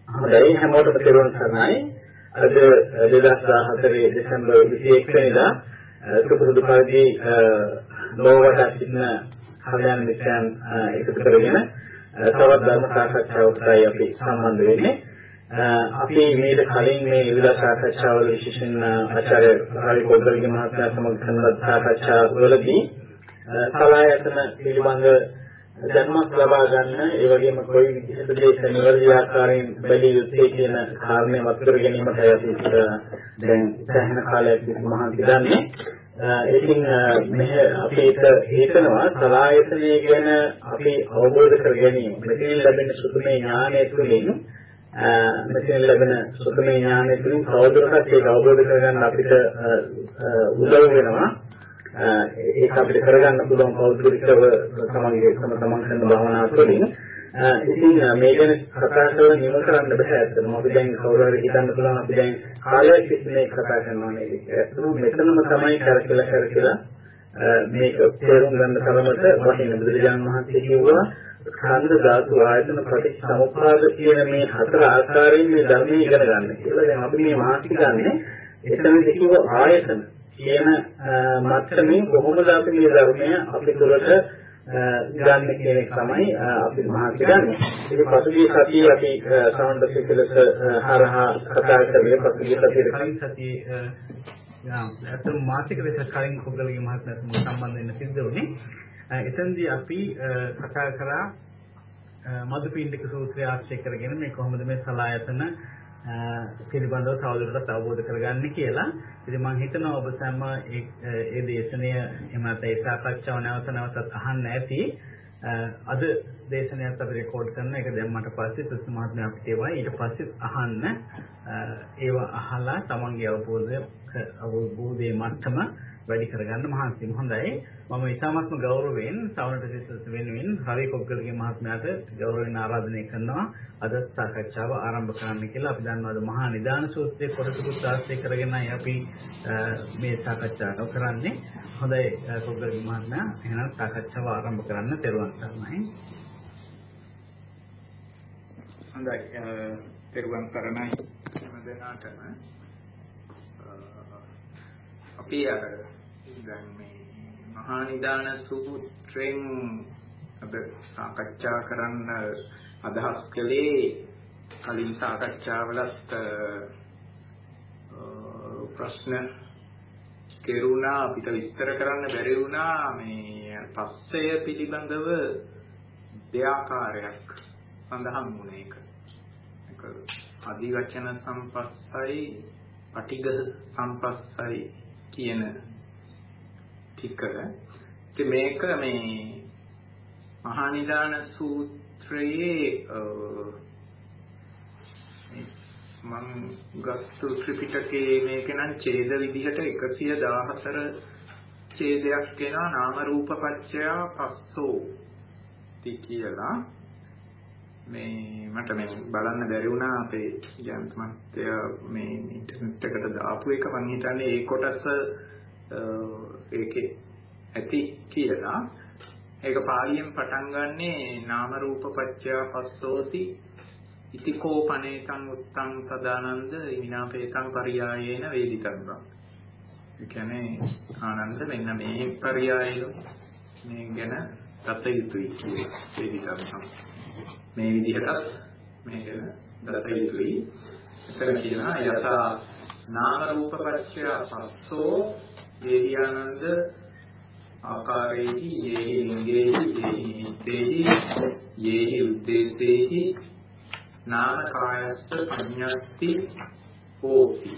හොඳයි හැමෝටම තෙරුවන් සරණයි. අද 2014 දෙසැම්බර් 21 වෙනිදා සුපුරුදු පරිදි ලෝවට සිටින කල්‍යාණ මිත්‍රයන් එකතු කරගෙන තවත් ධර්ම සාකච්ඡාවකටයි අපි සම්බන්ධ වෙන්නේ. අපි මේක කලින් මේ විවිධ සාකච්ඡාවල විශේෂයෙන් ආචාර්ය රවි පොඩ්ඩල්ගේ මහත්මයා සමග කරන සාකච්ඡාවලදී සලායතන පිළිබඳ ධර්මයක් ලබා ගන්න ඒ වගේම කොයි විදිහටද ඒක නිවැරදි ආකාරයෙන් බැලිය යුත්තේ කියන කාරණේ වත්තර ගැනීමටයි අපි දැන් සෑහෙන කාලයක් මහන්සි ගන්නේ. ඉතින් මෙහෙ අපිට හිතනවා සලායතනය ගැන අපි අවබෝධ කර ගැනීම මෙතන ලැබෙන සුතුමේ ඥානය තුළින් තවදුරටත් ඒක අවබෝධ කරගන්න අපිට උදව් වෙනවා. ඒක අපිට කරගන්න පුළුවන් පෞද්ගලිකව තමන් කරන භාවනාව තුළින්. ඉතින් මේ ගැන කතා කරලා නිම කරන්න බෑ අතන. අපි දැන් කවුරු හරි හිතන්න පුළුවන් අපි දැන් කාලයක් තිස්සේ මේක කතා කරනවා නේද? මෙතනම තමයි කරකලා මේක තේරුම් ගන්න තරමට වටින බුදුරජාණන් වහන්සේ කිව්වා ස්කන්ධ ධාතු ආයතන පටිච්චසමුප්පාද කියන මේ හතර ආකාරයෙන් මේ ධර්මයේ ඉගෙන ගන්න කියලා. දැන් අපි මේ මාසික ගන්නේ එතනදී කිව්ව ආයතන කියන මට්ටමින් කොහොමද අපි මේ ධර්මය අපි තුළට ගන්න කියන එක තමයි අපි මහන්සි ගන්න. ඉතින් පසුගිය සතියේ අපි සමන්ද සිකලස හරහා කතා කරේ පසුගිය සතියේ කලින් සතියේ අතන මාසික විශේෂ කලින් කොගලගේ මහත්මයාත් සම්බන්ධ වෙන්න සිද්ධ වුණේ. එතෙන්දී අපි කතා කරා මදුපිණ්ඩික සූත්‍රය ආශ්‍රය කරගෙන මේ කොහොමද මේ සලායතන පිළිබඳව තවදුරටත් අවබෝධ කරගන්නේ කියලා. ඉතින් මම හිතනවා ඔබ සෑම ඒ දේශනය එහෙම නැත්නම් ඒ සාකච්ඡාව නැවතත් අහන්න ඇති. අද දේශනයත් අපි රෙකෝඩ් කරන එක දැම්මට පස්සේ සුසු මහත්මයා අපිට ඒවා ඊට පස්සේ අහන්න ඒවා අහලා තමන්ගේ අවබෝධයේ මට්ටම වැඩි කරගන්න මහන්සි වෙන්න. හොඳයි. මම ඉතාමත්ම ගෞරවයෙන් සවනට සිසුස් වෙනුවෙන් රවි කොග්ගලගේ මහත්මයාට ගෞරවයෙන් ආරාධනය කරනවා අද සාකච්ඡාව ආරම්භ කරන්න කියලා. අපි දන්නවාද මහා නිදාන සූත්‍රයේ කොටසකුත් ආශ්‍රය කරගෙනයි අපි මේ සාකච්ඡාව කරන්නේ. හොඳයි කොග්ගලගේ මහත්මයා එහෙනම් සාකච්ඡාව ආරම්භ කරන්න තෙරුවන් සරණයි. හොඳයි තෙරුවන් සරණයි හැමදෙනාටම. අපි දැන් මේ මහා නිදාන සූත්‍රයෙන් අද සාකච්ඡා කරන්න අදහස් කළේ කලින් සාකච්ඡාවලත් ප්‍රශ්න කෙරුණා අපිට විස්තර කරන්න බැරි වුණා මේ පස්සය පිළිබඳව දෙආකාරයක් සඳහන් වුණේ එක ආදි වචන සම්පස්සයි පටිඝ සම්පස්සයි කියන ටික. ඉතින් මේක මේ මහා නිදාන සූත්‍රයේ මම ගත්තු ත්‍රිපිටකයේ මේක නම් ඡේද විදිහට 114 ඡේදයක් වෙනවා නාම රූප පත්‍ය පස්සෝ කියලා. මේ මට මේ බලන්න බැරි වුණා අපේ ජයන්ත මහත්තයා මේ ඉන්ටර්නෙට් එකට දාපු එක මම හිතන්නේ ඒ කොටස ඒකේ ඇති කියලා. ඒක පාලියෙන් පටන් ගන්නේ නාම රූප පත්‍ය පස්සෝති ඉතිකෝ පනේතං උත්තං සදානන්ද විනාපේතං පරියායේන වේදිතං. ඒ කියන්නේ ආනන්ද මෙන්න මේ පරියායය මේ ගැන දත යුතුයි කියලා වේදිතං. මේ විදිහට මේක දත යුතුයි. එතන කියනවා යථා නාම රූප පත්‍ය පස්සෝ දේහියානන්ද ආකාරේහි යේහි ලිංගේහි යේහි නිත්තේහි යේහි උද්දේශේහි නාම කායස්ස පඤ්ඤාති හෝති.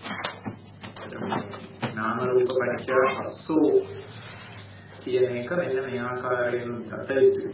නාම රූප පත්‍ය පස්සෝ කියන එක මෙන්න මේ ආකාරයෙන් දත යුතුයි.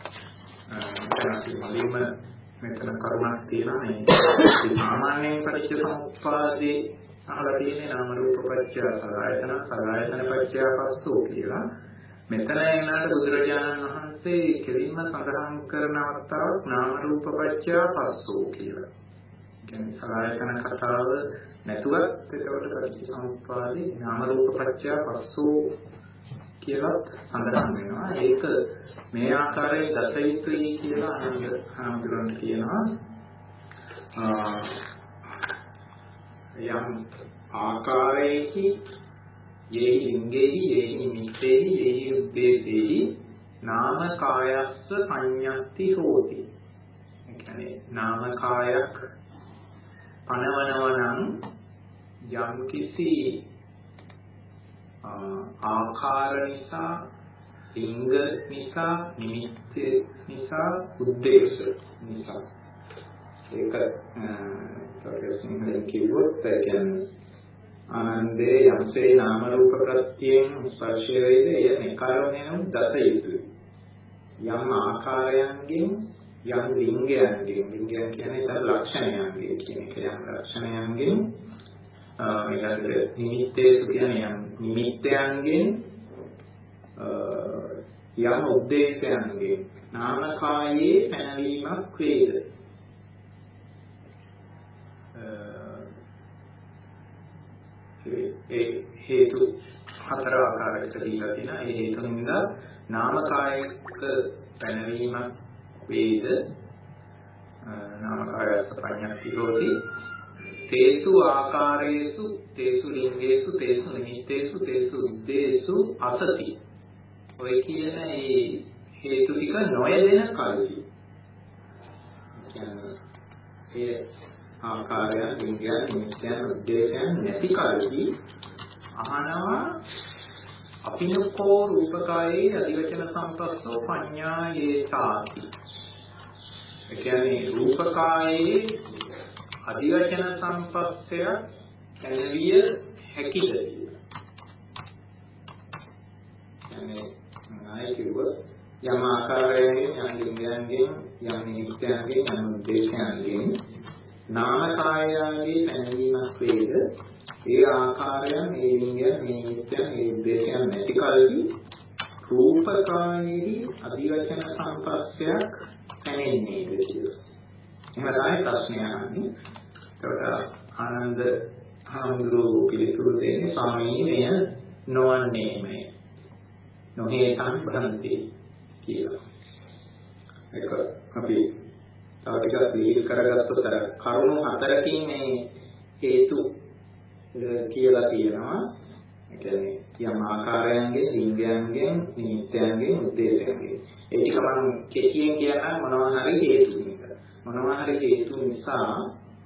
මෙතන කරුණක් තියෙනවා මේ සාමාන්‍යයෙන් පටිච්චසමුප්පාදේ අහලා තියෙන්නේ නාම රූප පත්‍ය සලආයතන පත්‍ය පස්සෝ කියලා. මෙතන එනාට බුදුරජාණන් වහන්සේ කෙලින්ම සඳහන් කරන අවස්ථාවක් නාම රූප පත්‍ය පස්සෝ කියලා. කියන්නේ සලආයතන කතාව නැතුවත් ඒකට පටිච්චසමුප්පාදේ නාම රූප පත්‍ය පස්සෝ කියලා සඳහන් වෙනවා. ඒක මේ ආකාරයෙන් දත යුතුයි කියලා අනුගමනය කියනවා. යම් ආකාරයේහි යෙහි ලිංගේහි යෙහි නිමිත්තේහි යෙහි උද්දේශේහි නාම කායස්ස පඤ්ඤත්ති හෝති. ඒ කියන්නේ නාම කායක් පනවනවා නම් යම් කිසි ආකාර නිසා, ලිංග නිසා, නිමිත්ත නිසා, උද්දේශ නිසා ඒක සිංහලෙන් කිව්වොත් කියන්නේ ආනන්දේ යම්සේ නාම රූප ප්‍රත්‍යයෙන් ස්පර්ශය වේද එය නිකරණයන් දත යුතුය. යම් ආකාරයන්ගෙන් යම් ලිංගයන්ගෙන් කියන්නේ ඒක ලක්ෂණයන්ගෙන් කියන එක යම් ලක්ෂණයන්ගෙන් ඊළඟට නිමිත්තේසු කියන්නේ යම් නිමිත්තයන්ගෙන් යම් උද්දේශයන්ගෙන් නාමකායේ පැනවීමක් වේද. ඒ හේතු හතර ආකාරයකට දීලා තියෙනවා. ඒ හේතුන්ින්ද නාමකායක පැනවීමක් වේද. නාමකායස්ස පඤ්ඤත්ති හෝති. තේසු ආකාරයේසු තේසු ලිංගේසු තේසු නිමිත්තේසු තේසු උද්දේශු අසති. ඔය කියන මේ හේතු ටික නොයදෙන කල්හි කියන්නේ ඒ ආකාරයන් ලිංගයන් නිමිත්තයන් උද්දේශයන් නැති කල්හි අහනවා අපිනකෝ රූපකායේ අධිවචන සම්පස්සෝ පඤ්ඤායේතාති. ඒ කියන්නේ රූපකායේ අධිවචන සම්පස්සය කැලවිය හැකිද කියලා. කියන්නේ ආයතිව යම් ආකාරයෙන් යම් ලිංගයන්ගෙන් යම් නිමිත්තයන්ගෙන් යම් උද්දේශයන්ගෙන් නාමකායයන්ගේ පැනවීමක් වේද. ඒ ආකාරයන් ඒ ලිංගයන් මේ නිමිත්තයන් ඒ උද්දේශයන් නැති කල්හි රූපකායේහි අධිවචන සම්පස්සයක් පැනෙන්නේද කියලා. එහෙම තමයි ප්‍රශ්නය අහන්නේ. ඒකට ආනන්ද හාමුදුරුවෝ පිළිතුරු දෙන්නේ ස්වාමීනි මෙය නොවන්නේමය. නොහේතං බ්‍රහන්ති කියලා. ඒක අපි තව ටිකක් ලිහිල් කරගත්තොත් අර කරුණු හතරකින් මේ හේතු කියලා තියෙනවා. ඒ කියන්නේ යම් ආකාරයන්ගෙන්, ලිංගයන්ගෙන්, නිමිත්තයන්ගෙන්, උද්දේශයන්ගෙන්. ඒ ටික මම කෙටියෙන් කියනවා මොනවා හරි හේතු නිසා. මොනවා හරි හේතු නිසා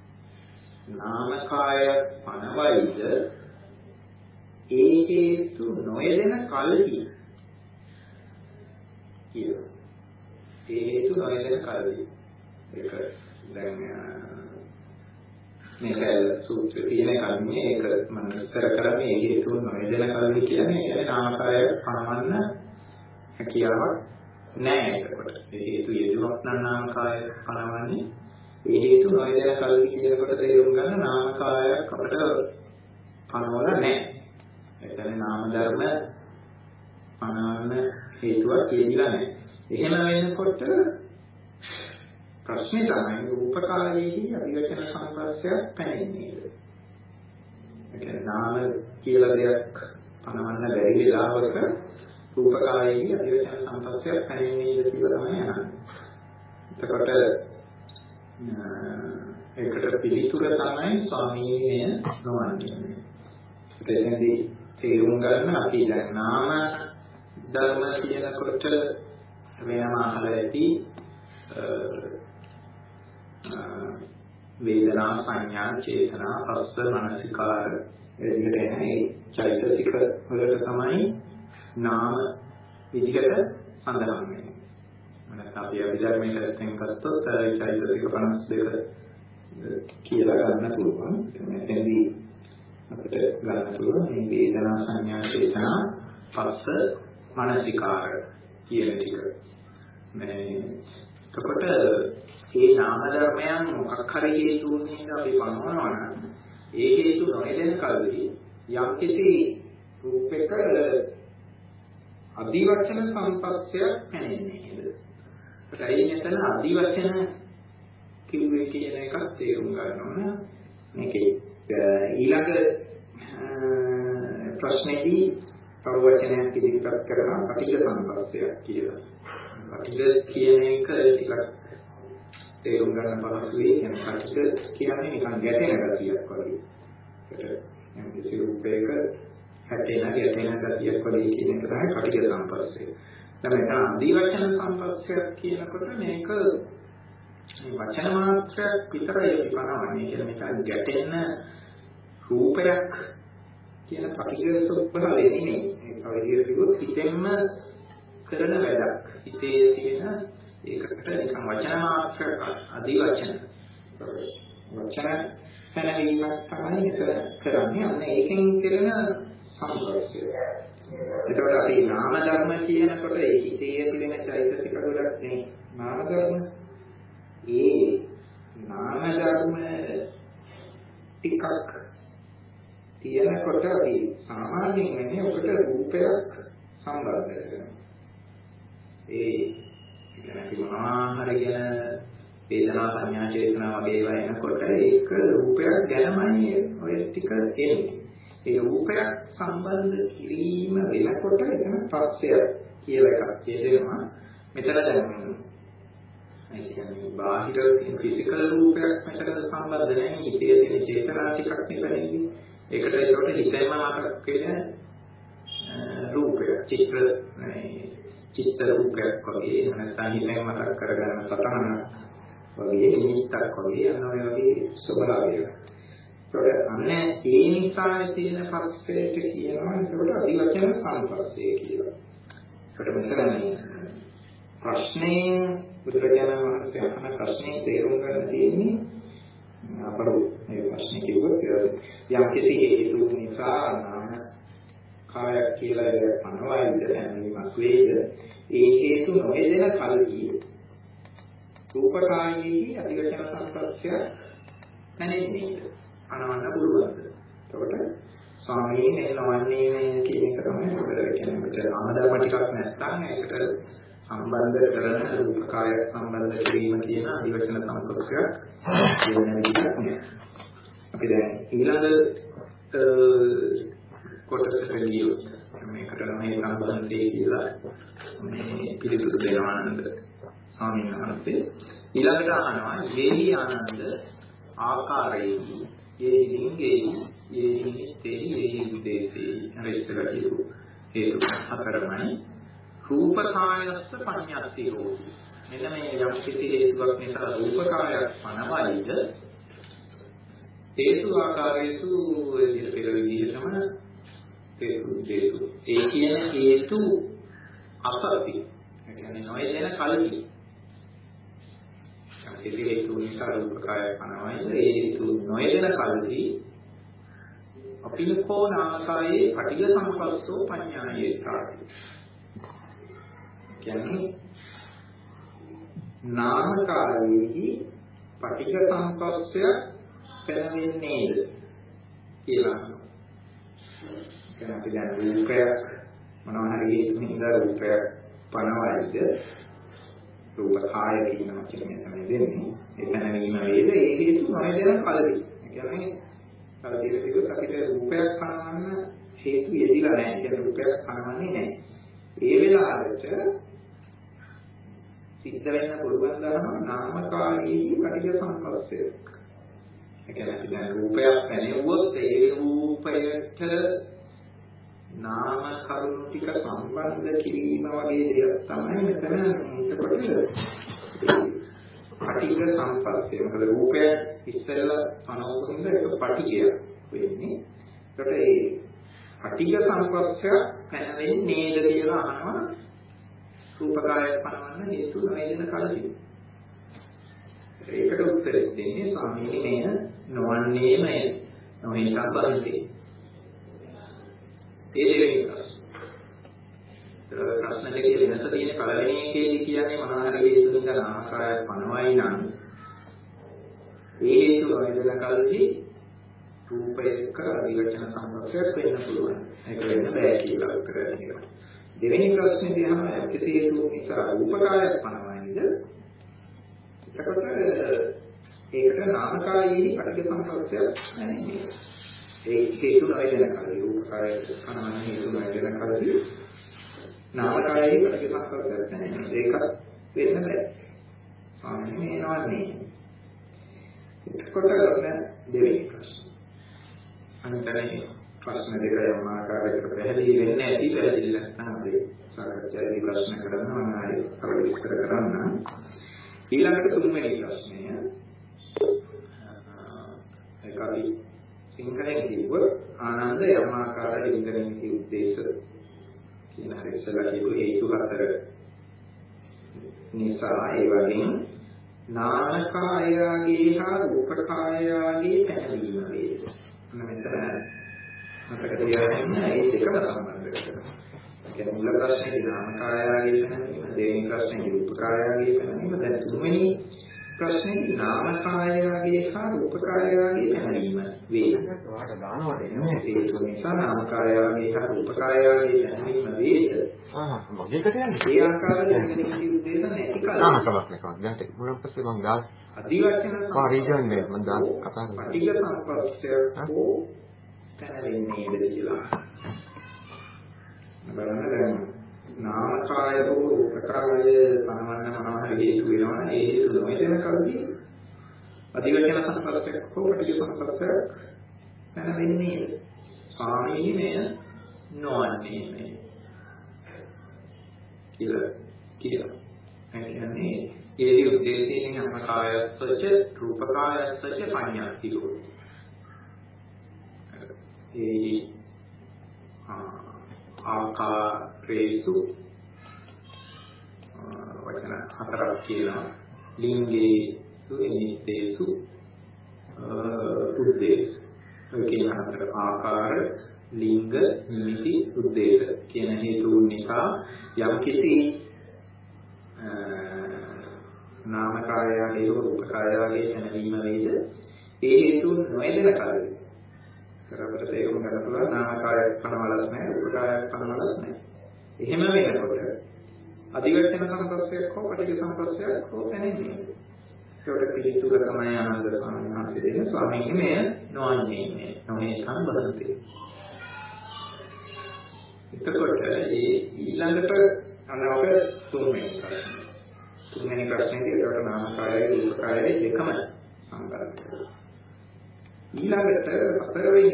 නාමකාය පනවයිද ඒ හේතු නොයදෙන කල්හි කියනවා. ඒ හේතු නොයදෙන කල්හි ඒක දැන් මේක සූත්‍රයේ තියෙන කන්නේ ඒක මම විස්තර කරන්නේ ඒ හේතු නොයදෙන කල්හි කියන්නේ නාමකාය පනවන්න හැකියාවක් නැහැ ඒකට. ඒ හේතු යෙදුනොත් නම් නාමකාය පනවන්නේ ඒ හේතු නොයදෙන කල්හි කියනකොට තේරුම් ගන්න නාමකායක් අපිට පනවලා නැහැ. ඒ කියන්නේ නාම ධර්ම පනවන්න හේතුවක් කියවිලා නැහැ. එහෙම වෙනකොට ප්‍රශ්නේ තමයි රූපකායේහි අධිවචන සම්පස්සයක් පැනෙන්නේද? ඒ කියන්නේ නාම කියලා දෙයක් පනවන්න බැරි වෙලාවක රූපකායේහි අධිවචන සම්පස්සයක් පැනෙන්නේද කියලා තමයි අහන්නේ. එතකොට ඒකට පිළිතුර තමයි ස්වාමීනි නොවන්නේ. එතෙන්දී තේරුම් ගන්න අපි දැන් නාම ධර්ම කියනකොට වෙනම අහලා ඇති වේදනා සංඥා චේතනා පස්ස මනසිකාර එදිට එන ඒ චෛතසික වලට තමයි නාම විදිහට සඳහන් වෙන්නේ. මනස අපි අභිධර්මයේ දැක්කෙන් ගත්තොත් චෛතසික 52 කියලා ගන්න පුළුවන්. එතෙන්දී අපිට ගන්න පුළුවන් මේ වේදනා සංඥා චේතනා පස්ස මනසිකාර කියන ටික. මේ එතකොට මේ නාම ධර්මයන් මොකක් හරි හේතුන්කින් අපි පනවනවා නම් ඒ හේතු නොයදෙන කල්හි යම් කිසි රූපයක අධිවචන සම්පස්සයක් පැනෙන්නේද? ඒයි මෙතන අධිවචන කිව්වේ කියන එකක් තේරුම් ගන්න ඕන. මේකේ ඊළඟ ප්‍රශ්නේදී ප්‍රවචනයක් ඉදිරිපත් කරනවා පටිඝ සම්පස්සයක් කියලා. පටිඝ කියන එක ටිකක් තේරුම් ගන්න පහසුයි. කියන්නේ කියන්නේ නිකන් ගැටෙන ගතියක් වගේ. ඒකට කිසි රූපයක හැටෙන ගැටෙන ගතියක් වගේ කියන එක තමයි පටිඝ සම්පස්සේ. දැන් මෙතන අදිවචන සම්පස්සයක් කියනකොට මේක වචන මාත්‍රයක් විතරයි පිටනවන්නේ. කියන්නේ මේක ගැටෙන රූපයක් කියන පටිඝ ස්වභාවය නෙමෙයි. ඒක විදිහට කිව්වොත් හිතෙන්ම කරන වැඩක්. හිතේ තියෙන ඒකට නිකන් වචන මාත්‍රයක් අදිවචන. වචන පැනවීමක් තමයි මෙතන කරන්නේ. අන්න ඒකෙන් කරන සම්පස්සය. එතකොට අපි නාම ධර්ම කියනකොට ඒ හිතේ පිළිම චෛතසික වලට නේ නාම ධර්ම. ඒ නාම ධර්ම ටිකක් තියෙනකොට අපි සාමාන්‍යයෙන් වෙන්නේ ඔකට රූපයක් සම්බන්ධ කරනවා. ඒ කියන්නේ මොනවා හරි ගැන වේදනා සංඥා චේතනා වගේ ඒවා එනකොට ඒක රූපයක් ගැනමයි ඔය ටික එන්නේ. ඒ රූපයක් සම්බන්ධ කිරීම වෙනකොට එතන පස්සය කියලා එකක් කියදෙනවා. මෙතන දැන් ඒ කියන්නේ බාහිර ෆිසිකල් රූපයක් මෙතන සම්බන්ධ නැහැ. හිතේ තියෙන චේතනා ටිකක් නෙවෙයි. ඒකට ඒකට හිතෙන්ම මතක් වෙන රූපයක් චිත්ත රූපයක් වගේ නැත්නම් හිතෙන් මතක් කරගන්න සතහන වගේ නිමිත්තක් වගේ අනෝය වගේ ස්වභාවයක්. ඒකට අන්න ඒ නිසා තියෙන පස්සේට කියනවා ඒකට අදිවචන සම්පස්සේ කියලා. ඒකට මෙතන ප්‍රශ්නේ බුදුරජාණන් වහන්සේ අහන ප්‍රශ්නේ තේරුම් ගන්න තියෙන්නේ අපර මේ ප්‍රශ්නේ කිව්වොත් යම් කිසි හේතු නිසා නාම කාය කියලා පනවයිද නැත්නම් වේද ඒ හේතු නොවේදෙන කල්හි රූපකායී අධිවචන සම්පස්සය නැන්නේ අනවන්න පුළුවන්ද? එතකොට ස්වාමීන් එනවන්නේ මේ කියන එක තමයි මොකද කියන්නේ මෙතන ආමදාම ටිකක් නැත්නම් ඒකට සම්බන්ධ කරන රූපකාය සම්බන්ධ කිරීම කියන අධිවචන සම්පස්සය කියන්නේ නෑ. අපි දැන් ඊළඟ කොටසට ගියොත් මේකට මේ සම්බන්ධය කියලා මේ පිළිතුරු දෙනවා ආනන්ද ස්වාමීන් වහන්සේ ඊළඟට අහනවා යේහි ආනන්ද ආකාරයේහි යේහි ලිංගේහි යේහි නිත්තේහි යේහි උදේසේහි අරිස්සල කියපු හේතු හතරමයි රූපකායස්ස පඤ්ඤාති හෝති. මෙන්න මේ යම් කිසි හේතුවක් නිසා රූපකායයක් පනවයිද හේතු ආකාරයේසු පෙර විදිහටම හේතු ඒ කියන හේතු අපති. ඒ කියන්නේ නොයදෙන කල්හි කිසි හේතු නිසා රූපකාය පනවයිද ඒ හේතු නොයදෙන කල්හි අපිලකෝ නාමකායේ පටිඝ සම්පස්සෝ පඤ්ඤායේ තාති. කියන්නේ නාමකායේහි පටිඝ සම්පස්සය පැනවෙන්නේද කියලා. කියන්නේ අපි දැන් රූපයක් මොනවා හරි හේතුකින්ද රූපයක් පනවයිද රූපකාය කියන වචනේ තමයි දෙන්නේ. ඒ පැනවීම වේද ඒ හේතු නොයදෙන කල්හි. ඒ කියන්නේ කල්දියට කිව්වොත් අපිට රූපයක් පනවන්න හේතු යෙදිලා නැහැ. කියන්නේ රූපයක් පනවන්නේ නැහැ. ඒ වෙලාවට සිද්ධ වෙන්න පුළුවන් දහම නාමකායී පටිඝ සම්පස්සය. ඒ කියන්නේ අපි දැන් රූපයක් පැනෙවුවොත් ඒ රූපයට නාම කරුණු ටික සම්බන්ධ කිරීම වගේ දෙයක් තමයි මෙතන එතකොට පටිඝ සම්පස්සය. මොකද රූපය ඉස්සෙල්ලා අනවුරුන්ද ඒක පටිඝය වෙන්නේ. ඒකට ඒ පටිඝ සම්පස්සය පැනවෙන්නේ නේද කියලා අහනවා රූපකාය පනවන්න හේතු නොවේදෙන කල්හි. ඒකට උත්තරේ දෙන්නේ ස්වාමීනි මෙය නොවන්නේම නොහිතා බන්තේ. ඒ දෙවෙනි ප්‍රශ්න දෙකේ වෙනස තියෙන පළවෙනි එකේදී කියන්නේ මොනවා හරි හේතුකින් නාමකාය පනවයි නම් ඒ හේතු නොවේදෙන කල්හි රූපයක අධිවචන සම්පස්සයක් වෙන්න පුළුවන්. ඒක වෙන්න බෑ කියලා උත්තර දෙනවා. දෙවෙනි ප්‍රශ්නේදී අහනවා කිසි හේතුවක් නිසා රූපකායයක් පනවයිද? එතකොට ඒකට නාමකායී පටිඝ සම්පස්සයක් නැහැ. ඒ හේතු නොවේදෙන කල්හි රූපකාය පනවන හේතු නොවේදෙන කල්හි නාමකායී පටිඝ සම්පස්සයක් නැහැ. ඒක වෙන්න බෑ. ස්වාමීන් වහන්සේ එතකොට දෙවෙනි ප්‍රශ්න. අන්තරේ ප්‍රශ්න දෙක යම් ආකාරයකට පැහැදිලි වෙන්නේ නැති පැහැදිලි නැත්නම් අපි සාකච්ඡාවේ ප්‍රශ්න කරනවා මම ආයෙ කවුරු විස්තර කරන්න. ඊළඟට තුන්වෙනි ප්‍රශ්නය ඒක අපි සිංහලෙන් කිව්වොත් ආනන්ද යම් ආකාරයක ඉන්ද්‍රණීය උද්දේශ කියන හරිසලා කියපු හේතු හතර නිසා ඒ වගේම නාමකායයාගේ හා රූපකායයාගේ පැහැදීම වේ. මෙතන මතක තියාගන්න මේ දෙකම සම්බන්ධ කරගන්න. ඒ මුල ප්‍රශ්නේ නාමකායයාගේ පැහැදීම, දෙවෙනි ප්‍රශ්නේ රූපකායයාගේ පැහැදීම, දැන් තුන්වෙනි ප්‍රශ්නේ නාමකායයාගේ හා රූපකායයාගේ පැහැදීම වේ. ඔයාට දානවා නේ. ඒක නිසා නාමකායයාගේ හා රූපකායයාගේ පැහැදීම වේද? මගේකට යන්නේ. ඒ ආකාරයෙන් ඉංග්‍රීසි උදේශ නැති කාලේ. කමක් නැහැ. දැන් මුලින්ම පස්සේ මම ගාස් අදිවචන පරිජන්නේ මම දාස් කතා කරනවා. පටිඝ සම්පස්සයක් හෝ තැනෙන්නේද කියලා. බලන්න දැන් නාමකාය හෝ රූපකාය සමවන්න මොනවා හරි හේතු වෙනවා. ඒ හේතු නොයෙදෙන කල්දී අදිවචන සම්පස්සයක් හෝ පටිඝ සම්පස්සයක් තැනෙන්නේ ස්වාමීනි මෙය නොවන්නේ මේ කියලා. ඒ කියන්නේ ඒ උද්දේශයෙන් යම් කායස්සච රූපකායස්සච පඤ්ඤාතිකෝ. ඒ ආකාරේසු වචන හතරක් කියලා ලිංගේසු නිත්තේසු උද්දේශ. ඒ කියන හතර ආකාර ලිංග නිමිති උද්දේශ කියන හේතුන් නිසා යම් කිසි නාමකායයාගේ රූපකායයාගේ පැනවීම වේද ඒ හේතුන් නොයදෙන කාලෙ කරකට තේරුම් ගන්න පුළුවන් නාමකායයක් පනවලත් නැහැ රූපකායයක් පනවලත් නැහැ. එහෙම වෙනකොට අධිවචන සම්පස්සයක් හෝ පටිඝ සම්පස්සයක් හෝ පැනෙන්නේ. ඒකට පිළිතුර තමයි ආනන්ද ස්වාමීන් වහන්සේ දෙන්නේ ස්වාමීන් මේ නොවන්නේ නොමේ සම්බන්ධය. එතකොට ඊළඟට අනවක තුන්වෙනි ප්‍රශ්නේ. තුන්වෙනි ප්‍රශ්නේදී ඒකට නාමකායයි රූපකායයි දෙකම සම්බන්ධ කරගන්නවා. ඊළඟට හතරවෙනි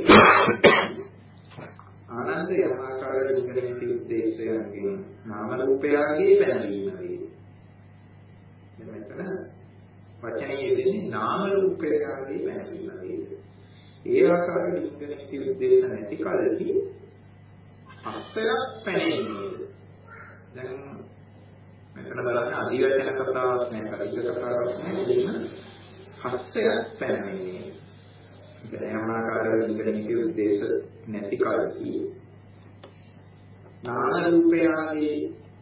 ආනන්ද යමාකාර විග්‍රහයේ උද්දේශයෙන් නාම රූපයගේ පැනවීම වේ. මෙතන වචනයේ දෙන්නේ නාම රූපයගේ පැනවීම වේ. ඒ ආකාර විග්‍රහයේ උද්දේශ නැති කලදී අස්සයක් පැනෙන්නේ. දැන් මෙතන බලන්න අධිවචන කතාවක් නෑ පරිච්ඡේද කතාවක් නෑ දෙන්න අස්සයක් පැනෙන්නේ. ඒ ආකාර විග්‍රහයේ උද්දේශ නැති කලදී නාම රූපයගේ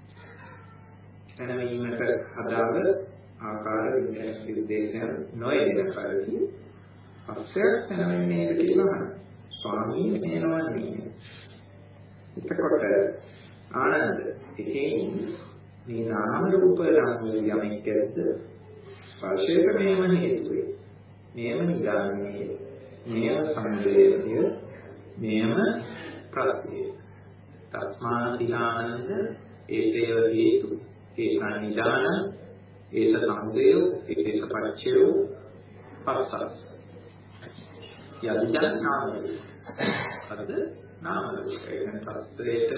පැනවීමට අදාළ ආකාර විග්‍රහයේ උද්දේශයන් නොයෙදෙන කලදී අස්සයක් පැනෙන්නේ කියලා ස්වාමීන් වහන්සේ එතකොට ආනන්ද එකෙන් මේ නාම රූප නම් යමෙක්ද ස්පර්ශයට මේම හේතුයි මේම නිදානේ මේම සංවේදය මේම ප්‍රත්‍යය තස්මා ධානන්ද ඒතේව හේතු ඒක නිදාන ඒක සංවේදය ඒක පරිච්ඡේදය පස්සස් යදිදන් නාමය අද නාම රූප කියන තත්ත්වයට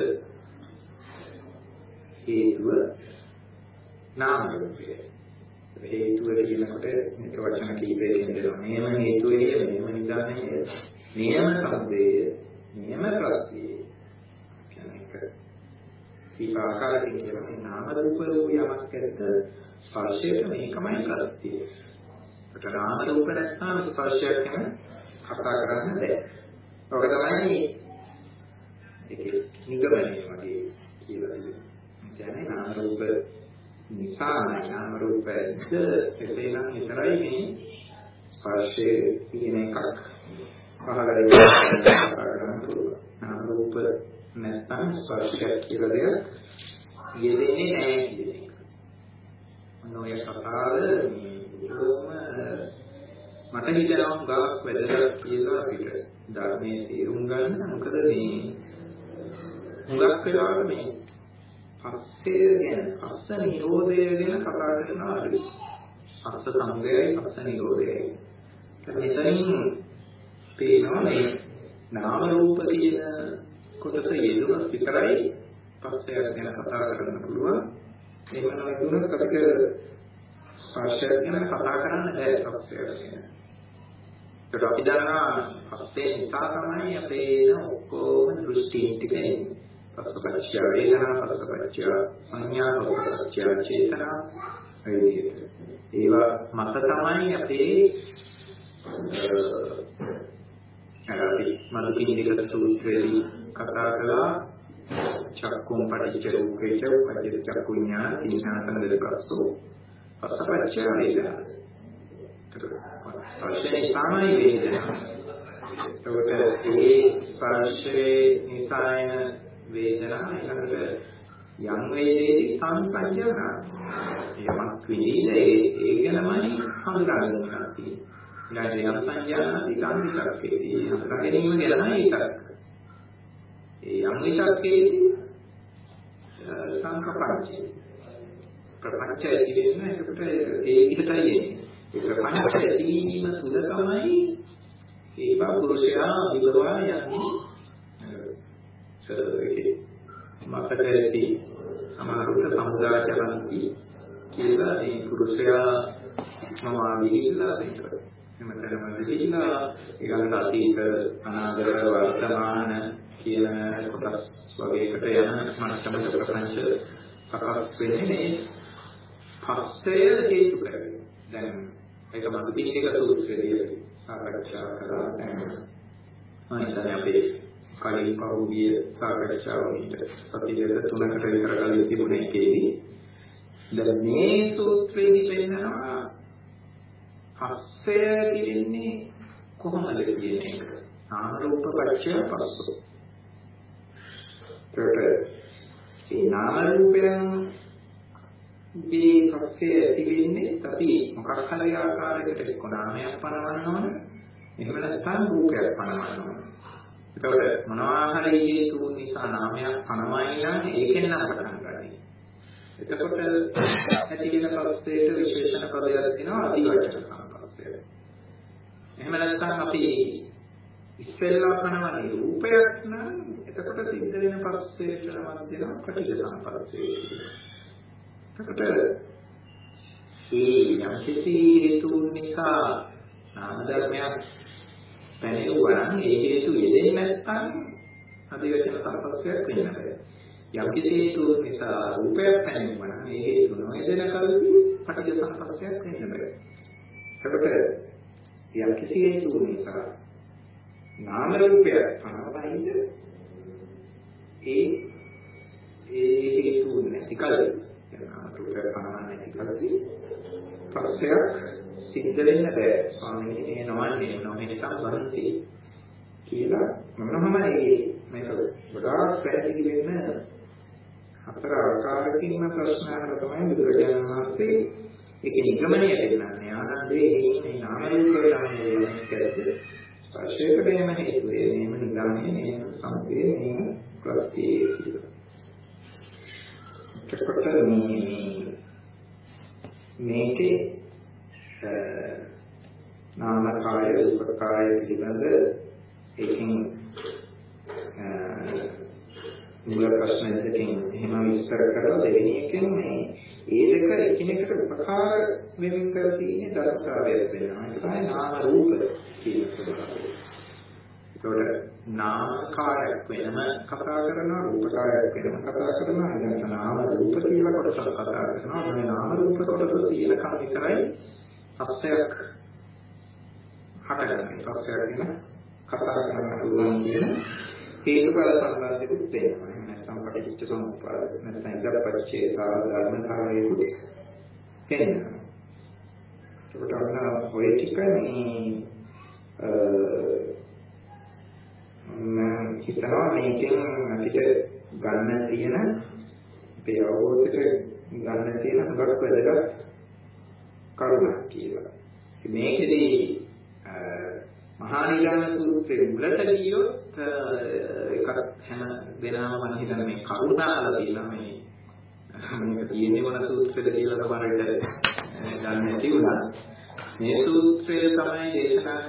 හේතුව නාම රූපය. හේතුව කියනකොට මේක වචන කීපයකින් දෙනවා. මේම හේතුවේ මේම නිදානේ නියම සම්දේ නියම ප්‍රත්‍යය. කියන්නේ කීප ආකාරයකින් කියනවා නාම රූප යමක් කරත ස්පර්ශයට මේකමයි ප්‍රත්‍යය. ඒකට නාම රූප නැත්නම් ස්පර්ශයක් ගැන කතා කරන්න බැහැ. ඔක තමයි ඒකේ නිගමනය වගේ කියලා තියෙනවා. කියන්නේ නාම රූප නිසා නාම රූපයද එතේනම් විතරයි මේ ස්පර්ශයේ තියෙන එකක් පහළට ගන්න පුළුවන්. නාම රූප නැත්නම් ස්පර්ශයක් කියලා දෙයක් යෙදෙන්නේ නැහැ කියන එක. මොනෝය කතාව මට හිතෙනවා ගාක් වැදගත් කියලා අපිට ධර්මයේ තේරුම් ගන්න. මොකද මේ හුඟක් වෙලාවට මේ පස්සේ ගැන පස්ස නිරෝධය ගැන කතා කරනවා අඩුයි. පස්ස සංගයයි පස්ස නිරෝධයයි. මෙතනින් පේනවා මේ නාම රූප කියන කොටස යෙදුනොත් විතරයි පස්සයක් ගැන කතා කරන්න පුළුවන්. එහෙම නැතුනොත් අපිට ස්පර්ශයක් ගැන කතා කරන්න බැහැ පස්සයක් ගැන. ඒක අපි දන්නා පස්සේ නිසා තමයි අපේ ඔක්කොම දෘෂ්ටි ටික එන්නේ. පස්සපච්චය වේදනා, පස්සපච්චය සංඥා, පස්සපච්චය චේතනා ඒවා මත තමයි අපේ අපි මදුපිණ්ඩික සූත්‍රයේදී කතා කළා චක්කුම් පටිච්ච රූපේච උපජ්ජති චක්කු විඤ්ඤාණ තිඤ්ඤාතන දෙකස්සෝ පස්සපච්චය වේදනා. ස්පර්ශේ සාමාන්‍ය වේදනා. ඒකට ඒ ස්පර්ශේ නිසායන වේදනා ඊළඟට යම් වේදේති සංසංජාන. යමක් විඳින ඒ ගැනමයි හඳුනාගන්න තියෙන්නේ. ඊළඟට යම් සංජානනාදී කාමිකක්කේදී හඳුනාගැනීම ගැනයි ඒකක්. ඒ යම් විචක්කේදී සංකප්පංචය. ප්‍රපංචය කියන්නේ ඒකට ඒ විදිහටයි එන්නේ. ඒ ප්‍රපංචය ඇතිවීම තුළ තමයි ඒ පුරුෂයා විවරවා යන්නේ. මතකයේදී සමාරුත සමුදාචරන්ති කියලා මේ පුරුෂයා මම විහිදලා දෙනවා. එමෙතනම විහිදලා ඊළඟ අතීත අනාගත වර්තමාන කියන කොටස් වගේකට යන මනසම ප්‍රපංච සකස් වෙන්නේ පස්සය හේතු කරගෙන. දැන් ඒක මදුපිණ්ඩික සූත්‍රයේදී සාකච්ඡා කරා. මම හිතන්නේ අපේ කලින් පහුගිය සාකච්ඡාවේදී සති දෙක තුනකට විතර කලින් තිබුණ එකේදී දැන් මේ සූත්‍රයේදී පෙන්නනවා පස්සය කියන්නේ කොහොමද කියන එක. නාම රූප පරිච්ඡය පස්සෝ. ඒ නාම රූපයන් මේ පස්සය ඇති වෙන්නේ අපි මොකක් හරි ආකාරයකට එක්ක නාමයක් පනවන්න ඕන. එහෙම නැත්නම් රූපයක් පනවන්න ඕන. ඒකට මොනවා හරි හේතු නිසා නාමයක් පනවයි නම් ඒකෙන් නම් පටන් ගන්නවා. එතකොට ඇති වෙන පස්සේට විශේෂණ පදයක් තියෙනවා අදිවචන සම්පස්සය. එහෙම නැත්නම් අපි ඉස්සෙල්ලා පනවන්නේ රූපයක් නම් එතකොට සිද්ධ වෙන පස්සේට නම් දෙනවා පටිච්ච සම්පස්සය. එතකොට මේ යම් කිසි හේතු නිසා නාම ධර්මයක් පැනෙවුවා නම් ඒ හේතු යෙදෙන්නේ නැත්නම් අදිවචන සම්පස්සයක් වෙන්නේ නැහැ. යම් කිසි හේතු නිසා රූපයක් පැනෙවුවා නම් ඒ හේතු නොයෙදෙන කල්හි පටිච්ච සම්පස්සයක් වෙන්නේ නැහැ. එතකොට යම් කිසි හේතු නිසා නාම රූපයක් පනවයිද ඒ හේතු නැති කල්හි නාම රූපයක් පනවන්නේ නැති කල්හි පස්සයක් සිද්ධ වෙන්න බෑ. ස්වාමීන් වහන්සේ නොමෙන්න සම්බන්ධයි කියලා මොනවම මේක ගොඩාක් පැහැදිලි වෙන්න හතර ආකාරයකින්ම ප්‍රශ්න අහලා තමයි බුදුරජාණන් වහන්සේ ඒක නිගමනය දෙන්නන්නේ. ආනන්දේ මේ නාම රූප වේදනාවේ කරද්දී ස්පර්ශයක බැම හේතු වෙනේම නිගමනය මේ සම්පේ මේ ප්‍රත්‍ය කියලා. එතකොට මේකේ නාම කාය රූප කාය පිළිබඳ එකකින් මුල ප්‍රශ්න දෙකකින් එහෙම විස්තර කරලා දෙවෙනි එකෙන් මේ ඒ දෙක එකිනෙකට උපකාර වෙමින් කර තියෙන ධර්මතාවයක් වෙනවා. ඒක තමයි නාම රූප කියන ස්වභාවය. ඒකට නාම කායයක් වෙනම කතා කරනවා, රූප කායයක් වෙනම කතා කරනවා. එතන නාම රූප කියලා කොටසක් කතා කරනවා. මේ නාම රූප කොටස තියෙන කම විතරයි පස්සයක් හටගන්නේ. පස්සයක් ගැන කතා කරන්න පුළුවන් කියන හේතුඵල සම්බන්ධයකුත් වෙනවා. නැත්නම් පටිච්ච සමුප්පාද නැත්නම් ඉදපච්චේ ධර්මතාවයකුත් වෙනවා. ඒකට අන්න ඔය ටික හිතනවා මේකෙන් අපිට ගන්න තියෙන අපේ අවබෝධයට ගන්න තියෙන හුඟක් වැදගත් කරුණක් කියලා. මේකෙදී මහා නිදාන සූත්‍රයේ මුලට ගියොත් එකක් හැම වෙනම මම හිතන්නේ මේ කරුණාලා තියෙනවා මේක තියෙන්නේ මොන සූත්‍රයද කියලා තමයි දන්නේ නැති වුණා. මේ සූත්‍රය තමයි දේශනා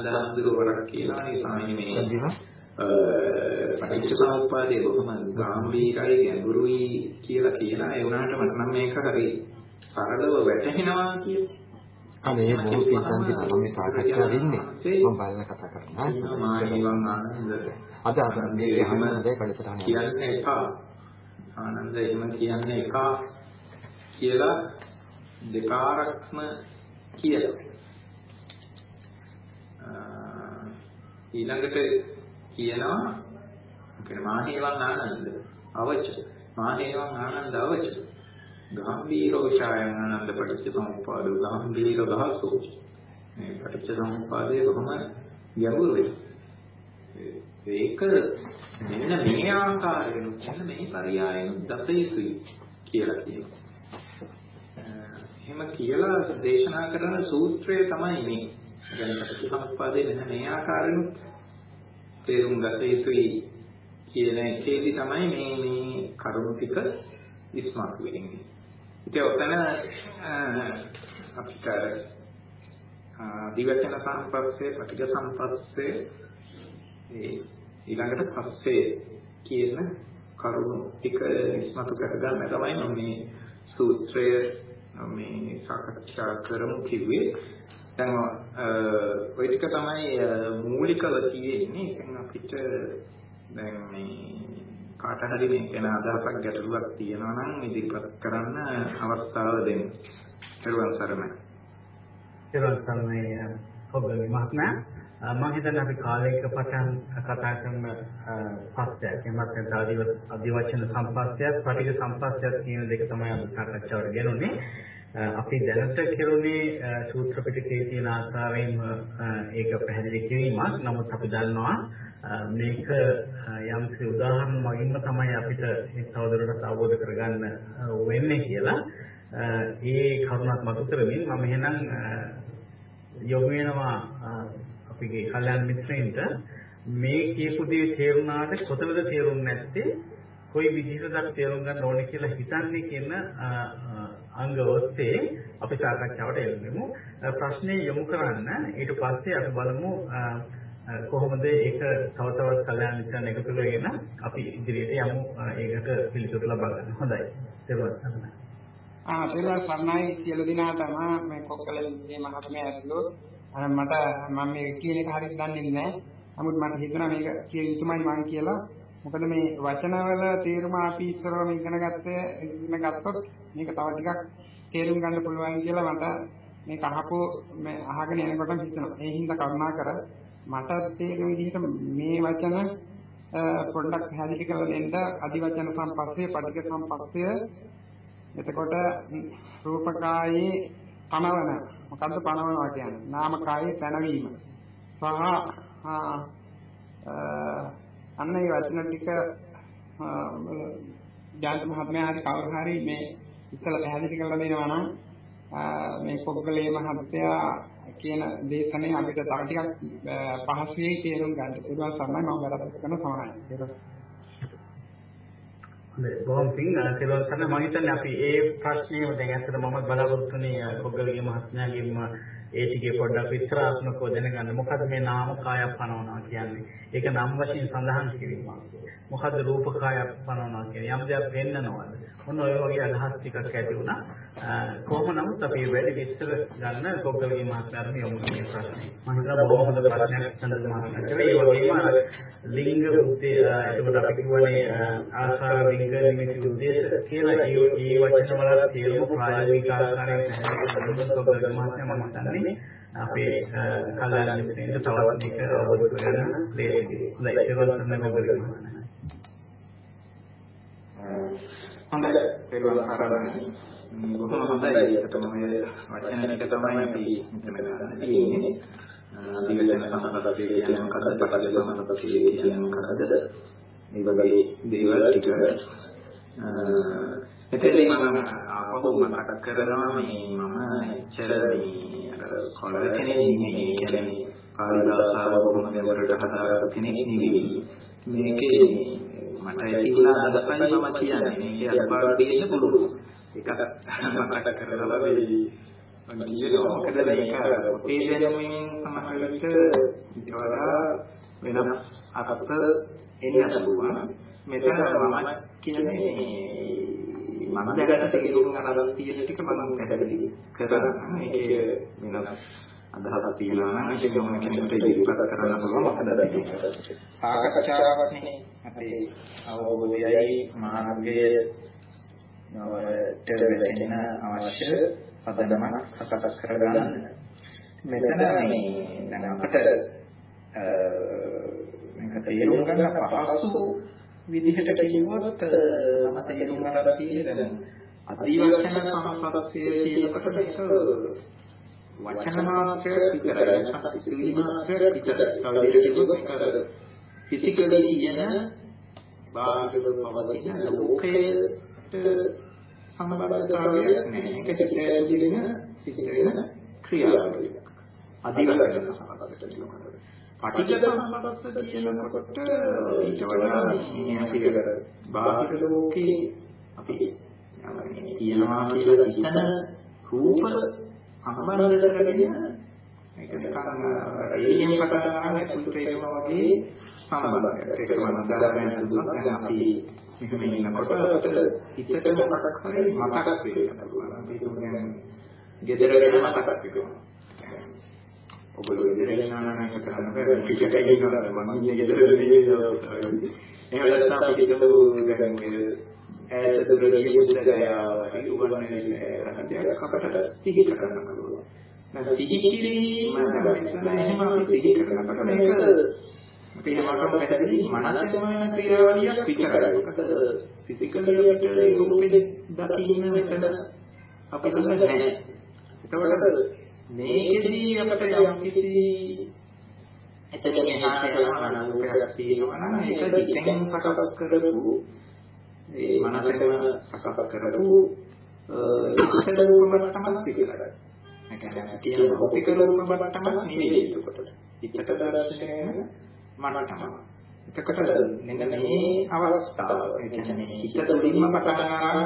ආනන්ද හඳුරවරක් කියලානේ සාමාන්‍ය මේ පටිච්චසමුප්පාදයේ බොහොම ගැඹීරයි ගැඹුරුයි කියලා කියනවා. ඒ වුණාට මට නම් මේක හරි සරලව වැටහෙනවා කියලා. අනේ මොකක්ද කියන්නේ මේ සාකච්ඡා වෙන්නේ මම බලලා කතා කරනවා මානිවන් ආනන්ද අද මේ හැමදේ කඩසටහන කියන්නේ එපා ආනන්ද එහෙම කියන්නේ එපා කියලා දෙපාරක්ම කියනවා ඊළඟට කියනවා මානිවන් ආනන්ද අවච මානිවන් ආනන්ද අවච ගාම්භීරෝ ඡායනන්ද පටිච්චසමුප්පාදෝ ගාම්භීර ගහසෝ මේ පටිච්චසමුප්පාදයේ කොහොම ගැඹුරුයි ඒක මෙන්න මේ ආකාරයෙන් මෙන්න මේ පරියායෙන් දසයුතුයි කියලා කියනවා එහෙම කියලා දේශනා කරන සූත්‍රය තමයි මේ يعني පටිච්චසමුප්පාදයේ මෙන්න මේ ආකාරයෙන් තේරුම් ගත යුතුයි කියන එකේදී තමයි මේ කරුණු ටික ඉස්මතු වෙන්නේ ඉතින් ඔතන අපිට දිවචන සම්පස්සේ පටිඝ සම්පස්සේ ඊළඟට පස්සේ කියන කරුණු ටික ඉස්මතු කරගන්න තමයි මම මේ සූත්‍රය මේ සාකච්ඡා කරමු කිව්වේ දැන් ඔය ටික තමයි මූලිකව තියෙන්නේ දැන් අපිට දැන් මේ කාට හරි මේ ගැන අදහසක් ගැටලුවක් තියෙනවා නම් ඉදිරිපත් කරන්න අවස්ථාව දෙන්න. පෙරවන් සරණයි. පෙරවන් සරණයි ඔබගේ මහත්මයා. මම හිතන්නේ අපි කාලයක පටන් කතා කරන පස්සයක් එමත් අධිවචන සම්පස්සයත් පටිඝ සම්පස්සයත් කියන දෙක තමයි අපි සාකච්ඡාවට ගෙනුනේ. අපි දැනට කෙරුණේ සූත්‍ර පිටකයේ තියෙන ආකාරයෙන්ම ඒක පැහැදිලි කිරීමක්. නමුත් අපි දන්නවා මේක යම්කිසි උදාහරණ මගින්ම තමයි අපිට මේ තවදුරටත් අවබෝධ කරගන්න වෙන්නේ කියලා. ඒ කරුණක් මතු කරමින් මම එහෙනම් යොමු වෙනවා අපේ කල්‍යාණ මිත්‍රයින්ට මේ කියපු දේ තේරුණාට කොතනද තේරුන්නේ නැත්තේ කොයි විදිහටද තේරුම් ගන්න ඕනේ කියලා හිතන්නේ කියන අංග ඔස්සේ අපි සාකච්ඡාවට එළඹෙමු. ප්‍රශ්නේ යොමු කරන්න ඊට පස්සේ අපි බලමු කොහොමද ඒක තව තවත් කල්‍යාණ මිත්‍රයන් එකතු කරගෙන අපි ඉදිරියට යමු ඒකට පිළිතුරු ලබා ගන්න. හොඳයි. ඒක තමයි. පෙරවන් සරණයි කියලා දිනාටම මේ කොක්කලේ මේ මහත්මයා ඇතුළු මට මම මේ කියන එක හරියට දන්නේ නැහැ. නමුත් මට හිතුණා මේක කිය යුතුමයි මම කියලා. මොකද මේ වචනවල තේරුම අපි ඉස්සරවම ඉගෙන ගත්තොත් මේක තව ටිකක් තේරුම් ගන්න පුළුවන් කියලා මට මේක මේ අහගෙන යනකොටම හිතෙනවා. ඒ හින්දා කරුණාකර මට තේරෙන විදිහට මේ වචන පොඩ්ඩක් පැහැදිලි කරලා දෙන්න අධිවචන සම්පස්සේ පටිඝ සම්පස්සේ එතකොට රූපකායේ පනවන මොකද්ද පනවනවා කියන්නේ නාමකායේ පැනවීම සහ අන්න ඒ වචන ටික ජාත මහත්මයා හරි කවුරු හරි මේ ඉස්සලා පැහැදිලි කරලා දෙනවා නම් මේ පොග්ගලේ මහත්තයා කියන දේශනේ අපිට තව ටිකක් පහසුවෙන් තේරුම් ගන්න පුළුවන් සම්මයි මම වැරද්දක් කරන සමානයි. බොහොම පිං තේරුම් ගන්න මම හිතන්නේ අපි ඒ ප්‍රශ්නේම දැන් ඇත්තට මම බලාපොරොත්තු වෙන්නේ පොග්ගලගේ මහත්මයාගෙන්ම ඒ ටිකේ පොඩ්ඩක් විස්තරාත්මකව දැනගන්න. මොකද මේ නාම කාය පනවනවා කියන්නේ? ඒක නම් වශයෙන් සඳහන් කිරීමක්. මොකද්ද රූප කාය පනවනවා කියන්නේ? යම් දෙයක් වෙන්නනවද? මොන ඔය වගේ අදහස් ටිකක් ඇති වුණා. කොහොම නමුත් අපි වැඩි විස්තර ගන්න පොග්ගලගේ මහත්මයාට යොමු කරන ප්‍රශ්නේ. මම හිතනවා බොහොම හොඳ ප්‍රශ්නයක් සඳහන් මහත්මයාට. ඒ වගේම ලිංග උත්තේ ඒකට අපි කියන්නේ ආකාර ලිංග නිමිති උද්දේශ කියලා ඒ වචන වල තේරුම ප්‍රායෝගික ආකාරයෙන් පැහැදිලි කරන පොග්ගලගේ මහත්මයා මම හිතන්නේ අපේ කල්‍යාණ මිත්‍රයින්ට තවත් එක අවබෝධ කරගන්න ලේසියි. හොඳයි ඒක තමයි පොග්ගලගේ මහත්මයා. හොඳයි පෙරවන් සරණයි. බොහොම හොඳයි. ඒකටම මේ වචන ටික තමයි අපි මෙතන ගන්න තියෙන්නේ. දිවචන සම්පස්සේ කියන මොකක්ද පටිඝ සම්පස්සේ කියන මොකක්ද මේ වගේ දේවල් ටික එතෙන්දී මම ආපහු මතක් කරනවා මේ මම එච්චර මේ අර කොළර කෙනෙක් නෙමෙයි කියන්නේ කාලදාසාව බොහොම ගැඹුරට හදාගත්ත කෙනෙක් නෙවෙයි මේකේ මට ඉතිලා අදපයි මම කියන්නේ මේකේ අත්පාඩු දෙන්න පුළුවන් එකක් මතක් කරලා වෙයි අනිවාර්යයෙන්ම මොකද මේක පොතේ දැනුමින් සමහරවිට ඊට වඩා වෙනස් අර්ථ එන්න පුළුවන්. මෙතන මම කියන්නේ මම දැනට තේරුම් ගන්න තියෙන ටික මම පැහැදිලි කරනවා. මේකේ වෙනස් අදහසක් තියෙනවා නම් ඒක මොන කෙනෙකුට ඉදිරිපත් කරන්න පුළුවන්. මොකද සාකච්ඡාවක් නේ අපේ අවබෝධයයි මාර්ගයේ නවතර අවශ්‍ය පදනමක් සකස් කරගන්න. මෙතන මේ දැන් අපිට මේක තේරුම් ගන්න පහසු විදිහට කිව්වොත් මම තේරුම් ගන්න තියෙන්නේ දැන් අධිවචන සම්පස්සේ කියනකොට මේක වචන මාත්‍රයක් විතරයි සිතුවිලි මාත්‍රයක් විතරයි. තවදිරට කිව්වොත් මේක ෆිසිකලි කියන බාහිර පවතින ලෝකයට සම්බන්ධතාවයක් නෑ. ඒක චිත්තයෙන් සිදුවෙන ක්‍රියාවලියක්. අධිවචන සම්පස්සේ කියනකොට පටිච්ච සමුප්පාද කියනකොට ඊට වඩා මේ අපි බාහිර ලෝකේ අපි කියනවා කියලා හිතන රූප සම්බන්ධ කරගෙන ඒක නිකන් එළියෙන් පටන් ගන්න පුදුරේම වගේ සම්බන්ධයක්. ඒක මම උදාහරණයක් දුන්නොත් දැන් අපි මෙහෙම ඉන්නකොට හිතට මොකක් හරි මතක් වෙන්න පුළුවන්. අපි කියන්නේ ගෙදර ගැන මතක් වෙනවා. ඔබලෝ ඉදිරියට යනවා නම් කරන්න බෑ පිටට ඉන්නවා මම ඉන්නේ ගෙදරදී එහෙම නැත්නම් අපි හිතමු දැන් ඈත දුරදී බුද්ධගයාව හරි උගන්වන්නේ රහතයක් අපට සිහි කරන්න පුළුවන්. නැත්නම් සිහි කිරීම එහෙම අපි සිහි කරනකොට මේක අපි හැමෝටම පැහැදිලි මනසෙම වෙන ක්‍රියාවලියක් විතරයි. මොකද ෆිසිකලි අපිට රූපෙ දකින්න මෙතන අපිට නැහැ. ඒකවල මේකෙදී අපිට යම් කිසි එතන මෙහාට යනවා රූපයක් තියෙනවා නම් ඒක දිටෙන් සකස් කරපු ඒ මනසෙම සකස් කරපු ඉස්සර රූප මට්ටමක් විතරයි. ඒ කියන්නේ කියන භෞතික රූප මට්ටමක් නෙවෙයි ඒකට. ඉච්ඡක දර්ශනයන මට්ටම. එතකොට මෙන්න මේ අවස්ථාව ඒ කියන්නේ හිත තුළින්ම පටන් ගන්න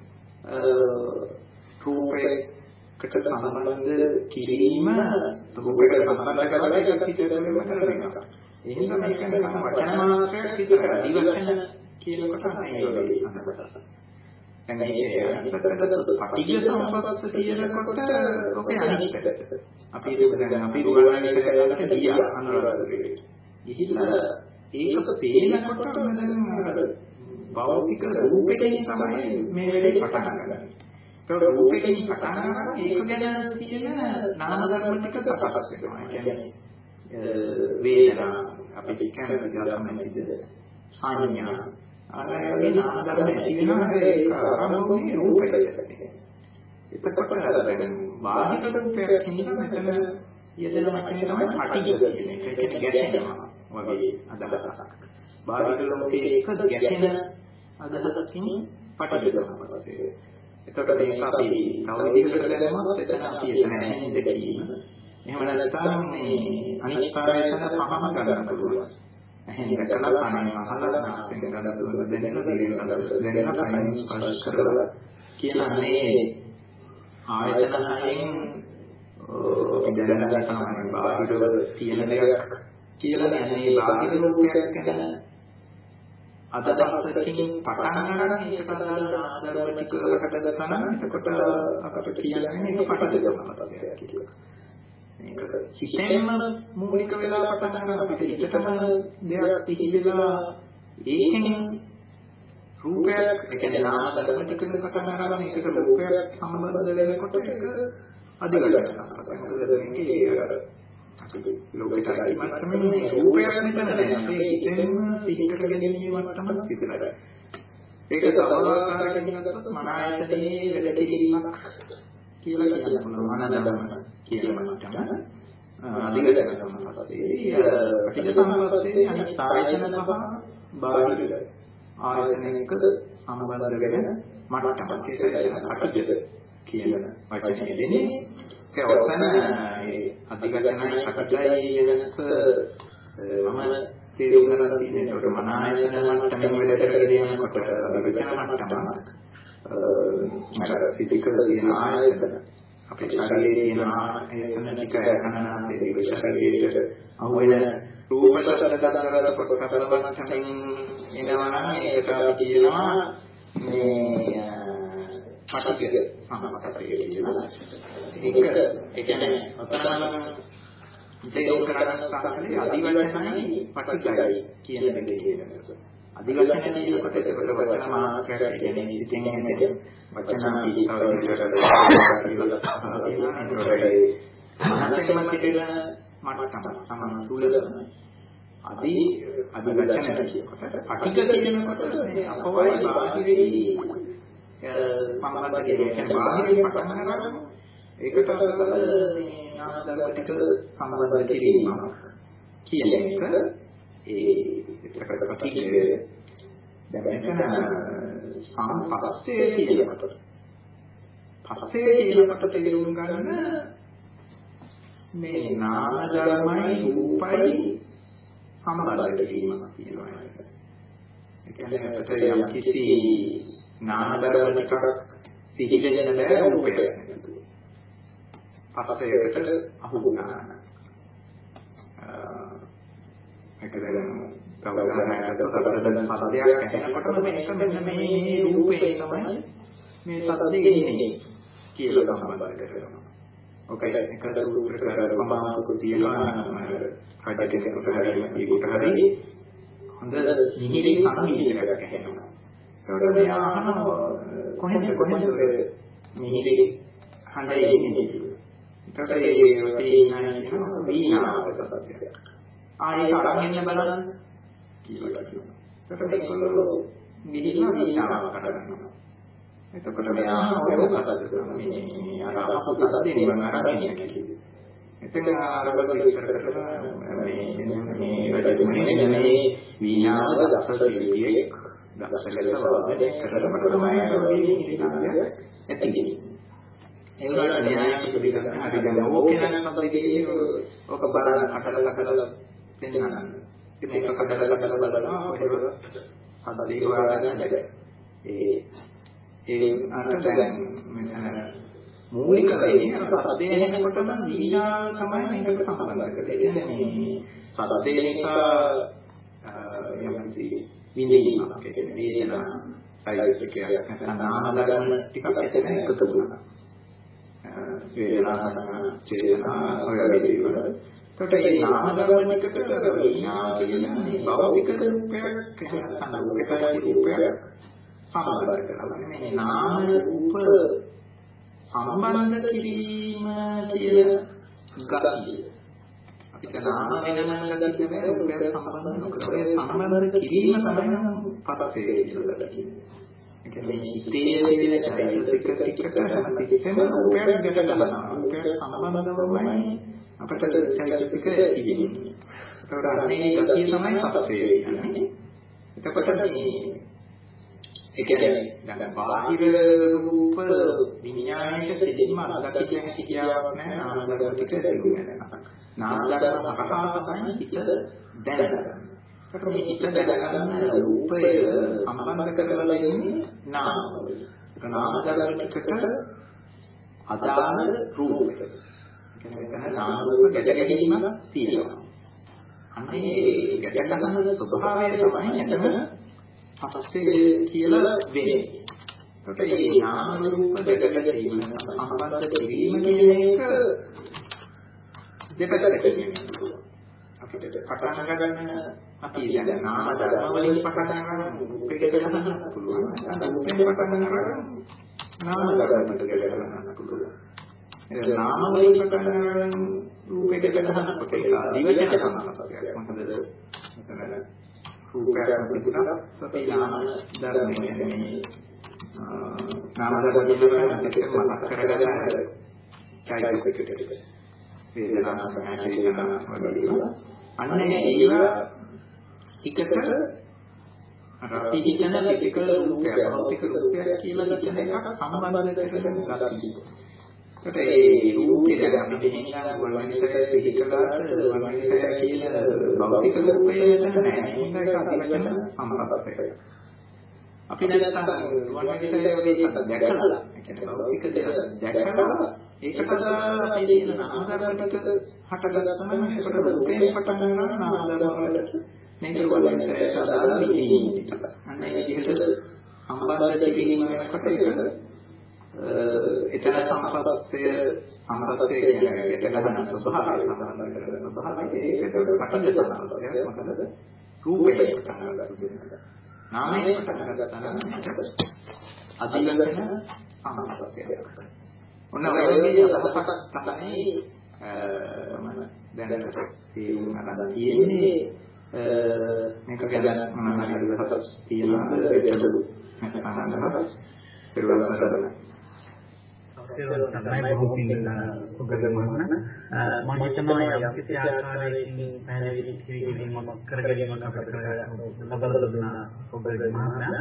රූපේ කට සම්බන්ධ කිරීම රූපයකට සම්බන්ධ කරලා ඒක පිටවෙන්න කරනවා. ඒ නිසා මේක නිකන් වචන මාත්‍රයක් විතරයි. අදිවචන කියනකොට අනේ වගේ අහකට. දැන් මේක පටිඝ සම්පස්ස කියනකොට ඔකේ අනිත් පැත්ත. අපි ඒක දැන් අපි උගන්වන්නේ කරලාට ගියා අනුරාධපුරේ. ගිහිල්ලා ඒක පේනකොට දැන් භෞතික රූපෙකින් තමයි මේ වෙලේ පටන් ගන්නේ. ඒක රූපෙකින් පටන් ගන්න ඒක ගැන තියෙන නාම ධර්ම ටික සකස් වෙනවා. ඒ කියන්නේ වේදනා අපි කියන්නේ විද්‍යාත්මකද සංඥා අරගෙන නාම ධර්ම ඇති වෙනවා ඒක ආරම්භයේ රූපයකට. එතකොට දැන් බාහිර රූපයක් කියන මෙතන යෙදෙන වචනේ තමයි පටිඝ කියන්නේ. ඒ කියන්නේ ගැටෙනවා වගේ අදහසක්. බාහිර ලෝකයේ එක ගැටෙන අදහසකින් පටිඝ සම්පස්සේ එතකොට මේක අපි තව විදිහකට දැනගමු එතන අපි එතන ඇහෙන දෙකීම. එහෙම නැත්නම් මේ අනිත් ආයතන පහම ගන්න පුළුවන්. ඇහෙන දැකලා කනෙන් අහලා නාසයෙන් ගන්න දුන්න දැනෙන දැනෙන කයින් ස්පර්ශ කරලා කියන මේ ආයතන හයෙන් දැනගන්න තමයි බාහිර තියෙන දෙයක් කියලා මේ බාහිර රූපයක් ගැන අදහසකින් පටන් ගන්න ඒකට අදාළ ආධාර ටිකකට ගන්න එතකොට අපිට කියන්නේ මේක පටිඝ සම්පස්සයක් කියලා. මේක සිතෙන්ම මූලික වෙලා පටන් ගන්න අපිට හිතටම දෙයක් පිළිවිලා ඒකෙන් රූපයක් ඒ කියන්නේ නාම ධර්ම ටිකකින් පටන් ගන්න මේකට රූපයක් සම්බන්ධ වෙනකොට ඒක අධිගත කරනවා. ලෝකයට අයිමත් තමයි රූපයක් මෙතන නැහැ. ඒ හිතෙන් සිහිකට ගැනීම මට්ටමක් විතරයි. ඒක සමාකාරයෙන් ගත්තොත් මන ආයතනයේ වැඩ කිරීමක් කියලා කියන්න පුළුවන්. මනදම කියන මට්ටම අධිගත කරනවා. පටිඝ සම්පස්සේ අනිත් ආයතන පහ බාහිර ආයතනයක සම්බන්ධ වෙන මට්ටමක්. ඒක පටිඝ කියන වචනේ දෙන්නේ. ඒ ඔතන අධිගතනයි සකටයි වෙනස මම තේරුම් ගන්න තියෙන්නේ. ඒකට මන ආයතන මට්ටමින් වැඩ කරගෙන යනකොට අධිගතන මට්ටම අර ෆිසිකල් කියන ආයතන අපේ ශරීරයේ තියෙන ආයතන ටික ගණනාවේ දිග ශරීරයේ අහුවෙන රූප ශබ්ද ගන්ධ රස පොට්ටබ්බ වශයෙන් එනවා නම් ඒකට අපි කියනවා මේ පටිඝ සමපතේ කියනවා. ඒක ඒ කියන්නේ ඔතනම තේරුම් කරගන්න සාකච්ඡාවේ අදිවචනයි පටිඝයි කියන දෙකේ කියනවා. අදිවචන කියනකොට ඒකට වචන මාත්‍රයක් කියන්නේ ඉතින් එන්නේ වචන අදිවචන කියනකොට පටිඝ කියනකොට මේ අපවයි බාහිරයි සම්බන්ධ කියන්නේ බාහිරින් පටන් ගන්නවා. ඒකට මේ නාම ධර්ම ටික සම්බන්ධ කිරීම කියන එක ඒකට පටිඝය දැන් මෙතන සම්පස්සේ කියනකොට පස්සේ කියනකොට තේරුම් ගන්න මේ නාම ධර්මයි රූපයි සම්බන්ධ කිරීම කියනවා. ඒ කියන්නේ අපිට යම් කිසි නාම ධර්ම ටිකක් සිහිගෙන බෑ රූපයට. පස්සේකට අහු වුණා. ඒක දැන් කවදාවත් සතරදෙන පදයක් ඇහෙනකොටම මේක මෙන්න මේ රූපේ තමයි මේ සද්දේ ඉන්නේ කියලා සම්බන්ධ කරනවා. ඔකයි එකට රූප ප්‍රමාණක තියෙනවා කඩේකට හරි මේකට හරි හොඳ නිහිරි සංගීතයක් ඇහෙනවා. ඒකට මෙයා අහනවා කොහෙන්ද මිහිරි හඬේ ඉන්නේ. ඒකට ඒ වීණාව සත්‍යය. ආයෙත් අරගෙන බලන්න කියලා කියනවා. ඒකට මේකවල මිහිරි වීණාව කරගන්නවා. එතකොට මෙයා ඔය කතාවද මේ අර අපසතදී නිවන් අරගෙන කියලා. එතන ආරම්භ විස්තර කරලා මේ රජතුමනි මේ වීණාව දස සිල්පියේ දසලක වදේ කරකට තමයි ඇති. ඒ වගේ න්‍යායක පිළිගන්න හරි දැන් ඕකේ නම් අපිට ඔක බලන්න කඩලා දෙන්නා. ඉතින් මේක කඩලා බලනවා ඔහෙව හදලි හොයාගන්න බැහැ. ඒ අට දැන් මෙතන මූලික වෙන්නේ සද්දේ එනකොටම වීණාව තමයි මේකට සම්බන්ධ කරන්නේ. ඒ කියන්නේ සද්දේ නිසා යම්කිසි විඳීමක් කියන්නේ වේදනා සයිසිකයක් නැත්නම් නාම ධර්ම ටිකක් එතන එකතු වෙනවා. වේදනා චේතනා ඔය විදිහට. ඒකට මේ නාම ධර්ම ටිකට විඥාන කියන්නේ භෞතික රූපයක් නැත්නම් රූපක රූපයක් සම්බන්ධ කරනවා. මේ නාම රූප සම්බන්ධ කිරීම කියන ගතිය අපිට නාම වෙනම ගතිය නෑ රූපය සම්බන්ධ නොකර ඒ සම්බන්ධ කිරීම තමයි පතසේ කියලා කියන්නේ. ඒ කියන්නේ හිතේ තියෙන චෛතසික ටිකට හැමතිස්සෙම රූපයක් ගැට ගන්නවා. රූපය සම්බන්ධවමයි අපිට චෛතසික තිබෙන්නේ. ඒකට අනේ ගතිය තමයි පතසේ කියන්නේ. එතකොට මේ ඒ කියන්නේ දැන් බාහිර රූප විඥාණයට සිදීම අගතිය හැකියාවක් නැහැ නාම ධර්ම ටික සිදුවෙනවා. නාම ධර්ම හරහා තමයි හිත දැනගන්නේ. ඒකට මේ හිත දැනගන්න රූපය සම්බන්ධ කරලා ඉන්නේ නාම. ඒක නාම ධර්ම ටිකට අදාළ රූපය. ඒ කියන්නේ නාම රූප ගැටගැනීමක් තියෙනවා. අනේ ගැටගැනීම ස්වභාවය තමයි එතන පස්සේ කියලා වෙන්නේ. ඒකට මේ නාම රූප දෙකකට සම්බන්ධ කිරීම කියන එක දෙපැත්තකට කියනවා. අපිට පටන් ගන්න අපි දැන් නාම ධර්ම වලින් පටන් ගන්න රූපයකට ගන්න පුළුවන්. රූපයෙන් පටන් ගන්න නාම ධර්මයකට ගන්න පුළුවන්. ඒ නාම වලින් පටන් ගන්න රූපයකට ගන්නකොට ඒක දිවචක සම්පතයක්. මොකද මෙතන රූපයක් තිබුණා සති නාම ධර්මයේ නාම ධර්ම කියන එක මතක් කරගන්න චෛතසිකයට වේදනා සංඥා වගේ අන්න ඒවා එකට අපි හිතන ටික රූපයක් භෞතික රූපයක් කියලා හිතන එකක් සම්බන්ධ කරගෙන ගතියි. ඒකට ඒ රූපේ දැන් අපි දෙන්නා වර්ණිතය සිහිකලාට වර්ණිතය කියන භෞතික රූපය මෙතන නැහැ. ඒක අදිවචන සම්පතයක්. අපි නැත්තම් රුවන් විතරේ වගේ එකක් දැකලා ඒ කියන්නේ භෞතික දේ දැකලා ඒකට අපි කියන නාම ධර්ම ටික හටගත්තම ඒකට රූපේ පටන් ගන්නවා නාම ධර්ම වලට මේක රුවන් විතරේ සාධාරණ විදිහට. අන්න ඒ විදිහට සම්බන්ධ කිරීම වෙනකොට ඒක එතන සම්පත්තය කියන්නේ ගැටගන්න ස්වභාවය සම්බන්ධ කරන ස්වභාවය ඒකට පටිච්ච සම්පත්තය මොකද රූපේ පටන් ගන්නවා නාමයේ පටන් ගන්නවා අදිලන සම්පත්තය ඔන්න ඔය වගේ අදහසක් තමයි මම දැන් තේරුම් ගන්න තියෙන්නේ මේක ගැන මම හිතලා තියෙනවා තමයි බොහෝකින් උගදමන මම හිතනවා යම් කිසි ආකාරයකින් පැහැදිලි කිරීමක් කරගැනීමක් අපිට ලබා දුන්නා ඔබගේ මහත්මයා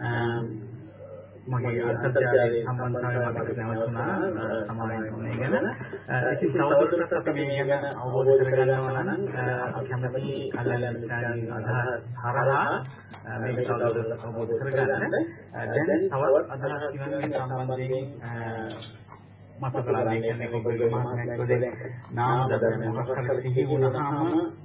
මගේ අත්‍යවශ්‍ය සම්බන්ධතාවය මතක තබනවා සමාවෙන්නේ ගැන ඉතින් තවදුරටත් අපි මේ ගැන අවබෝධ කරගන්නවා නම් අපි කැමති කල්ලාලයන් විචාරී අදහස් හරහා මේක තවදුරටත් අවබෝධ කරගන්න දැන් තවත් අදහස් කිව්වනේ සම්බන්ධයෙන් මතක කරගන්න කියන්නේ ඔබගේ මහත්මයෙක් දෙන්නේ නාම ධර්ම මොකක් හරි සිහි වුණාම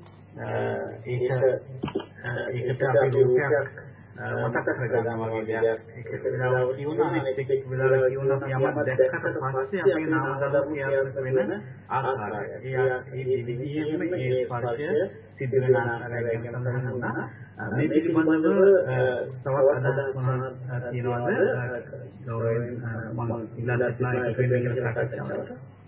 ඒකට අපි රූපයක් මතක කරගන්නවා වගේ දෙයක් ඒක වෙලාව කියුණා අනෙක් එක වෙලාව කියුණා අපි යමක් දැක්කට පස්සේ අපේ නාම ධර්ම ක්‍රියාත්මක වෙන ආකාරය ඒ විදිහේම ඒ ස්පර්ශය සිද්ධ වෙන ආකාරය ගැන සඳහන් වුණා මේ පිළිබඳව තවත් අදහස් මොනවද තියෙනවද ගෞරවයෙන් මම ඉල්ලා සිටිනවා ඒක පිළිබඳව සාකච්ඡා කරන්න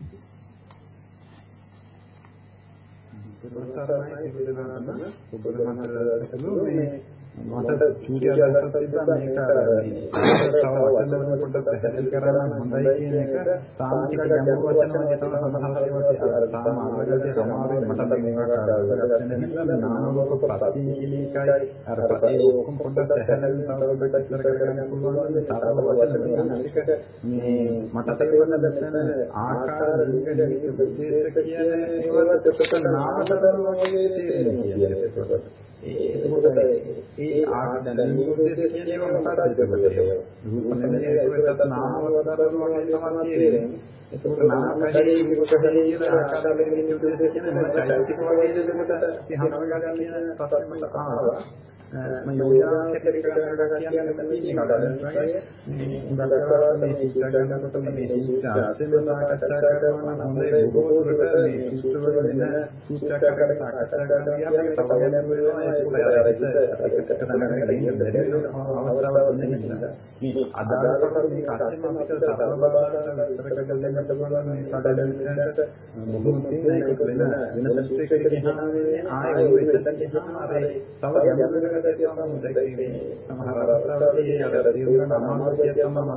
මට චූටි අදහසක් තිබ්බා මේක තව වචන පොඩ්ඩක් පැහැදිලි කරන්න හොඳයි කියන එක සාමාන්‍යක ගැඹුරු වචන වලින් තමයි සඳහන් කරන්නේ සාමාන්‍යකදී සමාවෙන් මට මේක කරගන්න නාම රූප ප්‍රතිලීකයි අර ප්‍රතිලී ඔක්කොම පොඩ්ඩක් පැහැදිලි තව පොඩ්ඩක් ඉස්සර කරගන්න පුළුවන් තරම වචන මේක මේ මට තේරෙන දැන් ආකාර ලිංග නිමිති උපදේශ කියන ඒවල දෙකට නාම ධර්ම වගේ තේරෙන්නේ ඒකකොට ඒ ආකාර නිමිති කියන ඒවා මොකක්ද කියන්නේ රූප නෙමෙයි ඒකට නාම ධර්ම වගේ තමයි තේරෙන්නේ ඒකට නාම කහේ විකසහේ කියන ආකාර නිමිති උපදේශ කියන මොන චෛතසික වගේ දෙයකට හඳුනගන්න කියන ප්‍රශ්නේ මට ආවා මම යෝජනා කරලා කියන්නේ මේක ගන්නයි මේ උදකරා මේ සිතා ගන්නකොට මේ සිතාසෙන් සාකච්ඡා කරනවා නම් හොඳයි බොහෝකට මේ සූත්‍ර වල වෙන සූත්‍රාකාර සාකච්ඡා කරනවා අපි තව ගැඹුරු වෙනවා ඒක ඒකට තමයි අවස්ථාවක් දෙන්නේ මේ අදාළකට මේ කර්තම අපිට සතර බබාට විස්තර කරගන්න පුළුවන් මේ කඩලෙන්ට බොහෝ තියෙන එක වෙන සූත්‍රයකට කියනවා ආයෙ වෙනතට කියනවා අර තව ගැඹුරු සමහර අවස්ථාවලදී අර දියුණු අමාරුකම් තමයි මම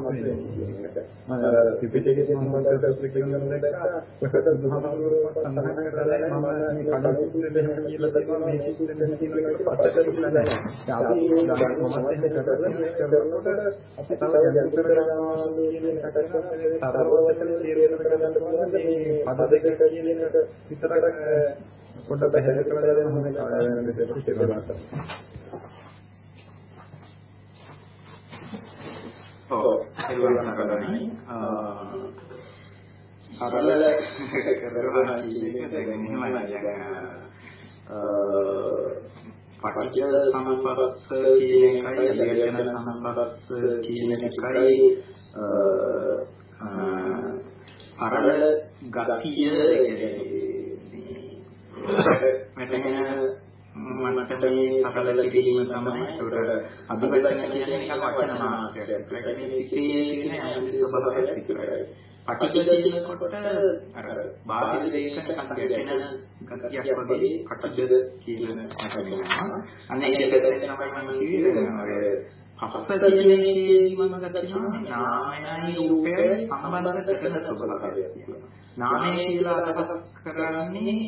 පිපිටකේ සම්බන්ධ කරගෙන දැක්කා ඔකට දුහමරුවක් සඳහන් කරලා මම මේ කඩසුත්‍රය දෙන්න කියලා තියෙනවා මේ සූත්‍රය දෙන්න කියන එකට පස්සට කියලා නැහැ. අපි මේ ගමත් කරනකොට අපි තව ගැඹුරු කරගන්නවා කියන එකට තරවචන තීරණය කරගන්න පුළුවන් මේ පද දෙක කියන එකට විතරක් පොඩ්ඩක් පැහැදිලි කරලා දෙන්න හොඳයි කාර්යයක් එළුවන් කරන්නේ සරල කරනවා කියන්නේ එහෙමයි පටිච්ච සමුප්පාද කියන එකයි අධ්‍යයන සම්පස්ස කියන එකයි අරල ගතිය මෙතන මට මේ සකල කිරීම තමයි ඒකට අභිවචන කියන්නේ එක වචන මාත්‍රයක්. ඒ කියන්නේ සිතේ තියෙන අනිත් ස්වභාවයක් විතරයි. පටිච්ච කියනකොට අර බාහිර දේශන කන්දේන ගතියක් වගේ පටිච්ච කියන වචනයම. අන්න ඒක දෙකෙන් තමයි මම කියන්නේ. අපස්ස කියන්නේ මම ගන්නවා නාමයයි රූපයයි සම්බන්ධ කරන ස්වභාවයක් තියෙනවා. නාමය කියලා අදහස් කරන්නේ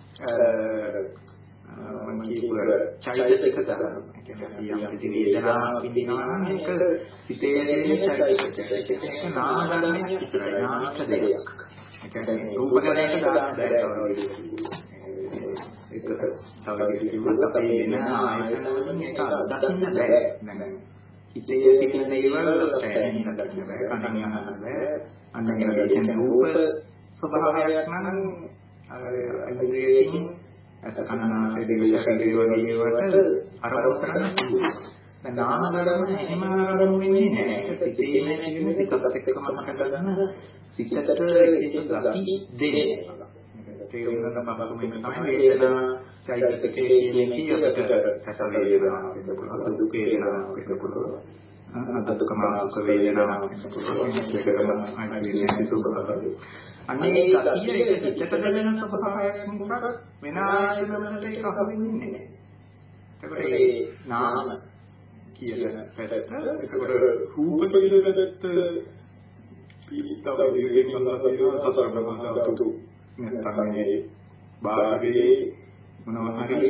මම කියපුවා චෛතසික ධර්ම. ඒ කියන්නේ යම් කිසි වේදනාවක් විඳිනවා නම් ඒක සිතේ තියෙන චෛතසික. ඒක නාම ධර්මයක් විතරයි. නාමික දෙයක්. ඒ කියන්නේ රූප ගැනක දාන්න බැහැ ඒක තව කිසිම අපේ වෙන ආයතන වලින් ඒක දකින්න බැහැ. හිතේ තියෙන දේවල් දැනෙන්න ගන්න බෑ කණින් අහන්න බෑ අන්න ඒ කියන්නේ රූප ස්වභාවයක් නම් අර ඉන්ද්‍රියකින් අසකනාසේ දෙවියන්ගේ වගේ ඒවට අරමුණු කරන්න පුළුවන්. දැන් නාම ධර්ම එහෙම අරමුණු වෙන්නේ නැහැ. ඒක සිතේම තියෙන සිතත් එක්කම මට ගන්න සිතට ඒක ගති දෙන්නේ. තේරුම් ගන්න බබකම මේ තමයි වේදනා චෛතසිකයේ කියන්නේ අපිට සැප වේදනා වෙනකොට දුක වේදනා වෙනකොට අදුකම සුඛ වේදනා වෙනකොට ඒකම අනිත් සුඛ අන්නේ ගතිය ඒක පිටට දැනෙන ස්වභාවයක් නිසා වෙන ආයතනවලට ඒක අහු වෙන්නේ නැහැ. ඒකට ඒ නාම කියන පැත්ත ඒකට රූප පිළිවෙලට පීඩිතව ඉරියෙන් සම්බන්ධව සතර බ්‍රහ්මසාරතු නැත්නම් මේ බාහිරේ මොනවා හරි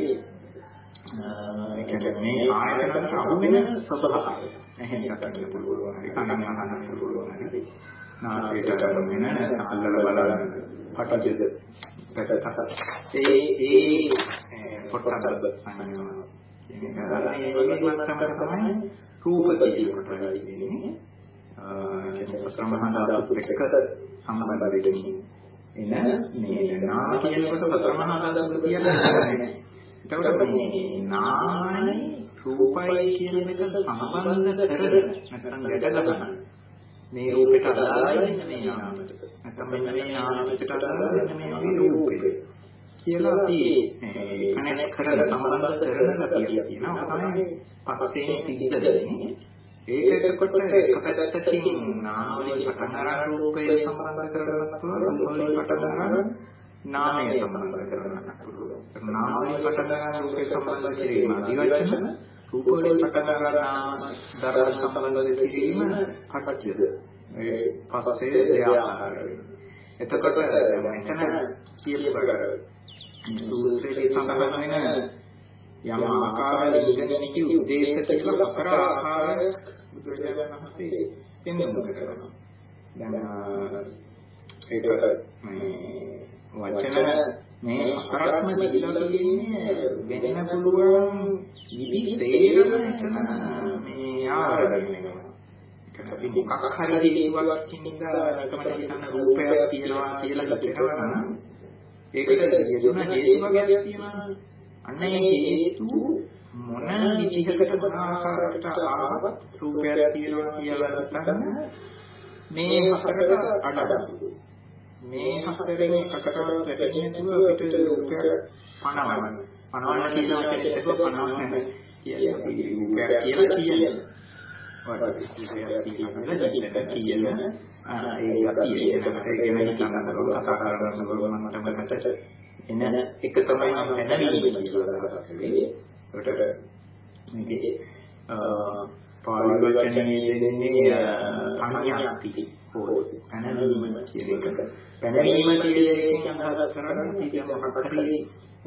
ඒ කියන්නේ මේ ආයතනවලට අහු වෙන ස්වභාවය එහෙම ගන්න පුළුවන් හරි කණන් අහන්න පුළුවන් හරි නාසයට ගන්න අල්ලලා බලන්න පටජද පැත්තට ඒ පොට්ටබ්බ සංයම කියන්නේ ඒ වගේ මට්ටමක තමයි රූප කියනකොට වෙන්නේ කියන්නේ සතරමහාදාසුත් එක්ක සම්බන්ධ වෙන්නේ එන මේ නාම කියනකොට සතරමහාදාසුත් කියන්නේ එතකොට මේ නාමයි රූපයි කියන එක සම්බන්ධ කරගෙන නැත්නම් ගැටගන්න මේ රූපයට අදාළයි මේ නාමයට. නැත්නම් මෙන්න මේ නාමයට අදාළයි මේ රූපෙට. කියලා අපි කනෙක්ට් කරලා සම්බන්ධ කරන ගතිය කියනවා. තමයි පස්සේ සිද්ධ වෙන්නේ. ඒක එතකොට එක පැත්තකින් නාමවලින් පටන් ගන්න රූපය සම්බන්ධ කරගන්න පුළුවන්. රූපවලින් පටන් ගන්න නාමය සම්බන්ධ කරගන්න පුළුවන්. නාමවලින් පටන් ගන්න රූපය සම්බන්ධ කිරීම අදිවචන රූපවලින් පටන් ගන්න ධර්ම සම්බන්ධ කිරීම පටච්චද ඒ පස්සේ දෙආකාරයි. එතකොට මෙතන කියපුවා සූත්‍රයේ සඳහන් වෙන යම් ආකාරයක ඉගෙනීමේ උද්දේශ කියලා අකර ආකාරය බුදුරජාණන් වහන්සේ පෙන්වනවා කරනවා. දැන් ඒක මේ වචන මේ අකරත්ම දීලා කියන්නේ වෙන්න පුළුවන් ඉදි තේරම එතන මේ ආවරණය වෙනවා. ඒක අපි මොකක් හරි දේවල්ක් කින්දා එකමද හිතන රූපයක් තියනවා කියලා හිතනවා නම් ඒකට යෙදුන හේතු වර්ගයක් තියෙනවා. අන්න ඒ හේතු මොන විදිහකට මොන ආකාරයකට ආවත් රූපයක් තියෙනවා කියලා හිතන්න මේ හතරට අඩදු. මේ හතරෙන් එකකටවත් වැටෙන්නේ නැතුව අපිට රූපයක් පනවන්න. පනවන්න කියන වචනේ ඒක පනවන්න කියලා අපි රූපයක් කියලා කියන්නේ. වඩා විශේෂයක් කියන ඒ ගතිය එනකට ඉගෙන ගන්න ඕන කතා කරන්න ඕන මටමකට එන එක තමයි පැනවීම කියලා කරන්නේ. ඒකට මේකේ පාලි වචනේ දෙන්නේ අඤ්ඤාති හොස් පැනවීම කියන එක. පැනවීම කියන එකෙන් අදහස් කරන්නේ ඉතින් මොකක් හරි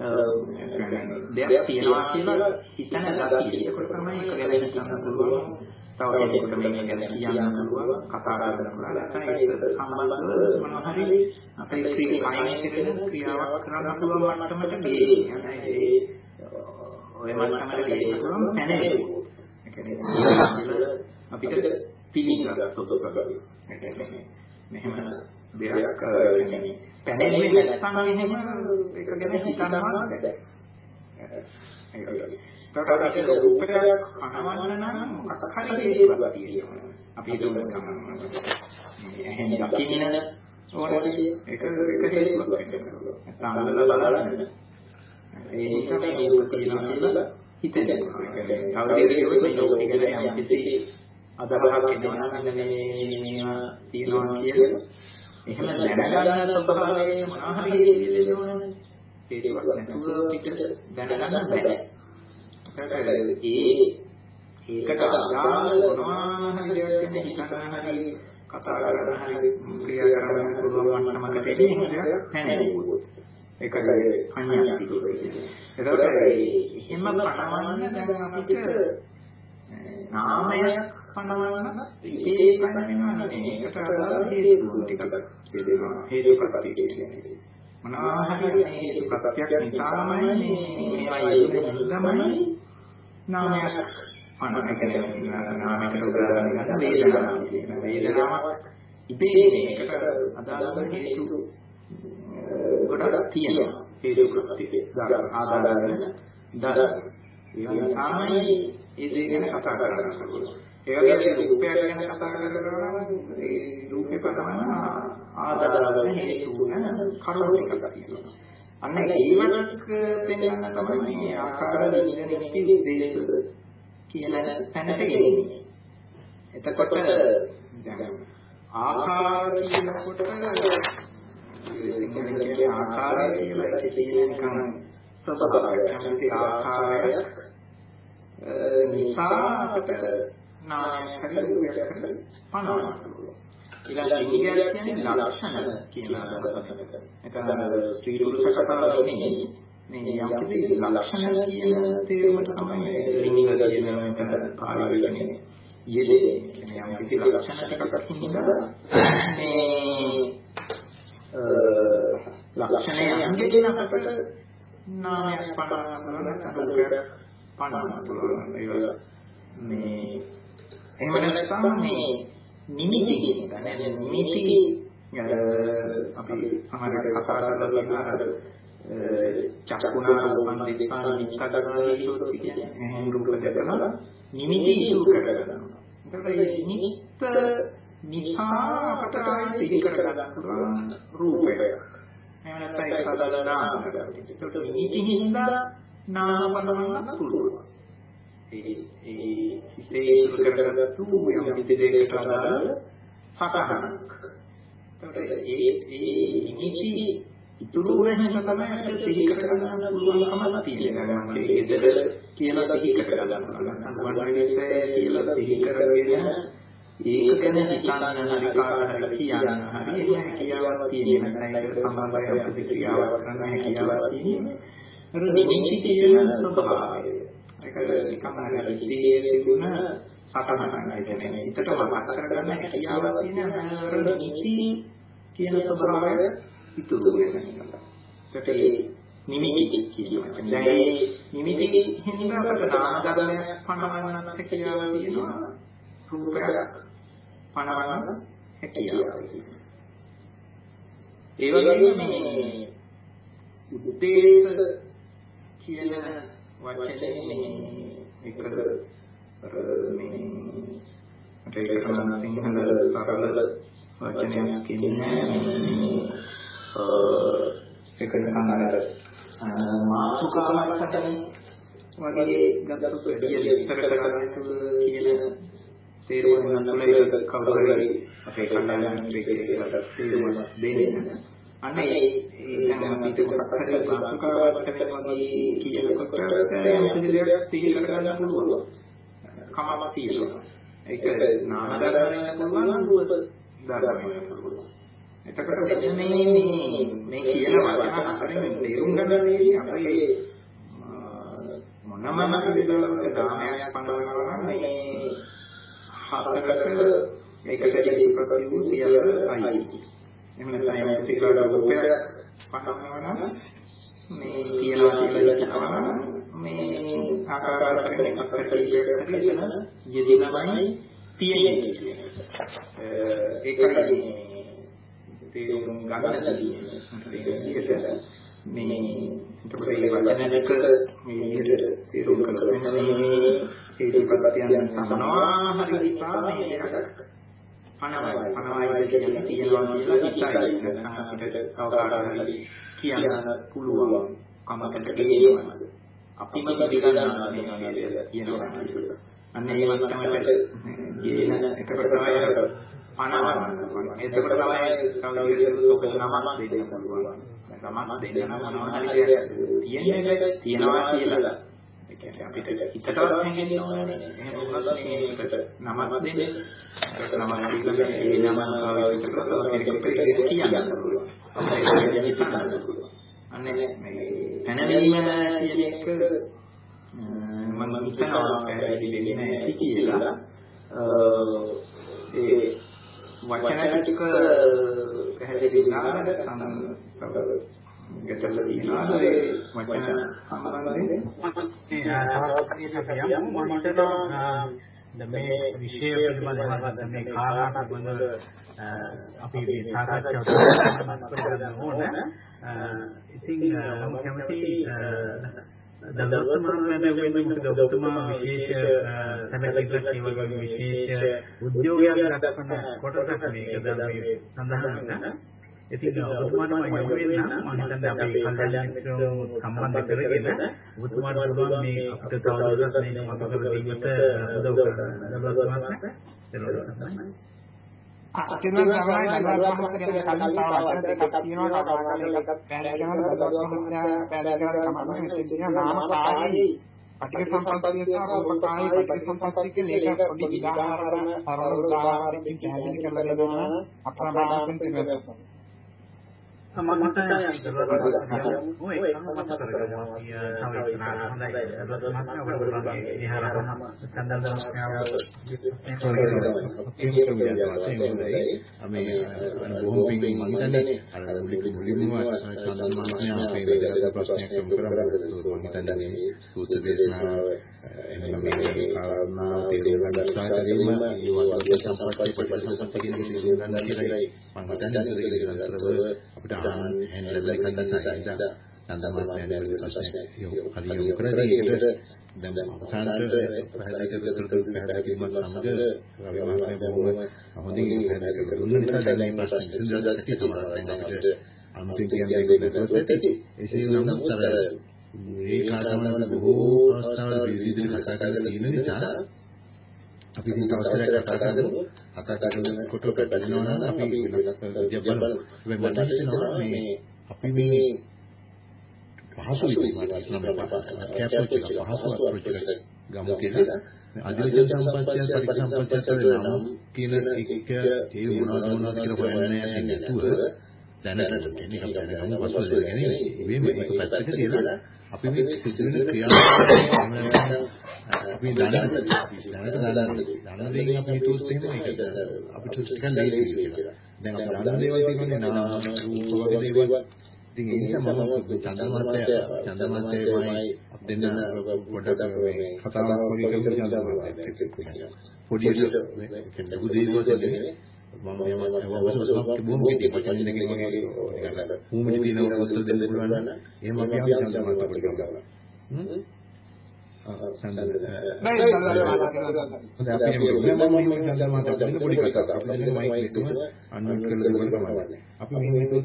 දෙයක් තියනවා කියලා හිතන ගතිය. ඒක තමයි ඒක ගැන හිතන්න පුළුවන්. තව කෙනෙකුට මේ ගැන කියන්න පුළුවන් කතා කරන්න පුළුවන්. ඒක සම්බන්ධව මොනවා හරි අපේ කයින් කරන ක්‍රියාවක් කරන්න පුළුවන් මට්ටමට මේ ඔය මට්ටමට ගේන්න පුළුවන් පැනවීම. ඒ කියන්නේ අපිට පිළිගත්තොත් ඒ කියන්නේ මෙහෙම දෙයක් කියන්නේ පැනෙන්නේ නැත්නම් එහෙම ඒක ගැන හිතනවා බෑ. ඒකට රූපයක් අනවන්න නම් මොකක් හරි හේතුවක් තියෙනවා. අපි හිතමු එහෙන් දකින්න ඕනේ ඒක හේතුවක් වෙනවා. නැත්නම් බලන්න. ඒ නිසා මේ රූප තියෙනවා කියලා හිතෙනවා. ඒ කියන්නේ කවුරුද මේ ලෝකෙ ගැන යම් කිසි අදහසක් එනවා නම් මේවා තියෙනවා කියලා එහෙම දැනගන්න ස්වභාවයේ මොනවා හරි හේතුවක් හේතුවක් නැතුව පිට දැනගන්න බෑ. ඒකට අදාළ මොනවා හරි දෙයක් වෙන හිතන්න හරි කතා කරන්න හරි ක්‍රියා කරන්න පුළුවන් මට්ටමකට එන්නේ දෙයක් නැහැ. ඒකයි අඤ්ඤාති කියන්නේ. ඒකට එහෙම පණවන්න දැන් අපිට නාමයක් පණවන්න ඒ පණවෙනවා නෙමෙයි. ඒකට අදාළ හේතු ටිකක් තියෙනවා. හේතුපත්ති කියන්නේ. මොනවා හරි හේතුපත්තියක් නිසාමයි මේවා යෙදුනේ තමයි නාමයක් පණ කියන්නේ නාමයකට උදාහරණ ගන්න වේදනාව කියන වේදනාවක් ඉබේනේ ඒකට අදාළ හේතු ගොඩක් තියෙනවා හේතු ප්‍රත්‍ය ආදාන ඒ තමයි ඒ දේ ගැන කතා කරනවා ඒ වගේ රූපයක් ගැන කතා කරනවා ඒ රූපේ පදම ආදාන හේතු වෙන කරුණු ටිකක් තියෙනවා අන්න ඒවට පෙන්වන්න තමයි මේ ආකාර නිගණිතී උද්දේශ කියලා තැනට එන්නේ. එතකොට දැන් ආකාර කියනකොට සිංහලෙන් ආකාරය කියලා කියනකම් සබබාවක් කැමති ආකාරය නිසාකට නාමයක් හරියට පනවනවා. ඊළඟ ඉංග්‍රීසි කියන්නේ ලක්ෂණ කියලා අදහසක්. එතන ස්ත්‍රී පුරුෂ කතාවනේ මේ යම් කිසි ලක්ෂණ කියන තේරුමට තමයි ලිංග කියන මෙතන පාවිච්චි වෙන්නේ. යෙදේ කියන්නේ යම් කිසි ලක්ෂණ ටිකක් හින්දා මේ ලක්ෂණය අංගෙකින් අපට නාමයක් පනවන්න පුළුවන්. ඒක මේ එහෙම නැත්නම් මේ නිමිති කියන නිමිති අපි සමහරවිට කතා කරලා තියෙනවා චක්කුණා රූපං දිස්පාන නිස්සද්දනීසෝත් කියන්නේ එහෙම රූප දැකලා නිමිති ඉසු කරගන්නවා. ඒකට මේ නිමිත්ත නිසා අපට සිහි කරගන්න පුළුවන් රූපය. එහෙම නැත්නම් ඒක සාධාරණ නාමයක්. ඒකට නිමිති හින්දා නාම පනවන්න පුළුවන්. ඒ හිතේ ඉසු කරගත්තු යම් කිසි දෙයකට අදාළ සතහනක්. ඒකට ඒ නිමිති ඉතුරු වෙන තමයි අපිට සිහි කරගන්න පුළුවන්කම තියෙනවා. ඒකද කියලා සිහි කරගන්න පුළුවන්. වර්ණනිසේ කියලා සිහි කරගෙන ඒක ගැන හිතන්න හරි කාට හරි කියන්න හරි එහෙම කියාවක් තියෙන නැත්නම් සම්බන්ධය ප්‍රතික්‍රියාවක් කරන්න හැකියාවක් තියෙන. අර නිමිති කියන ස්වභාවය. ඒක නිකම් අර හිතේ තිබුණ සතහනක් කියන්නේ හිතට වමත් කරගන්න හැකියාවක් තියෙන අර නිමිති කියන ස්වභාවය ඉතුරු වෙනවා. ඒකේ නිමිති කියනවා. දැන් මේ නිමිති හින්දා අපට නාම ධර්මයක් පනවන්නත් හැකියාව තියෙනවා. රූපයක් පනවන්න හැකියාව තියෙනවා. ඒ වගේම මේ උද්දේශ කියන වචනේ මේ එක මේ අපේ කරන සිංහල සරල වචනයක් කියන්නේ ඒක නිකන් අර මාසුකාවක් හදන වගේ ගත්තොත් විස්තර කරගන්න කියන තේරුම ගන්න තුළ ඒක කවුරු හරි අපේ කණ්ඩායමේ තේරුම දෙන්නේ. අනේ දැන් අපි මොකක් හරි මාසුකාවක් හදන වගේ කියනකොට මොකදයක් තීර කරගන්න පුළුවන්. කමක් තියෙනවා. ඒක නාම ධර්මයක් පුළුවන් රූප ධර්මයක් පුළුවන්. එතකොට මේ කියන වචන අතරින් තේරුම් ගන්නදී අපේ මොනම විදිහකට දානයක් පනවනවා මේ හතරක ඒකටදී ප්‍රතිවු සියල්ල අයි. එහෙම නැත්නම් යම් කිසිකට රූපයක් පනවනවා මේ කියලා කියනවා මේ ආකාරයෙන් එකකට හරියන යෙදෙනමයි තියෙන්නේ. ඒකයි තේරුම් ගන්න තියෙන්නේ. මේ එතකොට මේ වචන දෙක මේ විදිහට තේරුම් කරගන්න මේ හේතුපත්‍යයන් සමනවා හරි නිසා මේ පනවයි කියන්නේ තියනවා කියලා හිතයි. නැත්නම් අපිට කවදාවත් කියන්න පුළුවන් කමකට ගේනවා. අපිම පිළිගන්නවා මේ වගේ කියනවා. අන්න ඒ වත්තමට ගේන එතකොට තමයි පනවන්න. එතකොට තමයි කවුරුහරි ඔබ නමක් දෙන්න පුළුවන්. නමක් දෙන්න නම් මොනවා හරි තියෙන්නේ තියනවා කියලා. ඒ කියන්නේ අපිට හිතටවත් හැංගෙන්න ඕනේ. එහෙම වුණොත් මේකට නමක් දෙන්න. ඒකට නමක් දීලා ඒ නම පාවිච්චි කරලා කෙනෙකුට කියන්න පුළුවන්. අපිට ඒක හිතන්න පුළුවන්. අන්නේ මේ පැනවීම කියන එක මම හිතනවා පැහැදිලි වෙන්නේ නැහැ කියලා. ඒ වචන ටික පැහැදිලි වුණාද ගැටලු තියෙනවා ඒ වචන සම්බන්ධයෙන් මේ විෂය පිළිබඳව මේ කාරණා පිළිබඳව අපි මේ සාකච්ඡාව කරන්න ඕන. ඉතින් මම කැමති දැන් වර්තමානයේ මොකද ඔබතුමා විශේෂ සැලකිල්ලක් ඒ වගේ විශේෂ උද්‍යෝගයක් දක්වන කොටසක් මේක දැන් මේ සඳහන් කරනවා. ඉතින් ඔබතුමාට මම යොමු වෙනවා මම හිතන්නේ අපේ කල්යාණිකව සම්බන්ධ කරගෙන ඔබතුමාට පුළුවන් මේ අපිට තවදුරටත් මේ මතක කර දීමට උදව් කරන්න. අතින් තමයි දලවත් මහත්තයා ගැන කලින් තව වචන දෙකක් තියෙනවා කතාකරලා පැහැදිලි කරන දලවත් මහත්තයා පැහැදිලි කරන කමන්නේ ඉතින් නාම කායයි පටික සම්පත්තිය සහ රූප කායයි පටික සම්පත්තිය කියන එක පොඩි විදාහරණ සරල උදාහරණකින් පැහැදිලි කරලා දෙනවා අප්‍රමාණයෙන් තියෙනවා. සමහරවිට ඔය සම්මත කරගන්නවා අපිට ආහාර හැන්ඩල් එකක් ගන්න සඳහන් ප්‍රශ්නයක් හරියම කරදී ඒකට දැන් අවසානට පැහැදිලි කිරීමත් සමග රවි මහත්මයා බොහොම හොඳින් පැහැදිලි කරලා දුන්න නිසා දැන් මේ ප්‍රශ්න ඉදිරියට තමයි අපිට අන්තිම කියන්නේ නැතුව එසේ නමුත් අර මේ කාර්යවල බොහෝ අවස්ථාවල විවිධ කතා කරලා තියෙන නිසා අපි ඉතින් අවශ්‍යයක් කතා කරමු. කතා කරනකොට බැලුවා නම් අපි ජබ්බල මේ මට හිතෙනවා මේ අපි මේ පහසු විදිහට නම් කැප්චර් එක පහසු අප්‍රෝච් එක ගමු කියලා. අධිවිද්‍යා සම්පත්තිය පරිසම්පත්තිය නම් කියන එක ඒ මොනවද කියලා හොයන්නේ නැතුව දැනගන්න මේක අපිට ගමු පසුව දෙන්නේ මේ මේක පැත්තක තියලා අපි මේ සිදුවෙන ක්‍රියාවලිය අපි දැනගන්න අපි හිතුවොත් එහෙම ඒක අපිට ටිකක් ලේසි කියලා. දැන් අපි දන්න දේවල් තියෙන්නේ නාම රූප වගේ දේවල්. ඉතින් ඒ නිසා මම චන්දමාත්‍යමයි අපි දෙන්න පොඩ්ඩක් මේ කතාවක් පොඩි කරලා චන්දමාත්‍යත් පොඩියට කියන්නේ බුදේවෝ දෙන්නේ මම යමක් බොහොම කිටි වචන දෙකකින් වගේ මූමෙටි දිනවල උත්තර දෙන්න පුළුවන් නම් එහෙම අපි චන්දමාත්‍ය පොඩි කරනවා. අපි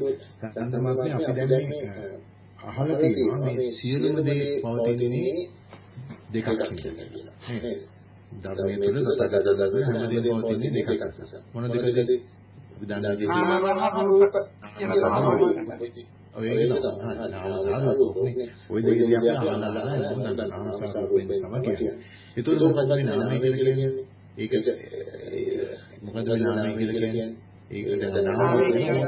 අහලා තියෙනවා මේ සියලුම දේ පවතින්නේ දෙකක් කියලා. ධර්මයේ තුල සතගතද හැමදේම පවතින්නේ දෙකක්. මොන දෙකද? විදානදී ඔය ඔය දෙවියන් අපි අහලා නාමසාරයෙන් තමයි කියන්නේ. ඒතකොට මොකද මේ නාමය කියලා කියන්නේ? ඒක මොකද මේ නාමය කියලා කියන්නේ? ඒක දැන් නාමය කියන්නේ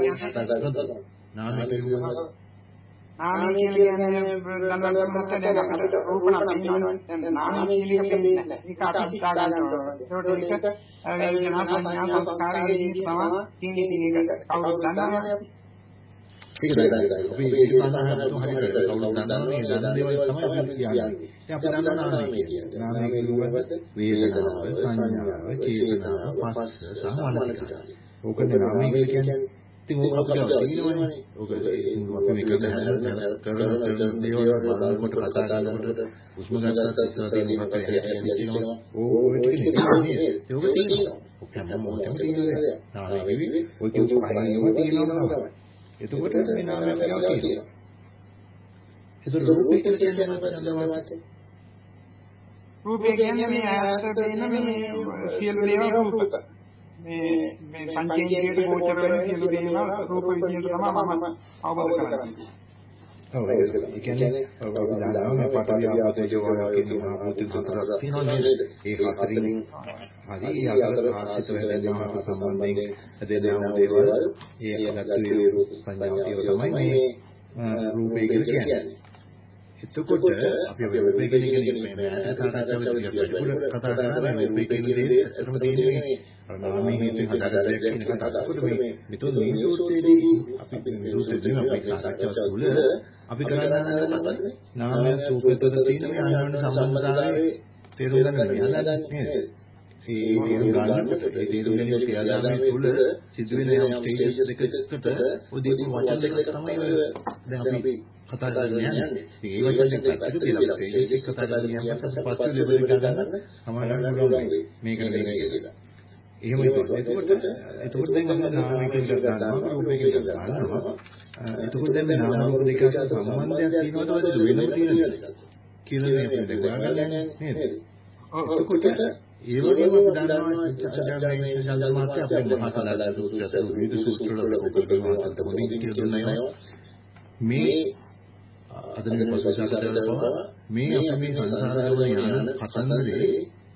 දන්දන් මහත්තයා දැන් අපිට රූපණ පෙන්වනවා. දැන් නාමය කියන්නේ ඒක අපි හිතා ගන්නවා. ඒකට ඒක වෙන සංඥා සංස්කාරයේ තමයි තියෙන්නේ. කවුරුත් දන්නවනේ අපි. ඒක දැක්කයි. අපි ඒක සාමාන්‍යයෙන් හරියට කවුරුත් දන්නවනේ දන්න දේවල් තමයි අපි කියන්නේ. ඉතින් අපි දන්නවා නාමය කියන්නේ. නාමය කියුවත් වේදනාව, සංඥාව, චේතනාව, පස්ස, සමානතික. ඕකනේ නාමය කියන්නේ. ඉතින් ඕක අපිට තේරෙනවනේ. ඕක අපි මේක කරන දේවල් බලනකොට කතා කරනකොට උස්ම ගන්නත් ඉස්සර තියෙන මොකක්ද කියනවා. ඔය ටික නෙමෙයි. ඒක තියෙනවා. ඔක හැම මොහොතෙම තියෙනවා. නාමය කිව්වේ ඔය කියපු පහේම තියෙනවා. එතකොට මේ නාමය අපිට තියෙනවා. ඒක රූපේ කියලා කියන්නේ මොකක්ද? රූපේ කියන්නේ මේ ආයතන දෙන මේ සියලු දේවල් රූපක. මේ පංචේන්ද්‍රියට ගෝචර වෙන සියලු දේවල් රූප විදියට තමයි මම අවබෝධ කරගන්නේ. ඔව් ඒ කියන්නේ අපි දන්නවා මේ පටවිය ආපතේ වගේ කියන ආපත හතරක් තියෙනවා නේද? ඒ හතරින් හරි අතර ආශ්‍රිත වෙනවා අප සම්බන්ධයෙන් දෙදෙනා දේවල් ඒ අගතු රූප සංඥාව තමයි මේ රූපය කියලා කියන්නේ. එතකොට අපි රූපය කියන්නේ මේ සාකච්ඡාවේදී කතා කරලා රූපය කියන දේ අතරම තියෙන්නේ නාමයේ හේතුන් හදාගන්න කියන කතාවකට මේ මෙතන මේ සූත්‍රයේදී අපි මේ සූත්‍රයේදී අපි සාකච්ඡා තුළ අපි කරන්නේ මොකක්ද? නාමය රූපයතර තියෙන මේ අන්‍යෝන්‍ය සම්බන්ධතාවයේ තේරුම් ගන්න නේද? ඒ තේරුම් ගන්නකොට ඒ තේරුම් ගැනීම ක්‍රියාදාමයේ තුල සිදුවෙන යම් ස්ටේජස් දෙකකට උදේපු වචන දෙක තමයි දැන් අපි කතා කරන්නේ යන්නේ. ඒ වචන දෙක පැත්තට තියලා ඒක කතා කරන්නේ යම් පස්සේ ලෙවල් එක ගන්න සමානව පුළුවන් මේක කියලා. එහෙම එතකොට දැන් අපි නාමයකින් ගන්නවා රූපයකින් ගන්නවා. එතකොට දැන් මේ නාම රූප දෙක අතර සම්බන්ධයක් තියෙනවද වද වෙනම තියෙනවද කියලා මේ අපිට හොයාගන්න නේද? එතකොට ඒ වගේම අපි දන්නවා චක්‍රාග්‍රහණය සම්මාත්‍ය අපේ මහා කලාල සූත්‍රය විවිධ සූත්‍රවල උපකරණවලට මොනින් කියලා දුන්නා මේ අද මේ පසුසාකච්ඡාවල පවා මේ අපි මේ සංසාරවල යන කතන්දරේ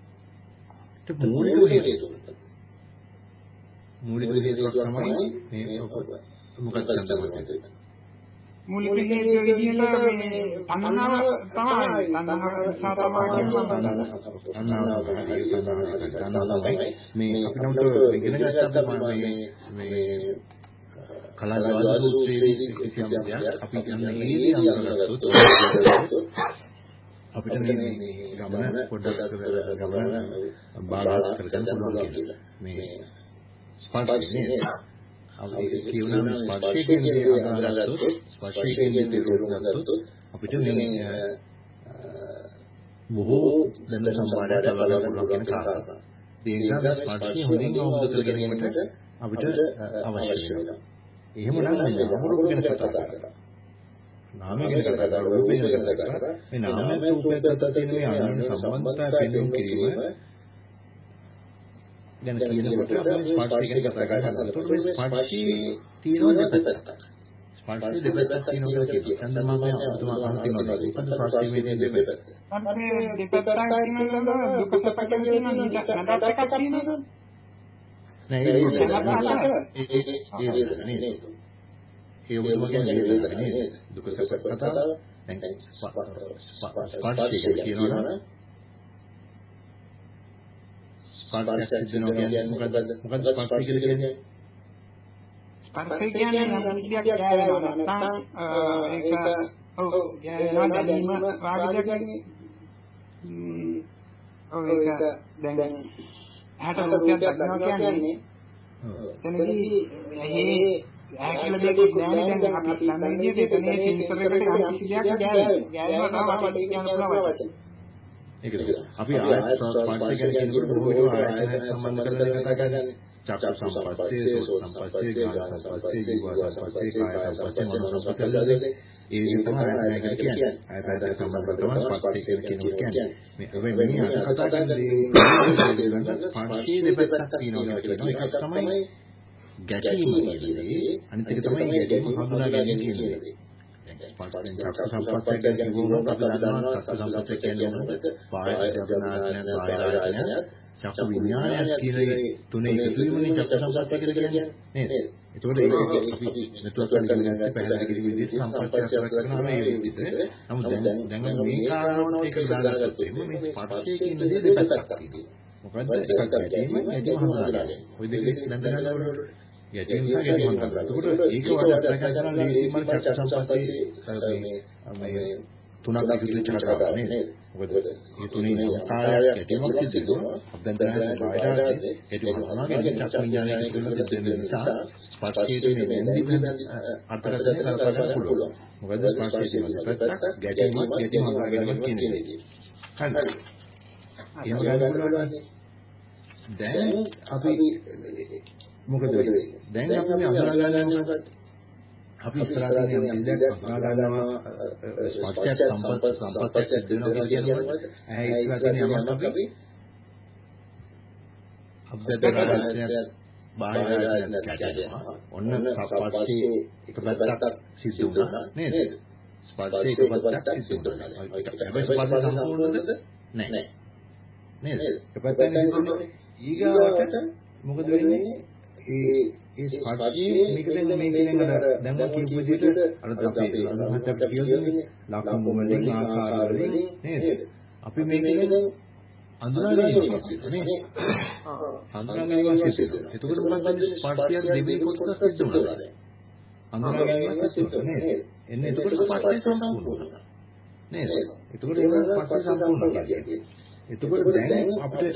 මූලික හේතුවක් තමයි මේ මොකක්ද කියන්නේ මූලික හේතුව විදිහට මේ තණ්හාව තමයි තණ්හාව නිසා තමයි මේ අපි නමුත් ඉගෙන ගත්තා මේ කලාවාද සූත්‍රයේදී කිසියම් දෙයක් අපි කියන්නේ ඒදී අඳුරගත්තොත් අපිට මේ ගමන පොඩ්ඩක් ගමන බාරවත් කරගන්න පුළුවන් කියලා මේ ස්පර්ශනේ අපි කියනවා ස්පර්ශයේ කියන්නේ අඳුරගත්තොත් ස්පර්ශයේ කියන්නේ තේරුම් ගත්තොත් අපිට මේ බොහෝ දැන සම්මානයට ලබා පුළුවන් කියන කාරණා. ඒ නිසා ස්පර්ශය හොඳින් අවබෝධ කර ගැනීමට අපිට අවශ්‍ය වෙනවා. එහෙමනම් අමුරුක ගැන කතා කරලා නාමය ගැන කතා කරලා රූපය ගැන කතා කරලා මේ නාමය රූපය අතර තියෙන මේ අන්‍යෝන්‍ය සම්බන්ධතාවය පෙන්වීම කිරීම ගැන කියනකොට අපි ස්පර්ශය ගැන කතා කරනවා. ඒකට මේ ස්පර්ශී තියෙන දෙපැත්තක්. ස්පර්ශී දෙපැත්තක් තියෙනවා කියලා කියනවා. චන්දමාමය අතුමා අන්තිමයි. ඒකත් ස්පර්ශී මේ දෙපැත්ත. අපි දෙපැත්තක් කියනකොට දුක සැප කියන නඩත් එකක් තියෙනවා. නෑ ඒ ඔබතුමා කියන්නේ නේද? දුක සැප කතාව දැන් ස්පර්ශය කියනවනේ ස්පර්ශයක් සිදෙනවා කියන්නේ මොකද්ද ස්පර්ශය කියලා කියන්නේ? ස්පර්ශය කියන්නේ නම් කියක් ගෑවෙනවා නැත්නම් ඒක ඔව් ගෑවෙනවා දැනීම වාගේ දෙයක් ඔව් ඒක දැන් ඇහැට රූපයක් දක්නවා කියන්නේ එතනදී ඇහි ඇහැකල දෙක දැනෙන අපි ළඟ විදිහට එතනේ සෙන්සර් එකට යම් කිසි දෙයක් ගෑවෙනවා තමයි කියන්න පුළුවන්. ඒකද අපි ආයත ස්පර්ශය ගැන කියනකොට බොහෝ විට ආයතන සම්බන්ධ කරලා කතා කරන්නේ චක්ක සම්පස්සේ සෝත සම්පස්සේ ගාන සම්පස්සේ ජීව සම්පස්සේ කාය සම්පස්සේ මනෝ සම්පස්සේ ඒ විදිහ තමයි ආයතන කියන්නේ. ආයතන සම්බන්ධ තමයි ස්පර්ශය කියනකොට කියන්නේ. මේ මේ කතා කරන්නේ ස්පර්ශයේ දෙපැත්තක් තියෙනවා කියනවා. එකක් තමයි ගැටීම කියන්නේ. අනිත් එක තමයි ගැටීම හඳුනා ගැනීම කියන්නේ. ස්පර්ශයෙන් චක්ක සම්පස්සේ ගැන කිව්වොත් අපි දන්නවා චක්ක සම්පස්සේ කියන්නේ පායය ජපනාඥයන් පායය චක්ක විඥානය කියන තුනේ එකතු වීමනේ චක්ක සම්පස්සේ කියලා කියන්නේ නේද? ඒකෝට ඒක අපි මෙතුවක් කරගෙන පැහැදිලි කිරීම විදිහට සම්පස්සේ කරනවා මේ විදිහට. නමුත් දැන් මේ කාරණාව එක දාගත්තොත් මේ ස්පර්ශයේ කියන දේ දෙපැත්තක් තියෙනවා. මොකද්ද එකක් ගැටීම හඳුනා ගන්න. ওই දෙකේ දැනගන්නකොට ගැටීම සහ ගැටීම හඳුනා ගන්න. ඒකට ඒක වඩා ප්‍රකාශ කරන ලේසිම චක්ක සම්පස්සේ මේ තුනක් විදිහට කතා නේද? මොකද මේ තුනේ කායයක් ගැටීමක් සිදු වෙනවා. අභ්‍යන්තරයෙන් බාහිරට ගැටීම හඳුනාගෙන චක්ක විඥානය කියන දෙන්න නිසා ස්පර්ශයේ මේ දෙන්නේ අර්ථකථනය කල්පනා කරන්න පුළුවන්. මොකද ස්පර්ශයේ දෙපැත්තක් ගැටීමක් හඳුනා ගැනීම කියන දේ. හරි. එහෙම ගන්න පුළුවන්. දැන් අපි මොකද වෙන්නේ? දැන් අපි මේ අඳුරා ගන්න අපි ඉස්සරහට යන දෙයක් අඳුරා ගන්නවා ස්පර්ශයක් සම්පස්සයක් දෙනවා කියනකොට ඇහැ ඉස්සරහට යන යමක් අපි අභ්‍යන්තරාඥය බාහිරාඥය කැඩෙනවා. ඔන්න ස්පර්ශයේ එක පැත්තක් සිද්ධ වුණා නේද? ස්පර්ශයේ එක පැත්තක් සිද්ධ වුණා. හැබැයි ස්පර්ශය සම්පූර්ණද? නැහැ. නේද? එකපැත්තෙන් හිතුනේ ඊගාවට මොකද වෙන්නේ? ඒ ස්පර්ශයේ මේක දැන් මේ කියන දැන් මම කියපු විදිහට අර අපේ අනුහත් අපිට කියන්නේ ලක්ෂණ වලින් ආකාර වලින් නේද? අපි මේකෙන් අඳුනා ගැනීමක් නේද? අඳුනා ගැනීමක් සිද්ධ වෙනවා. එතකොට මොකක්ද ස්පර්ශය දෙවෙනි කොටස සිද්ධ වෙනවා. අඳුනා ගැනීමක් සිද්ධ වෙනවා නේද? එන්නේ එතකොට පස්සේ සම්පූර්ණ නේද? එතකොට ඒක පස්සේ සම්පූර්ණ කියන්නේ. එතකොට දැන් අපිට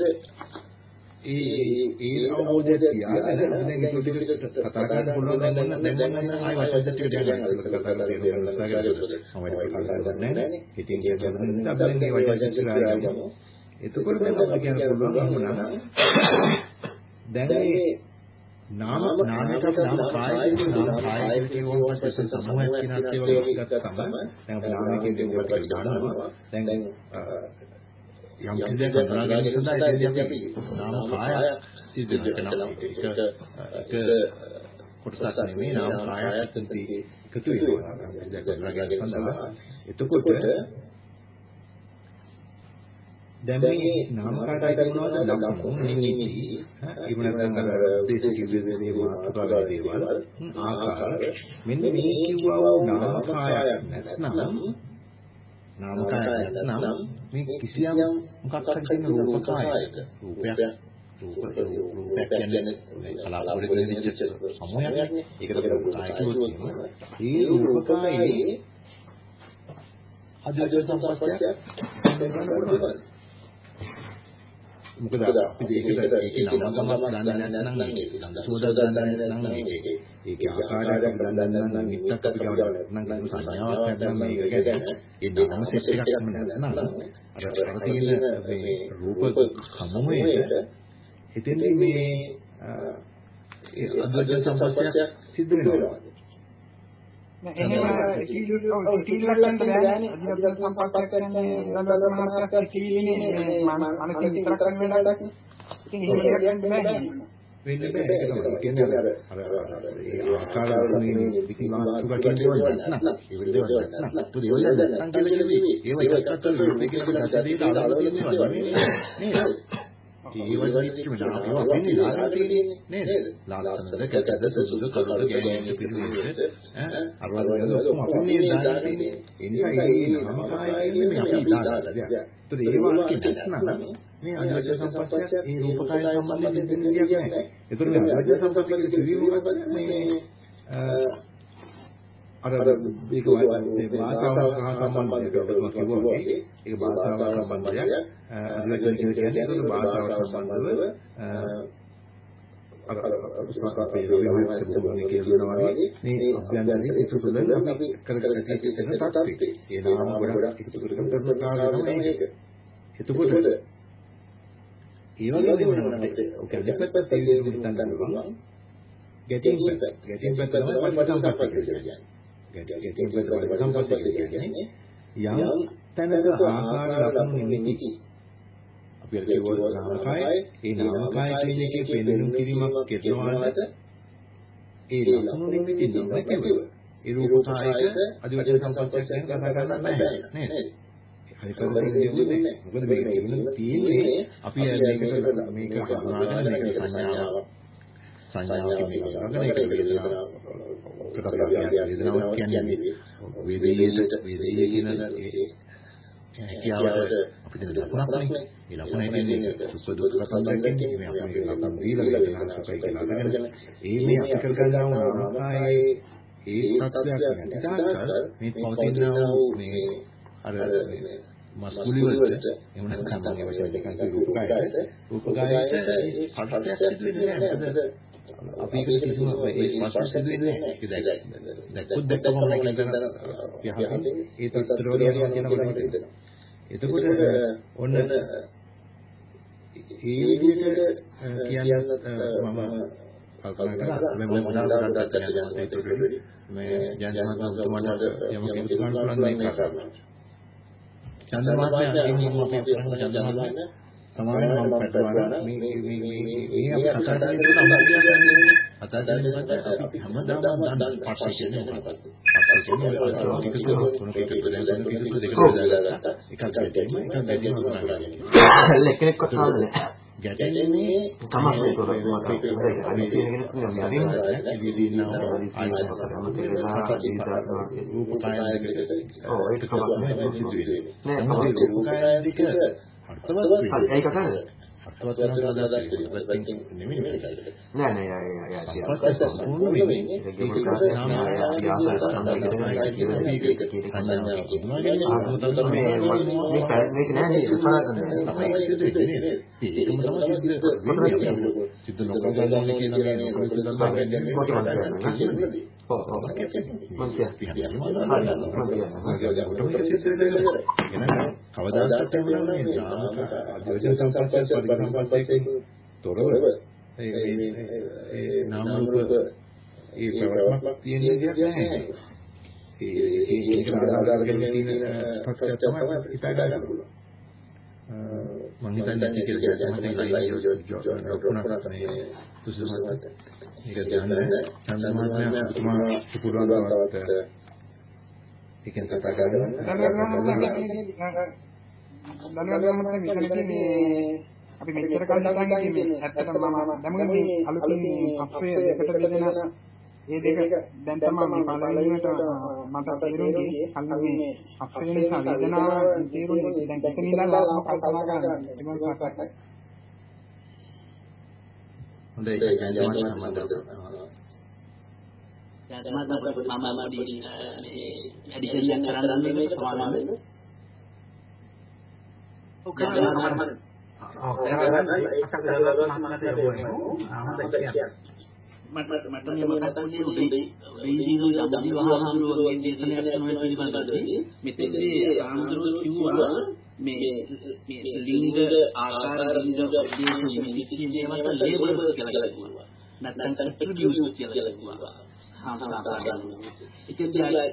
ඒ අවබෝධය තියාගෙන දැන් ඒක ටික කතා කරන්න පුළුවන් දැන් මම ආයෙ වචන ටික යනවා කතා කරලා තියෙනවා නැහැ. ඉතින් ඒක තමයි අපි දැන් මේ වචන ටික ආයෙ එතකොට දැන් අපිට කියන්න පුළුවන් වුණා දැන් මේ නාම කාය කියවුවා පස්සේ සමූහයක් කියනත් ඒ වගේ ගත්තම දැන් අපි නාමයේ කියන දේවල් ටික ගන්නවා. දැන් යම් කිසිදෙයක් කරනවා ගැන සඳහා ඉතින් අපි නාම කාය සිද්ධ කරනවා. ඒක කොටසක් නෙමෙයි නාම කායත් එකතු වෙනවා. දැන් කරනවා ගැන සඳහා එතකොට දැන් මේ නාම කායයි කියනවාද ලක්ෂණ නිමිති එහෙම නැත්නම් අර දේශික විදේ මාතෘකාවේ දේවල් ආකාර මෙන්න මේ කිව්වා වූ නාම කායයක් නැත්නම් මේ කිසියම් මොකක් හරි කියන රූප කායයක රූපයක් කියන්නේ කලාපවල දෙවිච්ච සමෝයක් ඒකට රූප කාය කියනවා. මේ රූප කායේ අධ්‍යාත්ම සම්පස්සයක් මොකද අපි ඒකේ නම ගමක් දන්නේ නැත්නම් සෝදා දන්නේ නැත්නම් ඒකේ ආකාරයක් දන්නේ නැත්නම් නිත්තක් අපි ගවඩ නැත්නම් සංඥාවක් නැත්නම් මේක ගැන ඒ නම සෙට් එකක්ම නැත්නම් අර තියෙන මේ රූප සමූහයේ හිතෙන්නේ මේ අද්වෛත සම්පස්සයක් සිද්ධ වෙනවා. එහෙම ඉතිරිලක්ෂණ බෑනේ අධිගත සම්පස්සයක් කරන්නේ රණ්ඩු මහත්තයා කීනේ මනස විතරක් කරන වෙලාවට ඉතින් එහෙම දෙයක් බෑ වෙන්නේ බෑ ඒක තමයි කියන්නේ අර ඒ ආකාරයෙන් විකිමාතුක කියන දේවල් නැත්නම් ඒ දේවල් නැත්නම් තු දේවල් නැත්නම් කියලා කිව්වේ ඒව එකක් අතර විරුද්ධ කියන කතාවේ දාලා තියෙනවා නේද ඒ වගේ කිව්වම ඒවා වෙන්නේ දාලා තියෙන්නේ නේද ලාලසනද කැටද සුසුද කරුද ගෑනිට පිළිවෙලට අරවල වල ඔක්කොම අපේ දාලා තියෙන්නේ ඒ නිසා ඒ නම කායයෙන් මේ අපි දාලා දෙයක් ඒත් ඒ වාක්‍ය නැත්නම් මේ අධ්‍යාත්ම සම්පස්සයක් ඒ රූප කාය සම්බන්ධයෙන් දෙන්න දෙයක් නැහැ ඒතර මේ අධ්‍යාත්ම සම්පස්සයේ කිව්වේ මොකක්ද මේ අර මේක මේ භාෂාව හා සම්බන්ධයක් කිව්වා ඒක භාෂාව සම්බන්ධයක් අධ්‍යාත්ම කියන්නේ ඒක භාෂාව සම්බන්ධව අර පුස්තකයේ විවෘත බුදුනේ කියනවා වගේ මේ අභ්‍යන්තරයේ ඒක තුළ අපි කරගෙන තියෙන තත්ත්වය ඒ නාම ගොඩක් එකතු කරගෙන කරන කාර්යය තමයි ඒක එතකොට ඒ වගේ වෙනවනේ ඔක දෙපැත්ත තේරුම් ගන්න පුළුවන් ගැටීම් පැත්ත තමයි පරිසම්පත්තිය කියන්නේ ගැටීම් පැත්ත පරිසම්පත්තිය කියන්නේ යම් තැනක ආකාර ලක්ෂණ නිමිති අපි කියවෝ නාමකාය ඒ නාමකාය කියන එකේ පෙන්වුම් කිරීමක් කරනවාට ඒ ලක්ෂණ නිමිති නොකියුව ඒ රූපකායක අධිවචන සම්පස්සයක් ගැන කතා කරන්න බෑ නේද හරි කරන්නේ මොකද මේක තියෙන්නේ අපි මේක හඳුනාගෙන මේක සංඥාවක් මේක ගන්න එක වේදනාවක් කියන්නේ වේදයේ කියන කියාවට අපිට ලකුණක් නේ ඒ ලකුණ කියන්නේ සුඛ දුක්ඛ සංකල්පයෙන් මේ අපේ ලකුණ දීලා ගන්න සුඛයි කියලා අරගෙන ඒ මේ අපි කරගන්නා වූ නාමකායේ ඒ තත්ත්වයක් නැතිදාකල් මේ පවතින මේ අර මස්කුලි වලට එහෙම නැත්නම් මේ වචන දෙකක් රූපකායයට පටලයක් සිදු වෙන්නේ නැහැ අපි ඒක කිසිම ඒ ප්‍රශ්න සිදු වෙන්නේ නැහැ ඒක දැක්කොත් දැක්කම නැකෙන ඒ තත්ත්ව වල කියනකොට එතකොට ඔන්න ඒ විදිහට කියන්න මම කල්පනා කරා මම උදාහරණයක් ගන්න ඒකට මේ ජනමාධ්‍යමකට යම කෙනෙක් ගන්න පුළුවන් මේක කරනවා චන්දමාත්මයා කියන්නේ අපේ චන්දමාත්මයා සමාවෙන් මම පැටවන මේ අපි කතා කරන්නේ අතදැකීමකට අපි හැමදාම දන්න පස්සේ කියන්නේ මොකක්ද පස්සේ කියන්නේ තුනක එකතු දෙකක් දාගත්තා එකක් ගැටීම එක්කෙනෙක් කතාවද නැහැ ගැටෙන්නේ තමයි අර්ථවත් වෙනවා දාලා නෙමෙයි මේක. නෑ කවදාවත් මේ අධ්‍යයන සම්ප්‍රදාය පරිසම්පදායකින් තොරව ඒ නාම රූප ඒ ප්‍රවෘත්තියක් තියෙන විදිහක් නැහැ. ඒක ආදාරගෙන තියෙන ප්‍රත්‍යක්ෂ තමයි හිතා ගන්න පුළුවන්. මම හිතන්නේ ඒක තමයි ලයින් මේ සුසුමත් ඒක දැනගන්න චන්දමාත්මය පුදුමාකාරවත් ඒකෙන් කතා කරනවා. අපි මෙච්චර කල් හිතන්නේ ඇත්තටම මම දැන් මේ අලුතින් අපේ දෙකට බෙදෙන ඒ දෙක දැන් තමයි මේ පළවෙනිවට මට තේරුනේ අන්න මේ අපේ නිසා වේදනාව තේරුනේ දැන් ඒක නිලලා කල්පනා කරනවා ඒක මොකක්ද හොඳයි ඒක ගැනම ඇඩිෂන් කරන්න මේක සමානව මට මේ මතකන්නේ උදේ වහාමුදුරුවෝ වගේ දේශනයක් කරන පිළිබඳව මෙතෙන්දී ආමුදුරුවෝ කිව්වා මේ ලිංග ආකාර ලිංග විශේෂීමකට ලේබල්ස් කියලා කිව්වා. නැත්නම් ඇට්‍රිබියුට්ස් කියලා කිව්වා. ඉතින්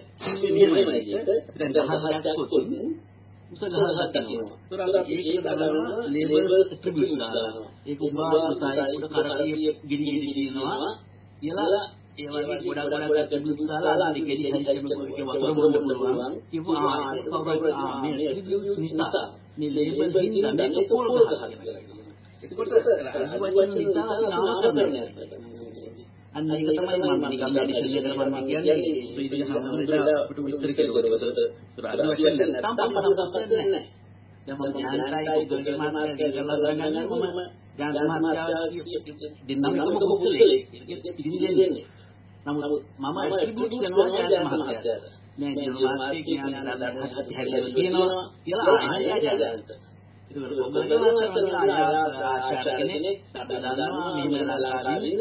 දැන් දහහක් උසගහකට තියෙනවා. ඒක දානවා ලේබල් ඇට්‍රිබියුට් දානවා. ඒක උපාසයි උඩ කරටිය ගිනි දිනවා. කියලා ඒ වගේ ගොඩක් ඇට්‍රිබියුට් දාලා ගෙඩි හැදෙන්නකොට ඒක වතුර බොන්න පුළුවන්. කිව්වා ඒක කවුරුත් මේ ඇට්‍රිබියුට් නිසා මේ ලේබල් හින්දා මේක පොල් ගහලා කියනවා. ඒකට අනිවාර්යයෙන්ම නිසා නාමකරණය අන්න ඒක තමයි මම නිකන් ඇඩිෂන් කරනවා කියන්නේ ඒ විදිහට හම්බුනේලා අපිට විස්තර කෙරුවා. ඒක අද වශයෙන් නැත්නම් තමයි නැහැ. දැන් මම ඥානයි ගොඩේ මාත්‍යා කියලා ගන්නන්නේ මම ඥාන මාත්‍යාව දෙන්නම කොහොමද ඉතින් නමුත් මම ඇට්‍රිබියුට් කරනවා ඥාන මාත්‍යාවට. නෑ ඥාන මාත්‍යා කියන්නේ දාලා හැදලා කියනවා කියලා ආයෙත් ඒක ඔබගේ ආචාර්යකෙනෙක් සාධාරණව මෙහෙමලාලාදී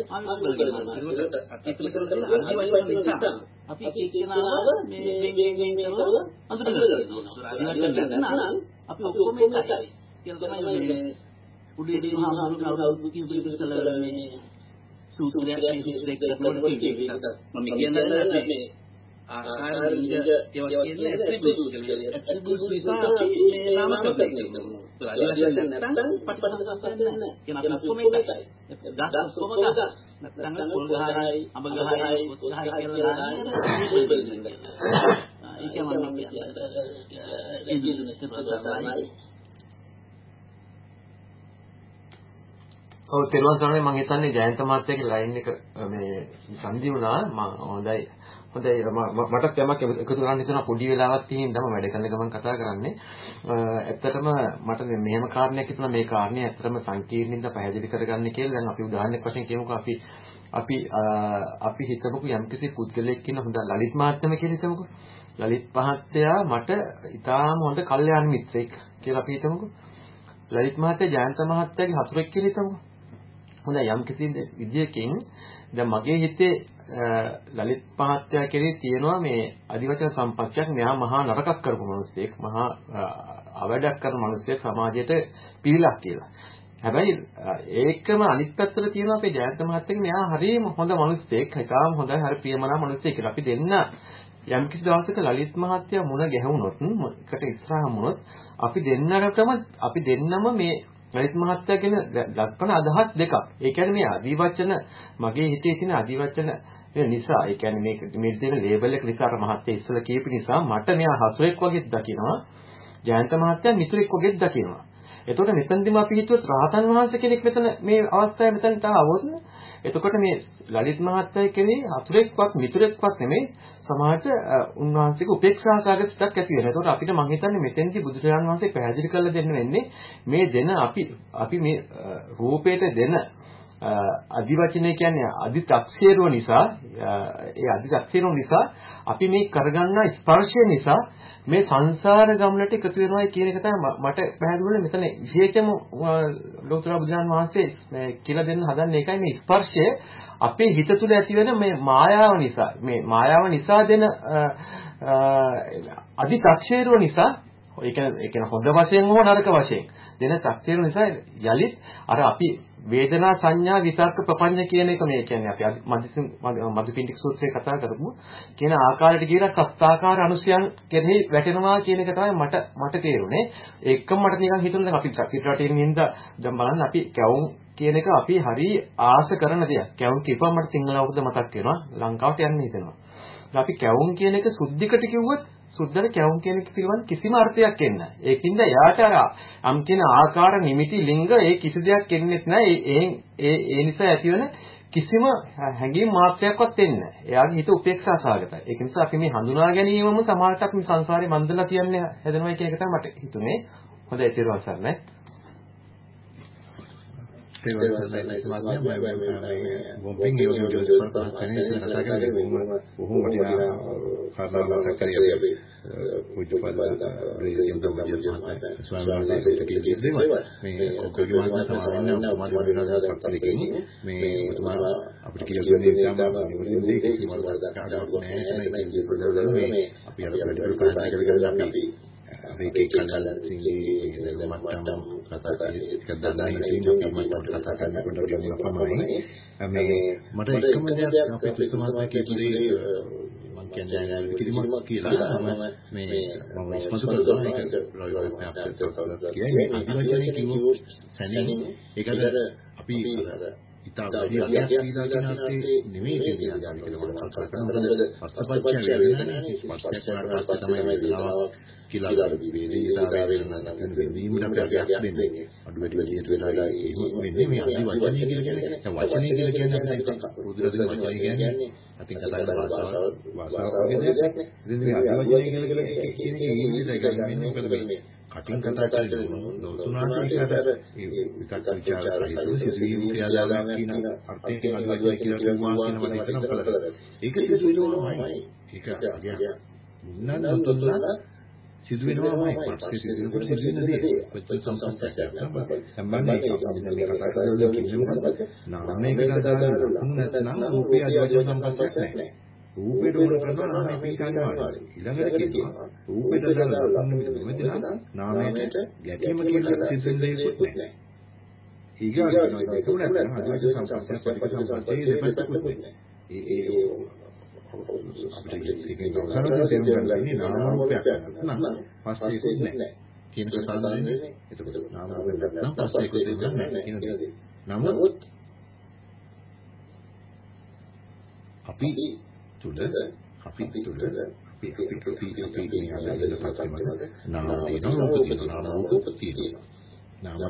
අපි කියනවා මේ කරලා අඳුරගන්නවා. අපි ඔක්කොම එකයි. කියලා තමයි මේ උඩේදී මහාමුදුරුවෝ කිව්ව මේ සූත්‍රයක් මම කියන්නේ මේ ආකාර ලිංග ඒවා කියන්නේ ඇට්‍රිබියුට් කියලා. ඇට්‍රිබියුට් නිසා මේ නාමකරණය කරනවා. ඒක නැත්නම් පටිපදාසන්න නැහැ. කියන අපි ඔක්කොම එකයි. ගස් ඔක්කොම ගස්. නැත්නම් පොල් ගහයි, අඹ ගහයි, පොත් ගහයි කියලා දාන්නේ. ඒක මම කියන්නේ. ඔව් තේරුම් ගන්න මම හිතන්නේ ජයන්ත මහත්තයාගේ ලයින් එක මේ සංදි වුණා. හොඳයි මටත් යමක් එකතු කරන්න හිතන පොඩි වෙලාවක් තියෙන දම වැඩ කරන ගමන් කතා කරන්නේ. ඇත්තටම මට මෙහෙම කාරණයක් හිතුණා මේ කාරණේ ඇත්තටම සංකීර්ණින්ද පැහැදිලි කරගන්න කියලා. දැන් අපි උදාහරණයක් වශයෙන් කියමුකෝ අපි හිතමුකෝ යම්කිසි පුද්ගලයෙක් ඉන්න හොඳ ලලිත් මහත්මයා කියලා හිතමුකෝ. ලලිත් මහත්තයා මට ඉතාම හොඳ කල්යාණ මිත්‍රෙක් කියලා අපි හිතමුකෝ. ලලිත් මහත්තයා ජයන්ත මහත්තයාගේ හතුරෙක් කියලා හිතමුකෝ. හොඳ යම්කිසි විදියකින් දැන් මගේ හිතේ ලලිත් මහත්තයා කෙරේ තියෙනවා මේ අධිවචන සම්පත්තියක්. මෙහා මහා නරකක් කරපු මිනිස්සෙක්, මහා අවඩක් කරන මිනිස්සෙක් සමාජයට පිළිලක් කියලා. හැබැයි ඒකම අනිත් පැත්තට තියෙනවා අපේ ජයන්ත මහත්තයාගේ මෙහා හරියම හොඳ මිනිස්සෙක්, හිතාම හොඳයි, හරි ප්‍රියමනාප මිනිස්සෙක් කියලා. අපි දෙන්න යම් කිසි දවසක ලලිත් මහත්තයා මුණ ගැහුනොත්, එකට ඉස්සරහම වුණොත් අපි දෙන්නම මේ ලලිත් මහත්තයා කියන දක්වන අදහස් දෙකක්. ඒ කියන්නේ මේ අධිවචන මගේ හිතේ තියෙන අධිවචන නිසා, ඒ කියන්නේ මේ තියෙන ලේබල් එක නිසා මහත්තයා ඉස්සෙල්ලා කියපු නිසා මට මෙයා හසුරෙක් වගේ දකිනවා. ජයන්ත මහත්තයා මිතුරෙක් වගේ දකිනවා. එතකොට මෙතනදිම අපි හිතුවත් රහතන් වහන්සේ කෙනෙක් මෙතන මේ අවස්ථාවේ මෙතනට ආවොත් එතකොට මේ ලලිත් මහත්තයා කෙනේ හසුරෙක්වත් මිතුරෙක්වත් නෙමෙයි සමාජයට උන්වහන්සේගේ උපේක්ෂා සාගත සිතක් ඇති වෙනවා. ඒකට අපිට මම හිතන්නේ මෙතෙන්දී බුදුරජාණන් වහන්සේ පැහැදිලි කරලා දෙන්න වෙන්නේ මේ දෙන අපි මේ රූපයට දෙන අදිවචනේ කියන්නේ අදි탁සේරුව නිසා ඒ අදි탁සේරුව නිසා අපි මේ කරගන්නා ස්පර්ශය නිසා මේ සංසාර ගමනට එකතු වෙනවා කියන එක තමයි මට පැහැදිලි වෙන්නේ. මෙතන විශේෂම ලෝතර බුදුරජාණන් වහන්සේ කියලා දෙන්න හදන්නේ ඒකයි මේ ස්පර්ශය අපේ හිත තුළ ඇති වෙන මේ මායාව නිසා දෙන අදි탁සේරුව නිසා ඒ කියන්නේ හොඳ වශයෙන් හෝ නරක වශයෙන් දෙන takseeru නිසා යලිත් අර අපි වේදනා සංඥා විතර්ක ප්‍රපංච කියන එක මේ කියන්නේ අපි මදුපිණ්ඩික සූත්‍රයේ කතා කරමු කියන ආකාරයට කියලා සත්‍යාකාර අනුසයන් කෙරෙහි වැටෙනවා කියන එක තමයි මට තේරුනේ. ඒකම මට නිකන් හිතුණා දැන් අපි රටේ ඉඳන් දැන් බලන්න අපි කැවුම් කියන එක අපි හරි ආස කරන දෙයක්. කැවුම් කියපුවම මට සිංහල අවුරුද්ද මතක් වෙනවා. ලංකාවට යන්න හිතෙනවා. අපි කැවුම් කියන එක සුද්ධිකට කිව්වොත් සුද්ධර කැවුම් කියන එක පිළිබඳ කිසිම අර්ථයක් එන්නේ නැහැ. ඒකින්ද යාට අම් කියන ආකාර නිමිති ලිංග ඒ කිසි දෙයක් එන්නේ නැහැ. ඒ නිසා ඇතිවන කිසිම හැඟීම් මාත්‍රයක්වත් එන්නේ නැහැ. එයාගේ හිත උපේක්ෂා සාගතයි. ඒක නිසා අපි මේ හඳුනා ගැනීමම සමාජයක් මේ සංසාරේ මන්දලා කියන්නේ හැදෙනවා කියන එක තමයි මට හිතුනේ. හොඳයි ඊට පස්සේ Bumping you just for Riki kanal tinggi macam kata kedana ini katakan pada dunia pemain. Mata kemudian apa itu semua kita mungkin yang kita kira masuk ke dalam lalu apa kiai ini kiu seni ikat api kita beri kita nanti nimi kita jadi kita katakan pasti kita main Kila beli darah dan beli mudah berjaya beli. Aduh dia ini ada wajahnya gila-gila. Yang wajahnya gila-gila kita udah ada wajahnya gila. Nanti katakan bahasa gitu ya. Jadi ada wajahnya gila-gila ini saya ini kalau cutting kata dulu. Tuh nanti kita bicara itu sesuatu yang ada kina arti ada wajahnya gila-gila kina macam itu kalau. Ikat itu main. Ikat ya. Nan betul Siduinwa mai pasti siduinwa siduinwa betul sampai sambandai kalau kita katakan nah mereka ada punya rupiah aja sampai sekne rupiah dulu kan nah mereka kan hilang lagi itu rupiah dalam punya nah mereka jadi mereka siduinwa ikutnya hingga itu nanti ada sampai ikutnya Kalau saya ini nama rupiah, nah pasti ikutnya. Kini kesalahan ini itu nama rupiah, nah pasti ikutnya. Namun, api sudah ini ada di depan mana? Nama rupiah tidak. Nama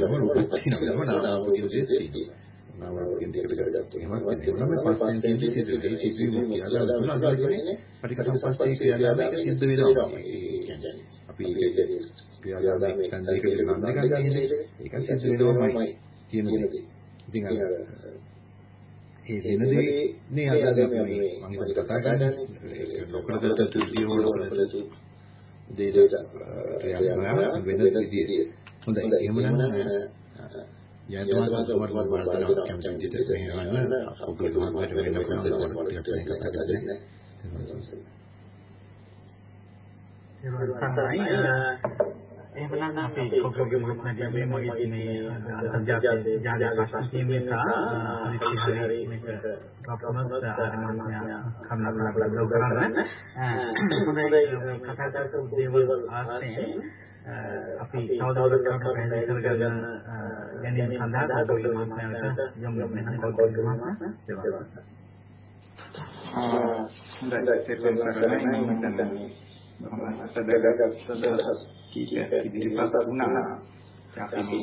Nama mungkin tidak nama pasti itu ada pada kata pasti ada itu beda tapi biar kan dia ini ikan itu beda mai tinggal ini ada yang katakan lokal itu dia real benar dia untuk yang Ya teman-teman berbahagia kami jadi terhubung. Aku berdoa kepada Allah untuk yang katakan. එහෙමනම් අපි කොගොගේ මුලක් නැති මේ මොකද මේ අන්තර්ජාතික ජාලය පස්සේ මේක හරි මේක අපමණ ආරම්භය කම්මලා බ්ලොග් කරන්න හොඳයි කතා කරපු දේවල් ආස්තෙන් අපි තවදුරටත් පැහැදිලි කරගන්න ගැනීම සඳහා කොගොගේ මාත්‍යාවට යොමු වෙනවා කොගොගේ මාත්‍යාව හොඳයි සෙට්ටම් කරගන්න මම සදගත ඉදිරිපත් වුණා. අපි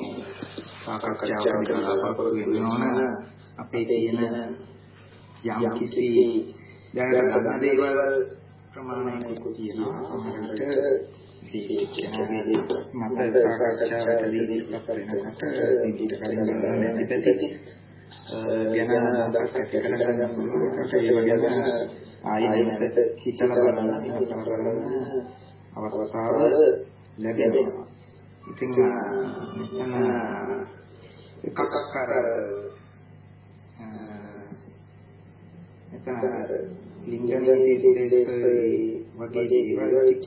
සාකච්ඡාවකට ලබා දෙන්න ඕන අපේ තියෙන යම් කිසි දැන් ගන්න දේවල් ප්‍රමාණයකුත් තියෙනවා. සමහරවිට මේ කියන්නේ මත සාකච්ඡාවකදී ඉස්සත් වෙනකොට ඉදිරියට කලින් නැති පැති ගැන අදහස් ඇති කරගන්න පුළුවන්. ඒ වගේම ආයෙත් හිතලා බලන්න අවස්ථාව ලැබෙනවා. ඉතින් එකක් අර එතන ලිංගනීය දේශේ වගේ දේවල් ටික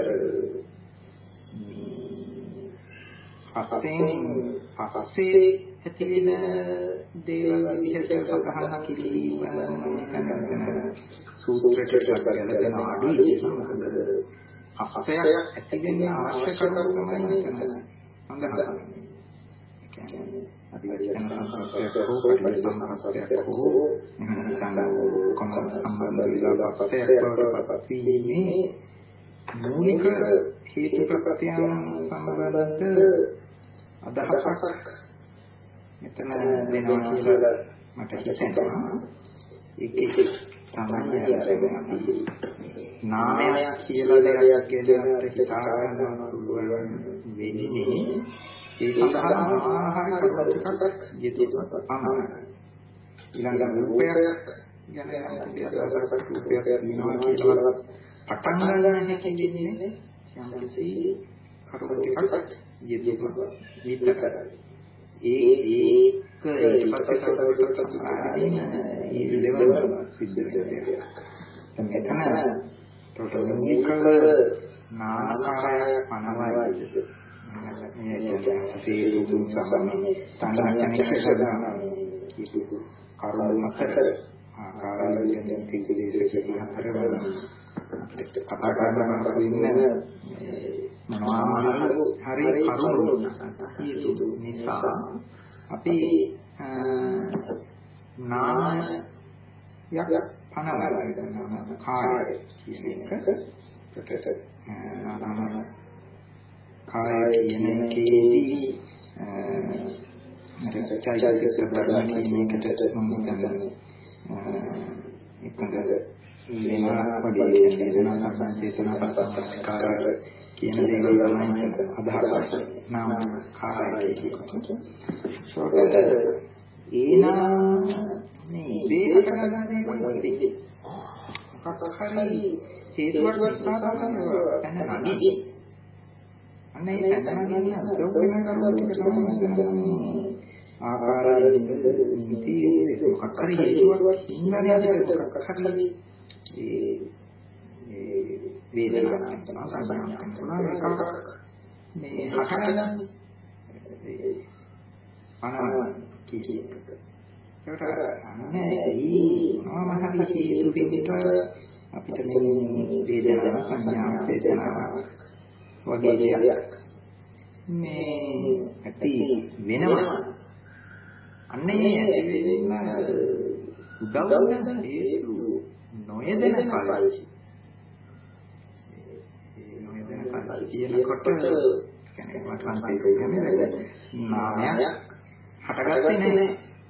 පස්සේ ඇති වෙන දේවල් විදිහට සඳහන් කිරීම සූත්‍රයට ගැලපෙන අඩුයි. අපසයක් ඇති වෙන අවශ්‍ය කරුණු තමයි මෙතන සඳහන්. අධිවචන සංස්කෘතියක් හෝ පරිසම්ප්‍රදායක් හෝ කොමන සම්බන්ධ විලාපයක් බවට පත්වීමේ මූලික හේතු ප්‍රත්‍යයන් සම්බන්ධ අදහසක් මෙතන දෙනවා කියලා මට හිතෙනවා. ඒකේ තමයි නාමයක් කියලා දෙයක් කියලා හිතා ගන්න පුළුවන් වෙන්නේ. ඒ සඳහා ආහාර කරුණු ටිකක් යෙදුවත් පමණයි. ඊළඟ රූපයක් ගැන අදහසක් රූපයක් වෙනවා කියලා පටන් ගන්න හැකියිනේ යම්කිසි කරුණු ටිකක් යෙදුවත් විතරයි. ඒක ඊට පස්සේ තවදුරටත් ඒ ලෙවල් සිද්ධ වෙනවා. මෙතන තොටමූලිකව නාමකාරයක් පනවයි. මේ කියන්නේ දුන් සම්බන්ධ තනකණේ කියලා කිසි කරුණු මතක ආකාරයෙන් තිකදේශකයන් හතරවල කතා කරනවා ඉන්නේ මොනවා හරි කරුණු නිසා අපි නාමයක් පනවලා ගන්නවා කාය කියන එක නාම කාය කියන එකේදී චෛතසික ධර්ම කියන එකට මම හිතන්නේ එකඟ වෙනවා වගේ දේශනා සංසේතනා පස්සකාර කියන දේවල් තමයි අදහස් නාම කාය කියන ඒනා මේ දේහකට ගන්න දේවල් නෙවෙයි. මොකක් හරි හේතුවක් නිසා තමයි පැනනගන්නේ. අන්න ඒ පැනනගන්න උදව් වෙන කරුණු ටික තමයි ආකාරයෙන් නිති මොකක් හරි හේතුවක් ඉන්නනේ මොකක් හරි ඒ වේදනාවක් තියෙනවා මේ හටගන්න කිසි ඒකට අන්නේ මොනවාම හරි හේතු දෙකට අපිට මේ වේදනාව සංඥා වේදනාව වගේ දේවල් මේ ඇති වෙනවා. අන්නේ ඇති වෙන උදව් වෙන හේතු නොයදෙන කලයි. ඒ නොයදෙන කලයි කියනකොට කියන්නේ වටන්තේ කියන්නේ නාමයක් හටගත්තේ නැහැ.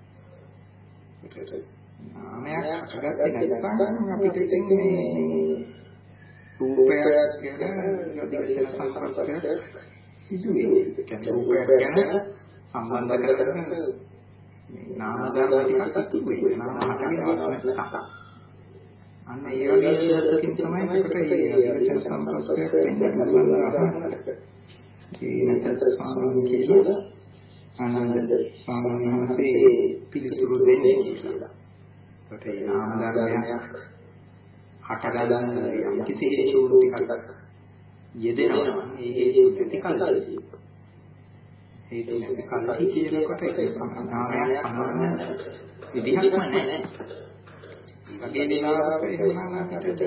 නාමයක් හටගත්තේ නැත්නම් අපිට ඉතින් මේ රූපයක් ගැන අධිවචන සංස්කෘතියක් සිදු වෙන්නේ. කියන්නේ රූපයක් ගැන සම්බන්ධ කරගෙන මේ නාම ධර්ම ටිකක් සිදු වෙන්නේ. නාම හටගෙන නැත්නම්. අන්න ඒ වගේ දෙයකින් තමයි අපිට මේ අධිවචන සංස්කෘතියක් වෙන්නේ බලන්න. ඒ නැත්නම් සාමාන්‍ය කියලා ආනන්ද ස්වාමීන් වහන්සේ පිළිතුරු දෙන්නේ කියලා. ඒකට නාම ධර්මයක් හටගන්න යම් කිසි හේතු ටිකක් යෙදෙනවා. ඒ හේතු ප්‍රතිකල්පයි. හේතු ප්‍රතිකල්පයි කියනකොට ඒක සම්පූර්ණයක් අනුමත විදිහක්ම නැහැ. වගේ දේවල්වක එහෙනම් අපිට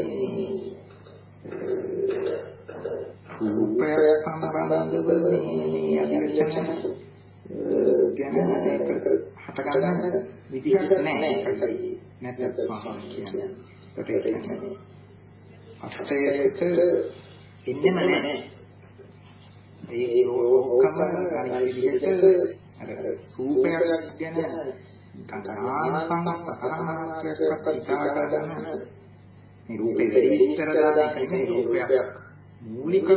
රූපය සම්බන්ධව මේ අධිවචන ගැන හටගන්න විදිහක් නැහැ. නැත්නම් කියන්නේ අස්තේක ඉන්නෙම නැහැ. ඒ ඔක්කොම අනිත් විදිහට අර රූපයක් ගැන කතාන සංස්කරණයක් හිතා ගන්න මේ රූපේ වැඩි විස්තර දාන එක නෙමෙයි රූපයක් මූලිකව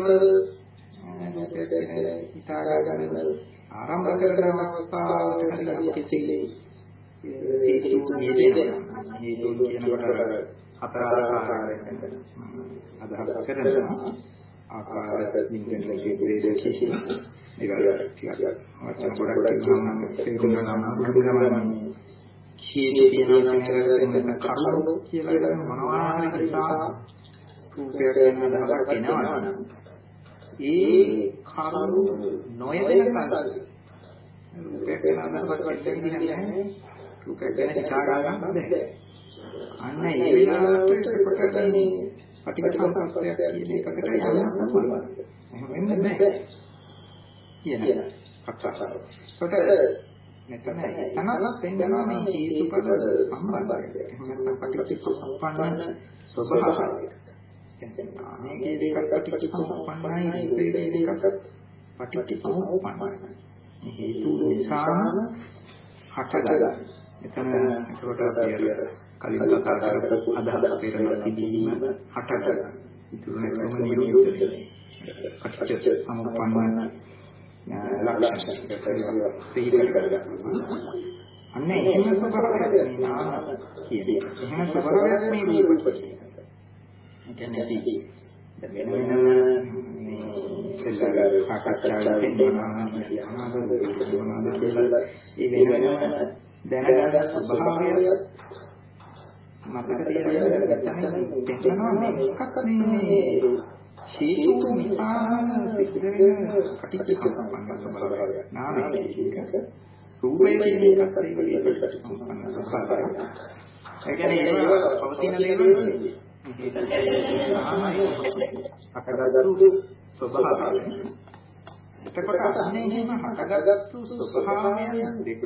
හිතා ගන්න ආරම්භ කරන අවස්ථාවට හරියට කිසි හේතු නියදෙනවා. හේතු කියනකොට හතර ආකාරයකට අදහස් කරනවා. ආකාර නිගමනයේ ප්‍රේදකී ඒවල ටිකක් වචන ගොඩක් කියනවා තේරුම් ගන්න අමාරුයි. හේතු කියනවා කියන්නේ කරුණු කියලා මොනවා හරි නිසා රූපයක් ගැන අදහසක් එනවා නම් ඒ කරුණු නොයෙදෙන තරම් රූපයක් ගැන අදහසක් එන්නේ නැහැ. රූපයක් ගැන හිතා ගන්න බැහැ. අන්න ඒ වෙලාවට එතකොට මේ පටිඝ සම්පස්සයක් කියන එකකට යන්න පුළුවන්. එහෙම වෙන්නේ නැහැ. කියන කතාව. ඒකට මෙතන පෙන්නනවා මේ හේතුඵල සම්බන්ධය. එහෙම නැත්නම් පටිච්ච සමුප්පන්න ස්වභාවය. මේකේ දෙකක් පටිච්ච සමුප්පන්නයි මේකේ දෙකක් පටිච්ච සමුප්පන්නයි. හේතු නිසාම හටගන්න. එතන ඒකට අපි කලින් කතා කරපු අදහස් පෙරලා තිබීම හටගන්න. ඉතුරු නැතුම නිරුද්ධ වෙන්නේ. පටිච්ච සමුප්පන්න ලක්ෂණ සිහි කරගන්න. අන්න එහෙම ස්වභාවයක් නාම කියන්නේ. එහෙම ස්වභාවයක් මේ රූපෙට. ඒ කියන්නේ දැන් වෙන මේ සෙල්ලම් සාකච්ඡාවකින් මොනවාද කියලා ඒ වෙනම දැනගන්න ස්වභාවය මතක තියාගන්න තේරෙනවා මේකත් මේ හේතු නිසා සිද්ධ වෙන පටිච්ච සමුප්පන්න ස්වභාවය. නාමයේ එක රූපයේ කියන එකත් ඒ වගේ පටිච්ච සමුප්පන්න ස්වභාවය. ඒ කියන්නේ ඒක පවතින දේවල් නෙවෙයි. හටගත්තු ස්වභාවය. එතකොට අන්නේ එහෙම හටගත්තු ස්වභාවයන් දෙකක්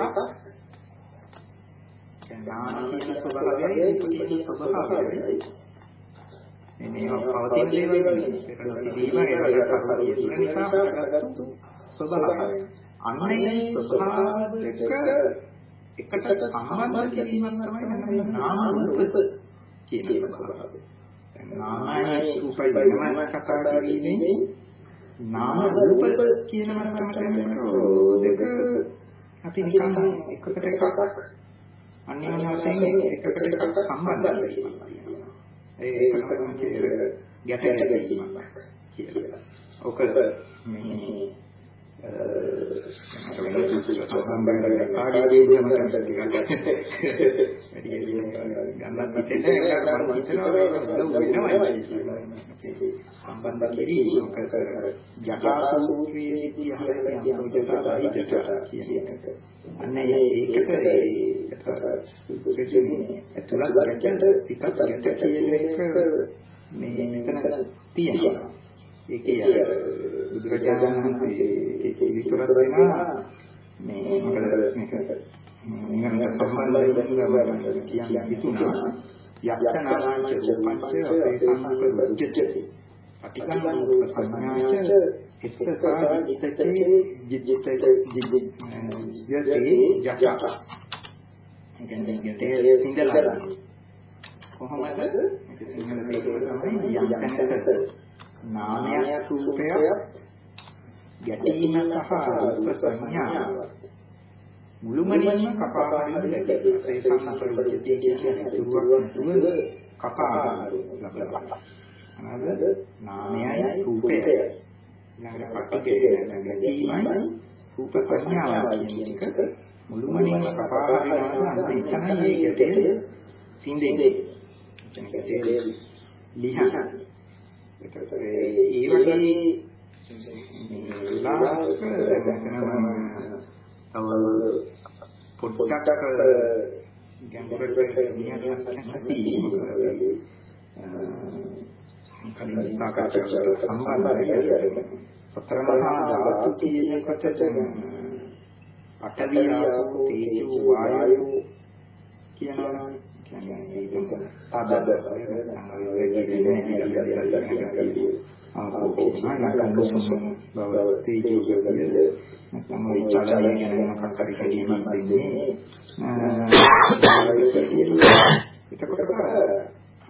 ඥාන කියන ස්වභාවයයි ඉතිරි ස්වභාවයයි. මේ පවතින දේවල් නෙවෙයි. ඒක කරුණු නිසා හටගත්තු ස්වභාවය. අන්නේ ස්වභාව දෙක එකට සම්බන්ධ කිරීමක් තමයි නාම රූප කියන ස්වභාවය. නාමයි රූපයි වෙනම කතා කිරීමේ නාම රූප කියන මතමට දෙක අපි නිකන් එකට එකක් අන්‍යෝන්‍ය වශයෙන් එකට එකක් සම්බන්ධ වෙනවා. ඒකට කියන්නේ ගැටගැසීමක් කියලා. ඔක මේ සම්බන්ධයෙන් කාඩියේදී මම ගන්නත් සම්බන්ධ කිරීම ජකාසූත්‍රයේදී කියන එක. අන්න ඒකට ටිකක් ගැට කියන එක මේ මෙතන තියෙනවා. ඒකේ බුදුරජාණන් වහන්සේ විස්තර දෙනවා මේ මොකද මේක නිකන් සම්බන්ධයෙන් කියන්නේ හිතුණා යක්ෂනාංච රූපංච අපේසංකරුජ්ජති අටිකං සංඥාච ඉස්සසා ඉතේ ජිජ්ජිත යති යක්ෂ කියන්නේ ගැටේ සිඳලා කොහොමද මේක සිංහල තේරුම තමයි යක්ෂනකට නාමයක් රූපයක් ගැටීම සහ රූප සංඥාව මුළුමනින්ම කපා හරින්න ලැබෙනවා. ඒ සම්පූර්ණ කියන්නේ දුරුවක් නැතුව කපා ලබනවා. අනද නාමයයි රූපයයි ඊළඟට පටිඝය ගැටීමයි රූප සංඥාව කියන එක මුළුමනින්ම කපා හරිනවා. එතනයි මේ ගැටේ සිඳෙන්නේ. එතන ගැටේ ලිහන ඒ වගේ ලාස්ක පොඩ්ඩක් ගැඹුරට නියමයක් නැති කලින් සාකච්ඡාවට සම්බන්ධයි. සතර මහා ධාතු කියන කොටස පඨවි ආපෝ තේජෝ වායෝ කියනවා. කියන්නේ ඒක ආදද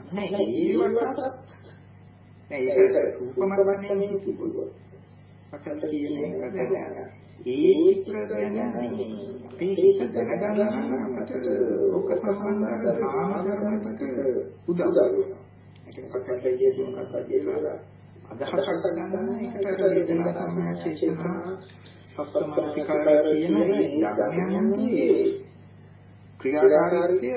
නෑ ඒවට ඒක රූපමත්නේ කිව්වොත් අපිට කියන්නේ දැන් ඒ චිත්‍ර දැන අපේ හිත දැනගන්න අපිට ඔක සම්බන්ධව නාම ධර්මයකට උදව් වෙනවා. ඒක අපිට කියන්නේ මොකක්ද කියලා අදහසක් ගන්න එකට වේදනා සංඥා චේතනා සත්‍යමානිකාරය කියන මේ ධර්මයන්ගේ ක්‍රියාකාරීත්වය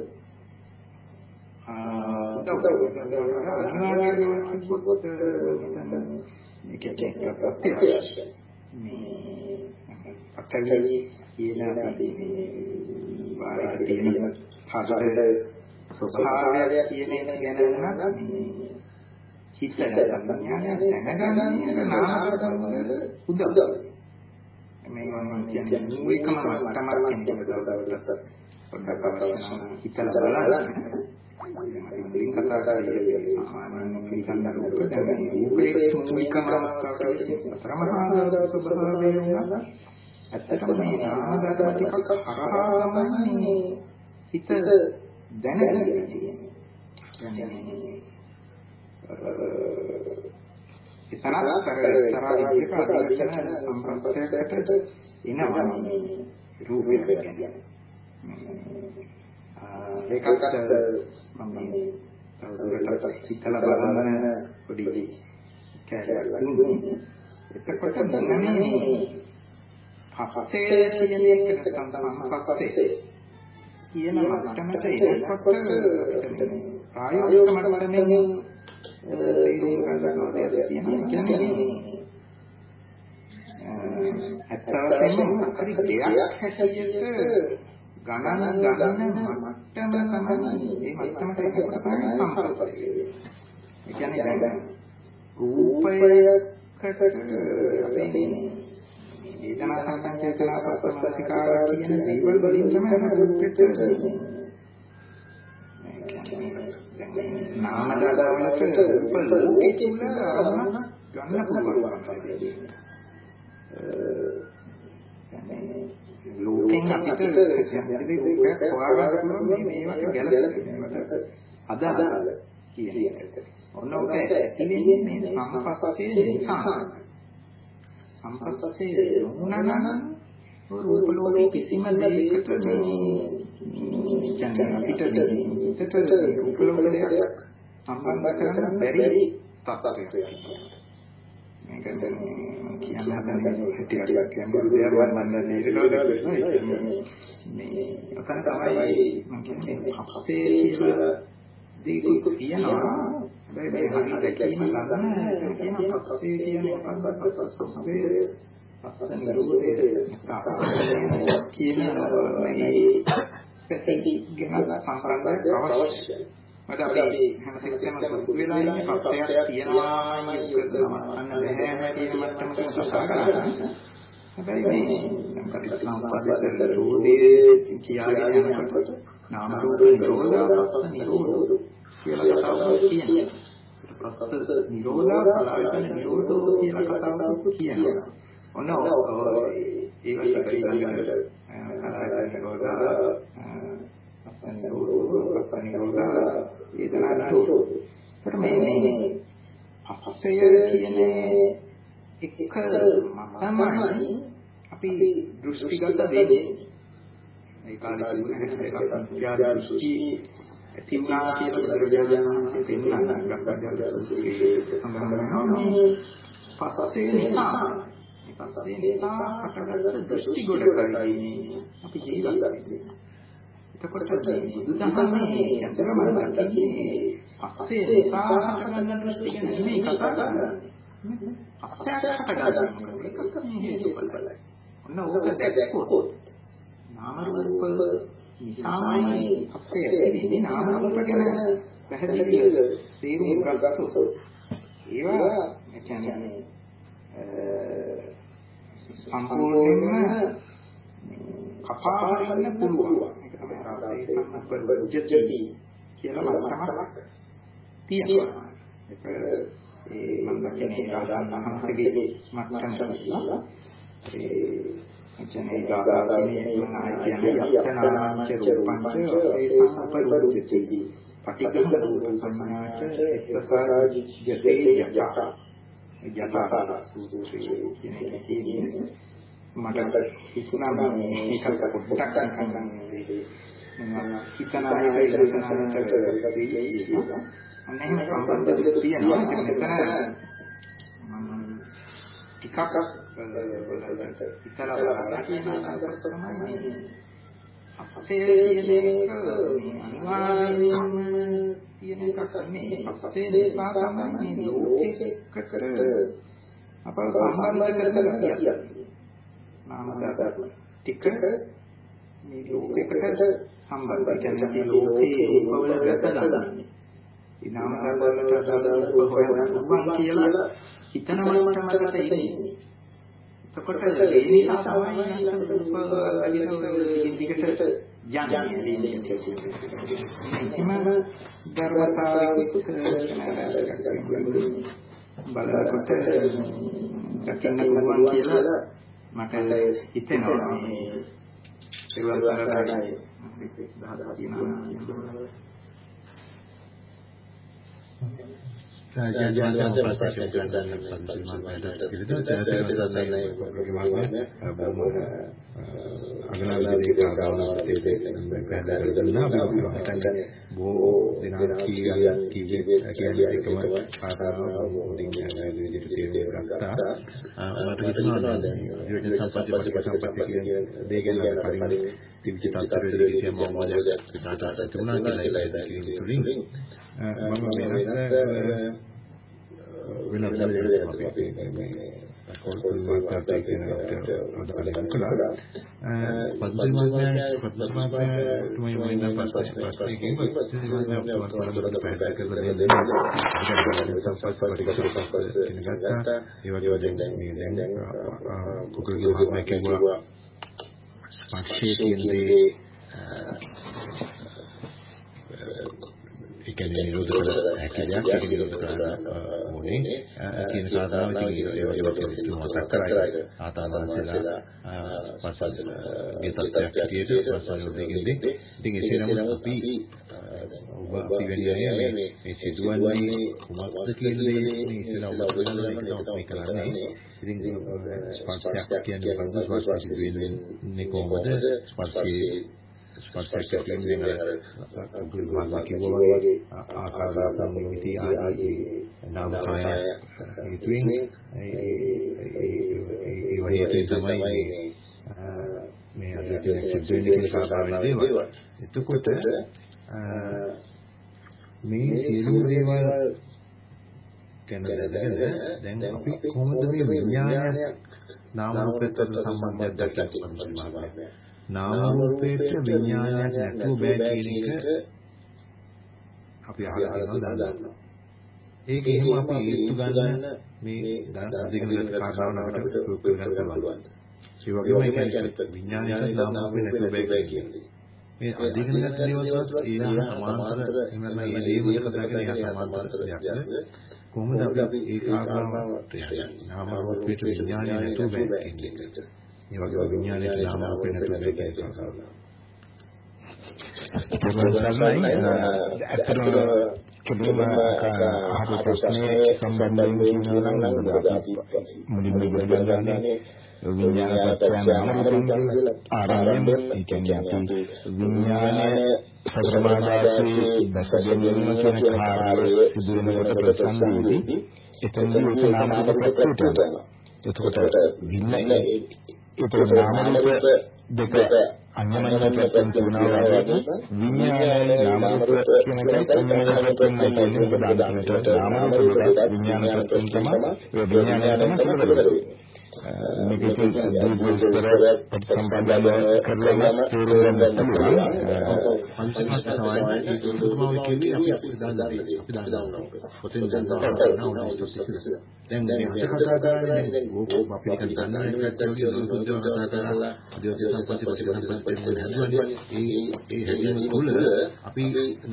අනිවාර්යයෙන්ම කිව්වොත් මේක ප්‍රත්‍යක්ෂයි. මේ අතලි කියන අපි වාරේ තියෙන හතර ස්වභාවය කියන එක ගැන නම් චිත්තය සංඥාය දැනගන්නේ නාම ධර්ම වල උදව්. මේ මම කියන්නේ මූලිකම මට්ටමක් කෙනෙකුට පොඩ්ඩක් අවශ්‍ය හිතලා බලන්න. ඉතින් කතා කරන්නේ සාමාන්‍ය පිළිගන්න රූප දැන් රූපේ මූලිකම අවස්ථාවකදී අතරමහා ස්වභාවය වෙනවා. ඇත්තටම මේ නාම ධර්ම ටිකක් හරහා තමයි හිත දැනගන්නේ. ඉතනතර විදිහට අධිවචන සම්ප්‍රදායකට එනවා රූපය කියන්නේ. ඒකත් මම තවදුරටත් හිතලා බලන්න පොඩි කැලයක් දුන්නේ. එතකොට මේ පස්සේ කියන එකට සම්පස්සේ කියන මට්ටමට එනකොට ප්‍රායෝගික මට්ටමින් තේරුම් ගන්න ඕනේ කියන්නේ ඇත්තටම හරි දෙයක් හැටියට ගණන මට්ටම තමයි මේ මට්ටමට එනකොට තමයි සම්පස්සේ. ඒ කියන්නේ දැන් රූපයකට අපේ වේදනා සංඥා චේතනා පස්සමස්තිකාර කියන දේවල් වලින් තමයි රූපෙට නාම ධර්මවලට රූප ලෝකේ තුල අරමුණ ගන්න පුළුවන්. ලෝකෙන් අපිට යම්කිසි රූපයක් හොයාගන්න පුළුවන් මේවට ගැලපෙන්නේ අදාළ කියන එක. ඔන්න ඔක ඇතිවෙන්නේ මේ සම්පස්සේ නිසා. සම්පස්සේ නොවුනනම් රූප ලෝකේ කිසිම දෙයකට කියන්නේ අපිට රූප ලෝකයක් සම්බන්ධ කරන්න බැරි තත්ත්වයක්. මේක දැන් කියන්න හදන්නේ ටිකක් ගැඹුරු දෙයක් මම දන්නේ මේ අතන තමයි මම කියන්නේ අපේ කියලා දෙයක් කියනවා. හැබැයි මේ හරි දැකීම ගන්න කියන පස්සේ කියන පස්සේ නිරෝධයේ කියන මේ පැති ගැන සම්බන්ධයක් අවශ්‍යයි. මට අපි හැමතිස්සෙම සුදු වෙලා ඉන්නේ පස්සයක් තියනවා කියනකම අන්න බෑ කියන මට්ටමට කතා කරනවා. හැබැයි මේ ප්‍රතිස්ථාපන නිරෝධයේ කියාගෙන යනකොට නාම රූප නිරෝධා පස්ස නිරෝධෝ කියලා කතාවක් කියනවා. ප්‍රස්ත නිරෝධා පලායතන නිරෝධෝ කියලා කතාවක් කියනවා. ඔන්න ඒක පිළිගන්නට පලායතන නිරෝධා නිරෝධා වේදනා නිරෝධෝ. මේ අපසය කියන්නේ එක තමයි අපි දෘෂ්ටිගත වෙන්නේ. ඒ කාලේ තිබුණ එකක් දෘෂ්ටි තිබුණා කියලා බුදුරජාණන් වහන්සේ පෙන්නනවා. ගබ්බජාලසූත්‍රයේ සඳහන් වෙනවා මේ පස්සේ නිසා හටගත්ත දෘෂ්ටි ගොඩ කරගන්නේ අපි ජීවත් වෙන්නේ. එතකොට බුදුදහමේ යන්ත්‍රම දකින්නේ පස්සේ නිසා හටගන්න දෘෂ්ටි ගැන නෙමෙයි කතා කරන්නේ. පස්සට හටගන්න මේක තමයි හේතුඵලයි. ඔන්න ඕක දැක්කොත් නාම රූප නිසාමයි අපේ ඇතිවෙන්නේ නාම රූප ගැන පැහැදිලිව තේරුම් ගත්තොත් ඒවා කියන්නේ සම්පූර්ණයෙන්ම කපා හරින්න පුළුවන්. ඒක තමයි රාසයේ සම්පූර්ණජති කියලා මතකමක් තියෙනවා. ඒක මම කියන්නේ රාජානහන්සේගේ මතකම කියලා කියන්නේ ගාගාමී කියන්නේ යත්තනාංච රූපංච ඒ සම්පූර්ණජති පටිඝ රූප සමාස එක්සසාජි යතේ යතා සූත්‍රයේ කියන එකේ මට හිතුණා මේක පොඩ්ඩක් අහන්න මම හිතනවා ඒක ඉස්සරහට අන්න සම්බන්ධයක් තියෙනවා ඒක මෙතන මම ටිකක් ඉතලා බලලා කියන ආකාරයට තමයි අපේ කියන එක අනිවාර්යයෙන්ම තියෙන එකක් නෙමෙයි අපේ දේශා තමයි මේ ලෝකෙකට අපව සම්බන්ධ කරලා කියන්නේ නාමදාත ටික මේ ලෝකෙකට සම්බන්ධ කියන්නේ ලෝකේ රූපවල ගැටගන්නේ ඒ නාමදාත වලට අදාළ රූප හොයන්න කියලා හිතනවලට මතකට ඉන්නේ එතකොට ඒ නිසා තමයි රූප අදින දිගට යන්නේ එම ධර්මතාවයක බලනකොට දකින්න පුළුවන් කියලා මට හිතෙනවා මේ ඒවල් කරලායි දහදා කියනවා jangan prestasi dan penerimaan itu jadi අගනාලා දේකාරාවන තේදෙන්න බොහෝ දෙනා කියන්නේ එකම ආකාරව මොදින් යන විදිහට තේරුම් ගත්තා. මට හිතෙනවා යෝජන සම්පත්‍ය පරිසම්පත්‍ය කියන දේ ගැන කලින් තිබිච්ච තත්ත්වවලදී කියම මොනවද තාට තිබුණා කියලා ඒක තුලින් මම වෙනත් අපි කොල්පුල්මාර්ගය කියන අදකලෙන් කළා පද්මමාර්ගය තුමයි වයින් පස්සේ කියන පද්මමාර්ගය වලට පැහැදිලි කරලා දෙන්න ගත්තා ඒ වගේ දැන් කුකුල්ගේ මාර්ගය කියනවා ස්පර්ශයේ තියෙන්නේ කියන්නේ නිරෝධ කළ හැකියාවක් ඒක නිරෝධ කරන්න ඕනේ කියන කාරණාව ඉතින් ඒ වගේ මතක් කරයි ආතාවන්සලා පස්සල් මේ තත්ත්වයක් ඇටියට පස්සල් දෙකෙන්දී ඉතින් එසේ නමුත් අපි ඔබ පිළිගන්නේ මේ සිදුවන්නේ කුමක්ද කියන දේ මේ ඉස්සෙල්ලා ඔබ බලනවා මේක කරන්නේ ඉතින් ස්පර්ශයක් කියන්නේ මොකක්ද ස්පර්ශ සිදුවෙන්නේ කොහොමද ස්පර්ශයක් කියන්නේ ගුරුමාර්ග කිව්වගේ ආකාර සම්මිති ආදී නාම කාය ඉතින් ඒ වගේ තමයි මේ අධ්‍යයනය සිදුවෙන්නේ කියලා සාකච්ඡා දේවල්. එතකොට මේ සියලු දේවල් ගැන දැන් අපි කොහොමද මේ විඥානය නාම රූපයට සම්බන්ධයක් දක්වන්නේ? නාම රූපයට විඥානයක් නැතුව බෑ කියන එක අපි අහලා තියෙනවා දන්නවා. ඒක එහෙම අපි ඒත්තු ගන්න මේ අධිගමනගත කාරණාවකට ප්‍රයෝග කරගන්න පුළුවන්. ඒ වගේම ඒක විඥානයට නාම රූපේ නැතුව බෑ කියන්නේ. මේ අධිගමනගත දේවල් වලත් ඊළඟ සමාන්තර එහෙම නැත්නම් ඒ දේවල් කතා කරන එක සමාන්තර දෙයක්. කොහොමද අපි ඒ කාරණාවට යන්නේ? නාම රූපයට විඥානය නැතුව බෑ කියන එක. ඒ වගේ විඥානයේ නාම රූපේ නැතුව බෑ කියන කාරණාව. කෙනෙකුම අහපු ප්‍රශ්නේ සම්බන්ධයෙන් කියනවා නම් අපි මුලින්ම ගොඩනගන්නේ විඥානපත්‍ය නාම රූපං කියලා ආරම්භයෙන් ඒ කියන්නේ අපි විඥානය සතරමාදාසේ දසගෙනීම කියන කාර්යය සිදු වෙනකොට ප්‍රසන්නදී එතනදී ඒක නාම රූප ප්‍රත්‍යයට යනවා. එතකොට විඥානයේ ඒක නාම රූප දෙක අන්‍යමනය පැත්තෙන් කියනවා වගේ විඥානයේ නාම රූප කියන එකයි අන්‍යමනය පැත්තෙන් කියන්නේ බදාගන්නට නාම රූප දෙක විඥාන පැත්තෙන් තමයි ඒ විඥානය තමයි සිදුවෙන්නේ. මේක දුරුස්තර සම්බන්ධව කරලම තේරුම් ගන්න පුළුවන්. අන්තිමට තමයි ඒ දුරුමාව කියන්නේ අපි දානවා. පොතෙන් දානවා දැන් මේ කතා කරන්නේ දැන් ඕක අපි කතා කරන එකට වගේ දුරුසුද්ධව කතා කරලා අධ්‍යයන සම්පත්‍ය ප්‍රතිසම්පත්‍ය හැදුවනේ ඒ හැදීම තුළ අපි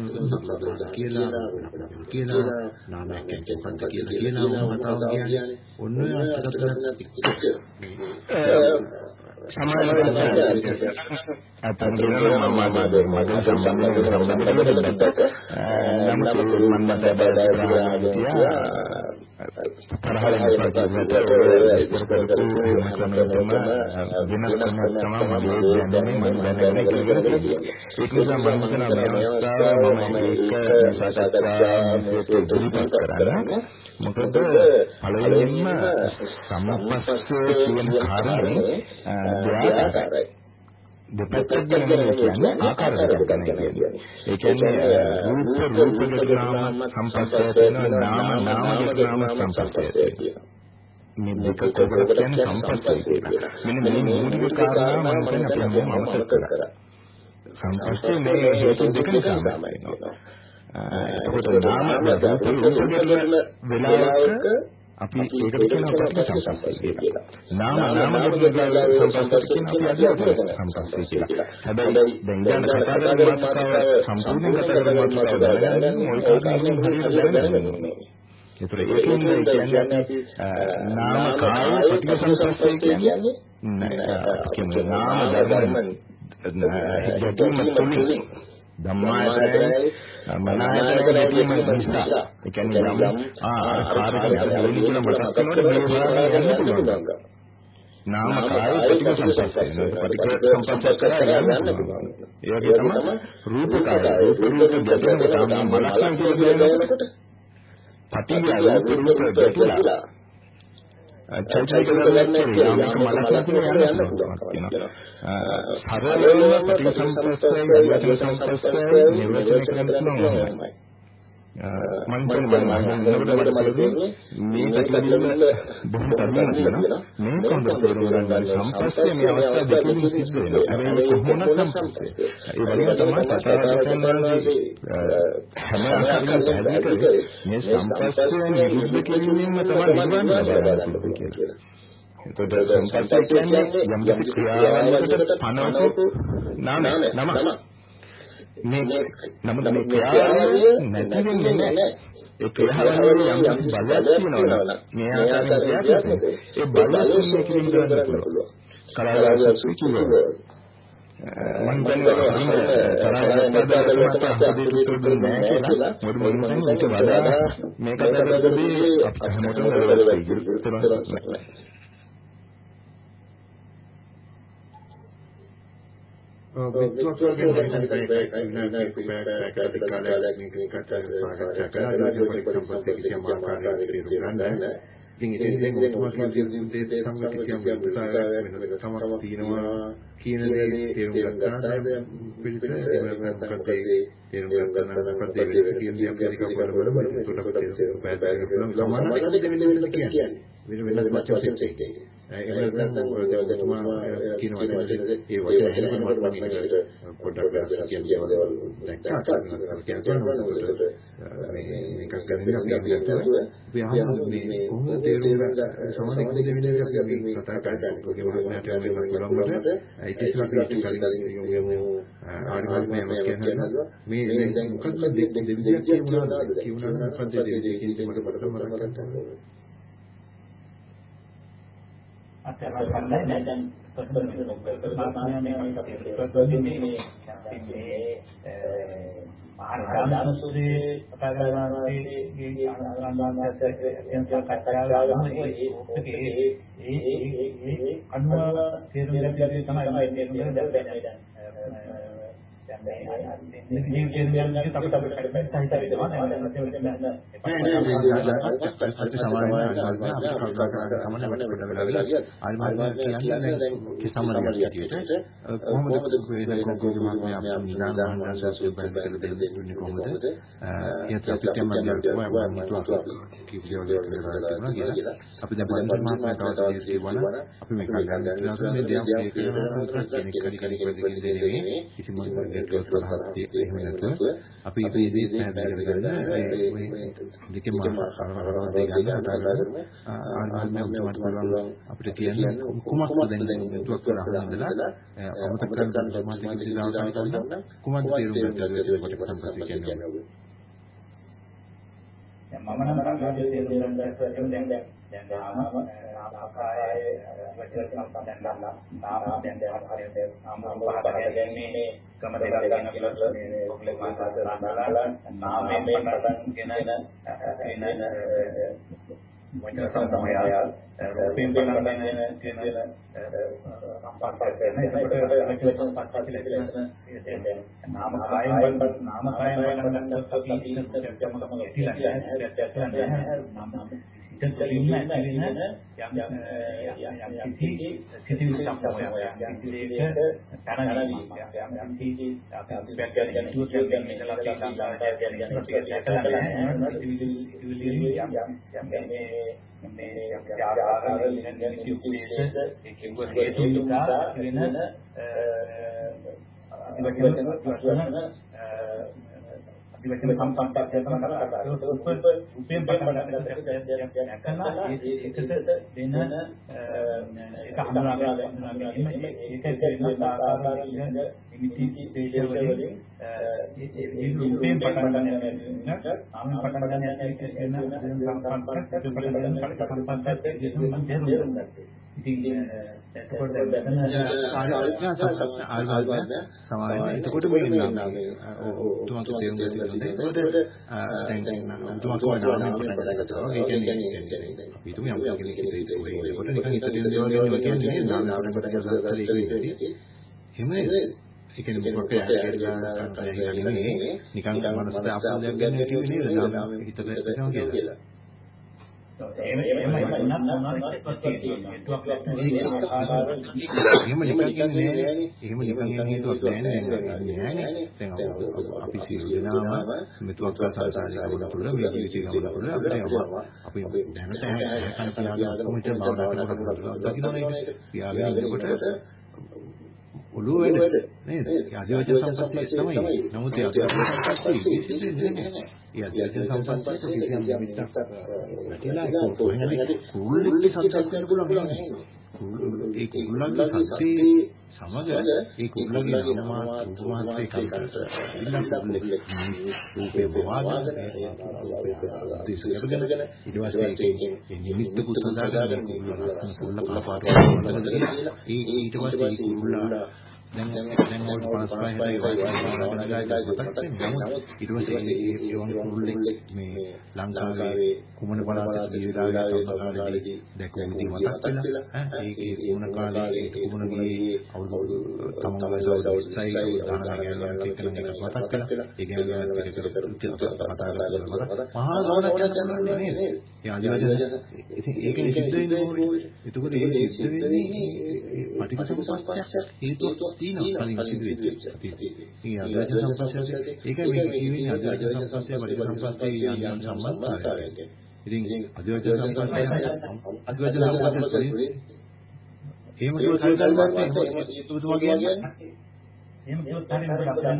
කියලා නාමයක් කියන්නේ කියනවා කතාව කියන්නේ ඔන්න අර්ථකථන මොකද පළවෙනිම සම්පස්සේ කියන කාරණේ දෙආකාරයි. දෙපැත්තක් ගැන කියන්නේ ආකාර දෙකක් ගැන කියන්නේ. ඒ කියන්නේ රූප නාම සම්පස්සේ තියෙනවා නාම සම්පස්සේ තියෙනවා. මේ දෙක කොහොමද කියන්නේ සම්පස්සේ කියලා. මෙන්න මේ මූලික කාරණා මම කියන්නේ අපි හැමෝම අමතක කරා. සම්පස්සේ මේ හේතු දෙක නිසා වෙනවා. එතකොට නාම වෙලාවක අපි ඒකට කියනවා පටිච්ච සම්පස්සේ කියලා. නාම සම්පස්සේ කියන අපි අදියොත් සම්පස්සේ කියලා. හැබැයි දැන් ගන්න කතා කරන මාතෘකාව සම්පූර්ණ කතා කරන මාතෘකාව දැනගන්න මොල් කාරණේ හරියට දැනගන්න ඕනේ. ඒතර ඒකෙන් කියන්නේ නාම කාය පටිච්ච සම්පස්සේ කියන්නේ නාම ධර්ම යටි තුලින් ධම්මායතනයි මනායතනයි දෙකම නිසා ඒ කියන්නේ කාර්යයක් දෙවෙනි කියලා මතක් කරනකොට මේ භාගය යන්න පුළුවන්. නාම කාය පටිච්ච සම්පස්සේ කරලා යන්න පුළුවන්. ඒ වගේ තමයි රූප කාය රූප ගැටෙන තාම මනසෙන් කියනකොට පටිච්ච රූප ගැටලා චෛතසික ධර්මයක් මේක මනසෙන් කියන යන්න පුළුවන්. සරලව ප්‍රතිසම්පස්සය විවචන සම්පස්සය නිර්වචනය කරන්න පුළුවන්. මම කියන්නේ මේ පැතිකඩවල බොහෝ ධර්මයන් තියෙනවා. මේක හොඳ තේරුම් ගන්න සම්පස්සය මේ අවස්ථා දෙකකින් සිද්ධ වෙනවා. හැබැයි කොහොමද සම්පස්සය? ඒ වගේම තමයි සතරවෙනි හැම ආකාරයකම පැහැදිලි මේ සම්පස්සය නිරුද්ධ කිරීමෙන් තමයි නිවන් ලබන්න පුළුවන් කියලා. එතකොට සම්පස්සය කියන්නේ යම් කිසි ක්‍රියාවකට පනවපු නම මේ නමුත් මේ ක්‍රියාව නැති වෙන්නේ නැහැ. ඒ ක්‍රියාවලින් යම් කිසි බලයක් තියෙනවා. මේ ආකාරයෙන් ක්‍රියාවක් ඒ බලයෙන් කිරීම කරන්න පුළුවන්. කලාවේ සුචිවෝ මම කියන්නේ තරහට හදේ කියලා මොකද මම කියන්නේ ඒක වඩා මේක කරද්දී අපිට හැමෝටම වැරද්දයි. විද්‍යාත්මක කියන දේ තේරුම් ගන්න පිළිතුර මොකක්ද තේරුම් ගන්න මොකක්ද කියන දේ අපි ටිකක් බලමු. ඒකට අපි තේරුම් පැහැදිලි කරමු. සමානව දෙවෙනි කියන්නේ වෙන වචන දෙකයි. ඒක නැත්නම් කියන වචන ඒ වචන හැලෙන්න මට පොඩ්ඩක් කියන්න දේවල් දැක්කා. මේක ගන්න අපි අහන්න මේ කොහොමද තේරුම් ගන්න සමානව දෙවෙනි අපි කතා කරන්නේ. ඒක ඉතින් අපි කලින් ආනිවාර්යයෙන්ම කියනවා මේ දැන් මොකක්ද දෙවියන් කියනවා මොකක්ද දෙවියන් කියන්නේ මට මතක ගන්නවා. අත්‍යවශ්‍යයි දැන් මාර්ගානුසුරේ පටලවාගේ ඒ අනුව තේරුම් ගන්න තමයි අපි ඉතින් පැහැදිලි කරගන්න දෙකම ආරවරවදී ගන්න අපිට කියන්නේ කුමක්ද දැන් තුක් කරලා ඉඳලා අමතක කරගන්න සමාජික විද්‍යාවට කරන කුමක්ද තේරුම් ගන්න කොට සම්පූර්ණ කියන්නේ මම නම් තමයි තේරුම් ගන්න දැන් ආකාරයේ වචන සම්පන්න නාම දැන් පහකට ගැනීමේ ක්‍රම දෙකක් ගන්න කියලා මේ ඔක්ලේ මාතෘකාවල නාමයෙන් පටන්ගෙන එන වචන සම්පන්නය රූපයෙන් පටන්ගෙන කියන සම්පර්ක කරන ඒකට වචන සම්පන්න නාම කායෙන් පටන් අපි dibaca sampai sama kata upin pada karena itu dengan itu hamba ini ini upin pada සමාවෙන්න. එතකොට මේ උතුමක තේරුම් ගන්න ඕනේ. එතකොට දැන් උතුමක නාමයෙන් පටන් ගන්නවා. ඒ කියන්නේ අපි තුමු යම් කෙනෙක් හිතේ ඒකට නිකන් හිතේ දේවල් ගැන කියන්නේ නාමයෙන් පටන් ගන්නවා කියන්නේ. එහෙම ඒ කියන්නේ මොකක්ද කියන්නේ නිකන් මනසට අපෝදයක් ගන්න කිව්වේ නේද? නාමයෙන් හිතට එනවා කියලා. එහෙම නිකන් හේතුවක් නැහැ. දැන් අපි සියලු දෙනාම මෙතුවක් සංසාරේ ගමන තුළ මේ ජීවිතේ ගමන තුළ අපි දැනට හැකන් තියාගෙන කොමිට භාවනා කරනකොට දකින්නනේ තියාගෙන ඉන්නකොට ඔළුව වැඩ නේද? ආදිවාසී සම්පත්තිය තමයි. නමුත් ඒ ආදිවාසී සම්පත්තිය විශේෂයෙන් නැහැ. ඒ ආදිවාසී සම්පත්තියට කිසියම් නිමිත්තක් නැතිලා ඒක කොහෙන්ද කුරුල්ලෙක් සත්‍යයක් වෙන්න පුළුවන් නේද? ඒ කුරුල්ලන්ගේ සත්‍යයේ සමග ඒ කුරුල්ලගේ නමාත් කල්පස ඉන්න කුරුල්ලෙක් රූපේ බවාගෙන දිසුයගෙන ඊට පස්සේ ඒ නිමිත්ත කුසදාගෙන කුරුල්ල කපාරවල ඊට පස්සේ ඒ කුරුල්ලා දැන් මොකද 55 හැටයි ඊට පස්සේ ඒ වගේ කුරුල්ලෙක් මේ ලංකාවේ කුමන පළාතක ජීවිතාවේදී දැක්කු විදිහ මතක් වෙලා ඒ කුමන කාලේ කුමන ගියේ අවුරුදු තමන්ගේ සෞදස්සයි දානගයන් එක්කන එක මතක් වෙලා ඒ ගැන මහා ගමනක් යනවා නේද? ඒ ආදිවාසී ඉතින් ඒකනේ සිද්ධ වෙන්නේ මොකද? එතකොට ඒ සිද්ධ වෙන්නේ පටිච්චසමුප්පාදයක් හේතුවක් තියෙනවා කලින් සිදුවෙච්ච අතීතයේ. මේ ආදිවාසී සම්ප්‍රදාය ඒකයි මේ කියන්නේ ආදිවාසී සම්ප්‍රදාය පරිසම්ප්‍රදාය යම් සම්බන්ධතාවයක්. ඉතින් ආදිවාසී සම්ප්‍රදාය එහෙම කිව්වොත් හරියටම නැහැ. ඔබතුමා කියන්නේ එහෙම කිව්වොත් හරියටම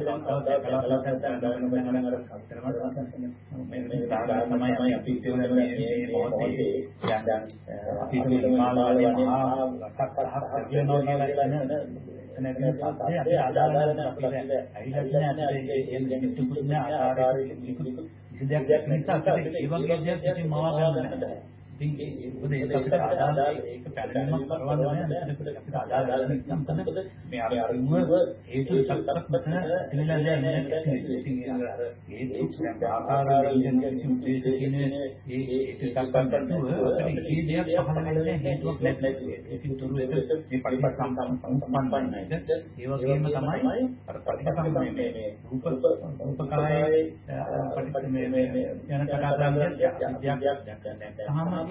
තමයි අපි කියන්නේ මේ මොහොතේ දැන් අපි මේ මාලාවේ මහා ලක්ෂ කියනවා කියලා නැත්නම් පස්සේ අපි ආදාන අපිට ඇහිලා තියෙන ඒ නිකුත් ආකාරයේ නිකුත් දෙයක් නිසා ඒ වගේ දෙයක් ඉතින් මවා ගන්න නැහැ. ඉතින් ඒක අපිට ආදාන ඒක පැනීමක් කරවන්න නැහැ. අපිට ආදාන නිකම් තමයි මේ අරුම හේතු සත්‍යක් මෙතන ඉන්නලා නැහැ. ඉතින් ඒක ආකාරයෙන් උදේට කියන ඒ සත්‍යකන්තුව අපිට මේ දෙයක් පහළ වෙන්නේ හේතුවක් නැත්නම් ඒකේ තුරු එක මේ පරිපත් සම්පන්න නැහැ. ඒ වගේම තමයි අර පරිපත් මේ රූපකායේ පරිපත් මේ යන කතා කරන්නේ දෙයක්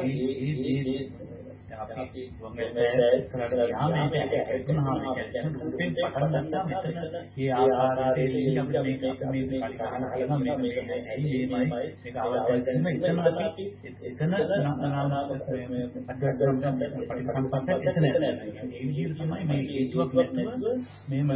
අපි වගේ කරලා යාමේ එක්කනහම කියන්නේ රූපෙන් පටන් ගන්නවා මෙතන මේ ආකාරයේ අපිට මේ පරිකාරණ කරනවා මේ ඇයි මේයි මේක අවශ්‍යයි එතන අපි එතන නාම අධ්‍යාත්ම පරිසම්පන්න එතන ඒ විදිහට තමයි මේ හේතුවක් නැත්නම් මේම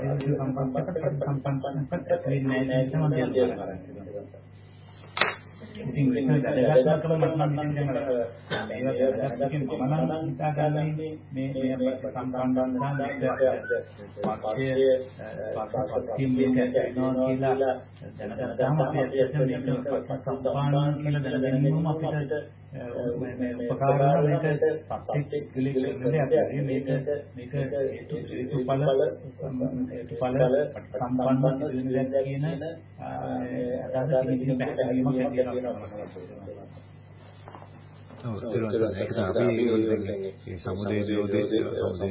අධ්‍යාත්ම සම්පන්නකට පරිසම්පන්නකට වෙන්නේ නැහැ තමයි ඉතින් ඒක දැනගන්නකම මට නම් ඉතින් දැන් මේවා දැනගන්න මම නම් හිතාගන්නේ මේ සම්බන්ධතාවයන් පක්ෂයේ පක්ෂයෙන් මේක වෙනවා කියලා දැනගත්තාම අපි ඇත්තටම මේක සම්පාදනය කියලා දැනගැනීමම අපිට උපකාර වෙන මේක පක්ෂයේ පිළිගන්නේ අපි මේක හේතුඵල සම්බන්ධ කියන අදහස ඉදිරි පැහැදීමක් ඇති වෙනවා. ඒක තමයි මේ සමුදේ විරෝධයේ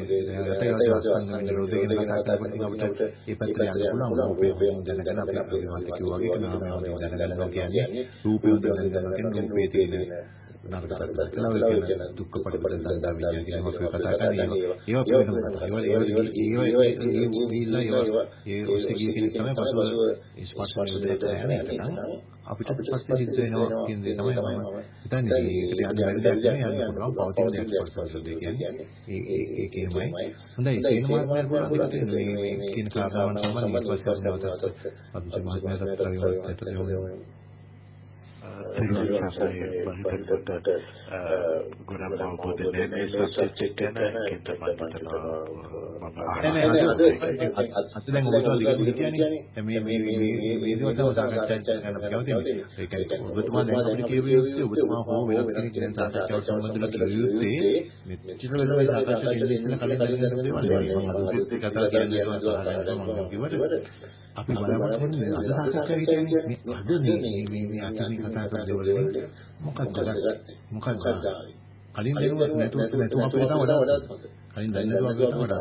විරෝධය ගැන කතා කරනකොට අපිට ඒ පැත්තට යන්න පුළුවන්. රූපේ දැනගන්න අපි අපිට කිව්වා වගේ නාමය දැනගන්නවා කියන්නේ රූපේ දැනගන්නවා කියන්නේ රූපේ තියෙන නරකතාවල කියන දුක්ඛ පටිපද සංදා විඥාන කියන මොකක්ද කතා කරන්නේ. ඒවා ඒ ඔස්සේ කියන තමයි පසුව ස්පර්ශ නිරෝධයට යන්නේ. අපිට පස්සේ සිද්ධ වෙනවා කියන දේ තමයි මම හිතන්නේ. ඒකට යන්න බැරි දෙයක් නෙවෙයි යන්න පුළුවන් පවතින දෙයක් ස්පර්ශ නිරෝධය කියන්නේ. ඒකේමයි. හොඳයි සේන මාර්ගය වලට මේ කියන කාරණාවන් සම්බන්ධව ඊපස්සේ නැවතත් අපි මහත්මයාට කලියුත් Terima guna mau dengan subjek dengan kita mantap අද දැන් ඔබතුමා දිගට හිටියානේ. මේ දේවල් තමයි සාකච්ඡා කරන්න කැමතිනේ. ඒ කියන්නේ ඔබතුමා දැන් අපිට කියව යුත්තේ ඔබතුමා හෝ වෙන කෙනෙක් දැන් සාකච්ඡාව සම්බන්ධව කියව යුත්තේ මෙච්චර වෙලා මේ සාකච්ඡා දෙන්න ඉස්සෙල්ලා කලින් දැනගන්න දේවල් නෙවෙයි. මම අදත් ඒ කතාව කියන්නේ මම කිව්වට අපි බලාපොරොත්තු වෙන්නේ අද සාකච්ඡා හිටියනේ. අද මේ අපි කතා කරන දේවල් මොකක්ද කලින් දැනුවත් නැතුව අපිට වඩා කලින් දැන් නැතුව අපිට වඩා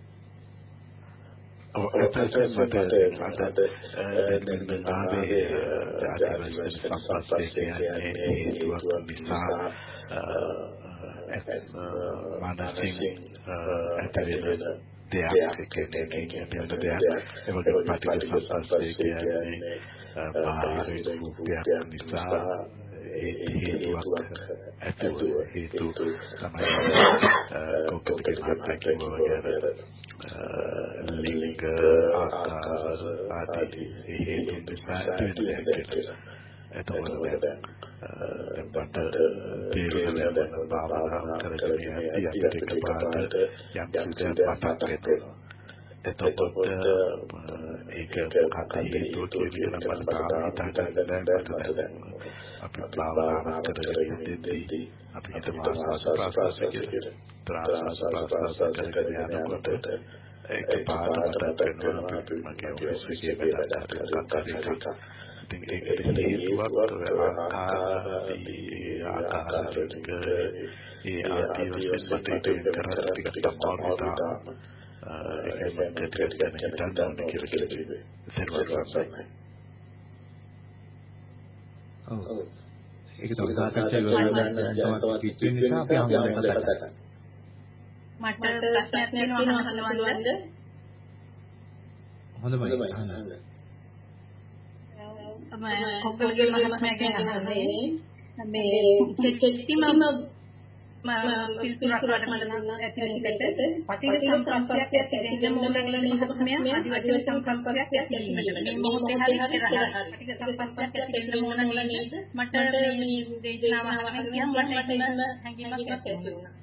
itu sama ling adi itu bisa itu pada diri bahwa kerjanya dia kepada yang sudah patah itu pada kata itu kita pada dan අපි භාවනා කරද්දී අපි හිතමු ආස්වාද ප්‍රාස්වාද කරගෙන යනකොට ඒක පාඩමට වෙනවා අපි මගේ ඔෆිස් එකේ කතා ඉතින් ඒකට හේතුවක් ආකාරයක ඒ ආදී වශයෙන් මතයට කරලා ටිකක් තමයි ඒක මම ඒක තමයි සාකච්ඡා ඉවරලා කිව්වෙ නිසා අපි අහන්න කතා කරා. මට ප්‍රශ්නයක් තියෙනවා අහන්නවද? හොඳයි අහන්න. කොකල්ගේ මහත්මයාගෙන් අහන්නේ මේ කිසිම පිළිතුරක් වඩමන ඇතිවෙන්නට පටිඝ සම්ප්‍රාප්තියක් ඇතිවෙන්න මොනවද මහත්මයා අදිවචන සම්ප්‍රාප්තියක් ඇතිවීමට මේ මොහොතේ හරි කරලා පටිඝ සම්ප්‍රාප්තියක් ඇතිවෙන්න මොන නේද මට මේ දේශනාව අහගෙන කියම් මට හැඟීමක් ඇති වුණා.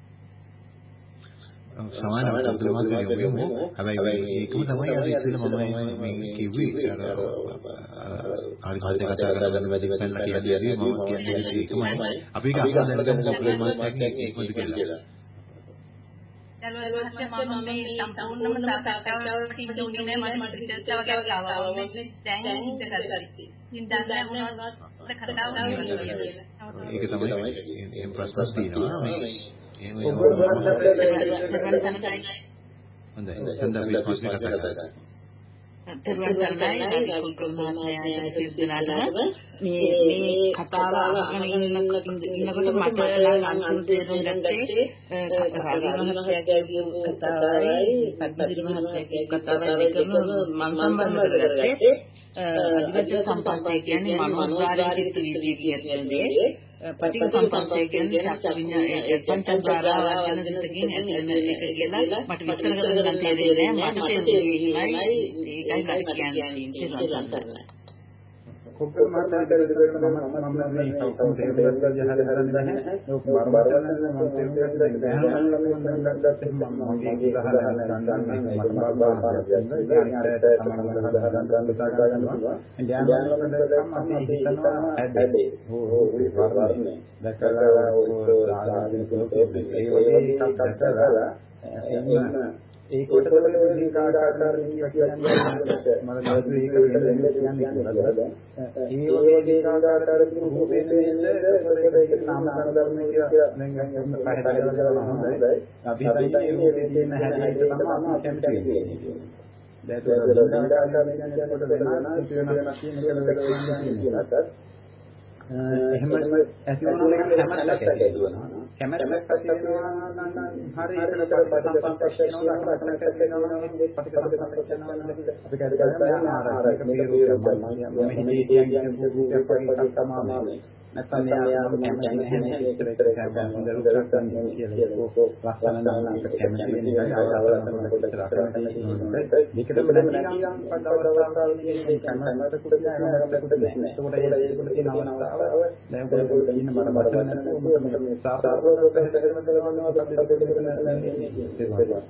සමානව උතුමාගේ යොමු හැබැයි ඒකම තමයි අර ඉතින් මම මේ කිව්වේ අර හරි කතා කරගන්න වැඩි වෙන්න කියලා මම කියන්නේ ඒකමයි අපි ඒක අහලා දැනගමු ප්‍රොබ්ලම් එකක් ඒකද කියලා. මම මේ සම්පූර්ණම සාකච්ඡාවට ඉඳුනේ මට චර්චාවක් ආවා. දැන් ඉඳ කරගත්තා. ඉතින් දැන් මොනවද කතාව කියලා. ඒක තමයි මේ ප්‍රශ්න තියෙනවා මේ හොඳයි සඳහන් ප්‍රශ්න කතා කරා. මේ කතාව අහගෙන ඉන්නකොට මට අන්තිම තේරුම් ගත්තේ රාජමහත්මයාගේ කතාවයි පද්මසිරි මහත්මයාගේ කතාවයි දෙකම මම සම්බන්ධ කරගත්තේ අධිවචන සම්පස්සේ කියන්නේ මනෝද්වාරයෙන් චිත්ත වීදිය කියන්නේ පටිඝ සම්පස්සේ කියන්නේ චක්විඤ්ඤාණය පංචද්වාරයන් දෙකකින් ඇතිවෙන එක කියලා මට විස්තර කරගන්න තේරෙන්නේ නැහැ මට තේරෙන්නේ ඒකයි මට කියන්නේ කොප්පේ මාතෘකාවට දෙකට මම මේ කවුරුම තේරුම් ගන්න යහදන්නේ නැහැ. ඒක බරපතල මම තේරුම් ගන්න දැනගන්න මගේ උදාහරණ ගන්න මට බාරපාරක් දෙන්න. ඊට සමානව හදාගන්න විස්තර ගන්නවා. ඥානවලට තමයි හිතනවා ඇදේ. ඒ වර්ණය. දැකලා ආදාගෙන කරේ ඒ වගේ එකක් දැකලා ඒ කොටවල මේ කාකාකාර කියන්නේ මම නැවතුනේ ඒක වෙන්නේ කියන්නේ ඒ වගේ කාකාකාර රූපයෙන් ඒක නාම ධර්ම කියලා දැන් පහදලා කරනවා හොඳයි අපි හිතන්නේ රූපේ තියෙන හැටි තමයි කැමති වෙන්නේ දැන් ඒක කාකාකාර කියන්නේ කොට වෙනවා වෙනස් කියනකට එහෙම ඇති වුණා නම් කැමැත්තක් ඇති වෙනවා. කැමැත්තක් ඇති වෙනවා නම් හරියට පරිසම්පන්නක් වෙනවා කැමැත්තක් වෙනවා නම් ප්‍රතිපද සම්පන්නනවා අපි කැදගන්න ආරාධක මේ රූපය මම හිතේ කියන්නේ රූපයක් වගේ එකක් තමයි. නැත්නම් යා කැමති නැහැ ඒතර කරගන්න හොඳ රුක්ක් ගන්න කියලා ලස්සන නම් කැමති වෙන එකයි අවලස්සන කොට කරගන්න මේකටම නැතිනම් පදවස්තාවලදී කැමැත්ත කුඩා යනකට නැහැ. ඒකට තියෙන අවස්ථාව දැන් පොඩි ඉන්න මට නැත්නම් මේ සාපේක්ෂව පැහැදිලි කරනවා අපිට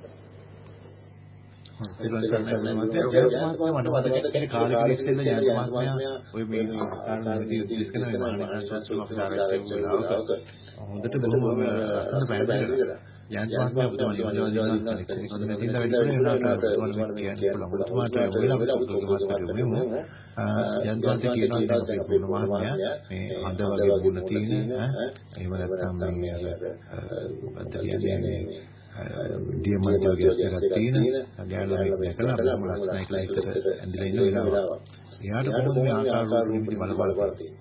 දියමන්ත වගේ එකක් තියෙන ඥානලයක් දැකලා අපිට ලස්සනයි කියලා එකට ඇඳලා ඉන්න වෙලාව. එයාට කොහොමද මේ ආකාර රූප නිමිති බලපාලා තියෙන්නේ?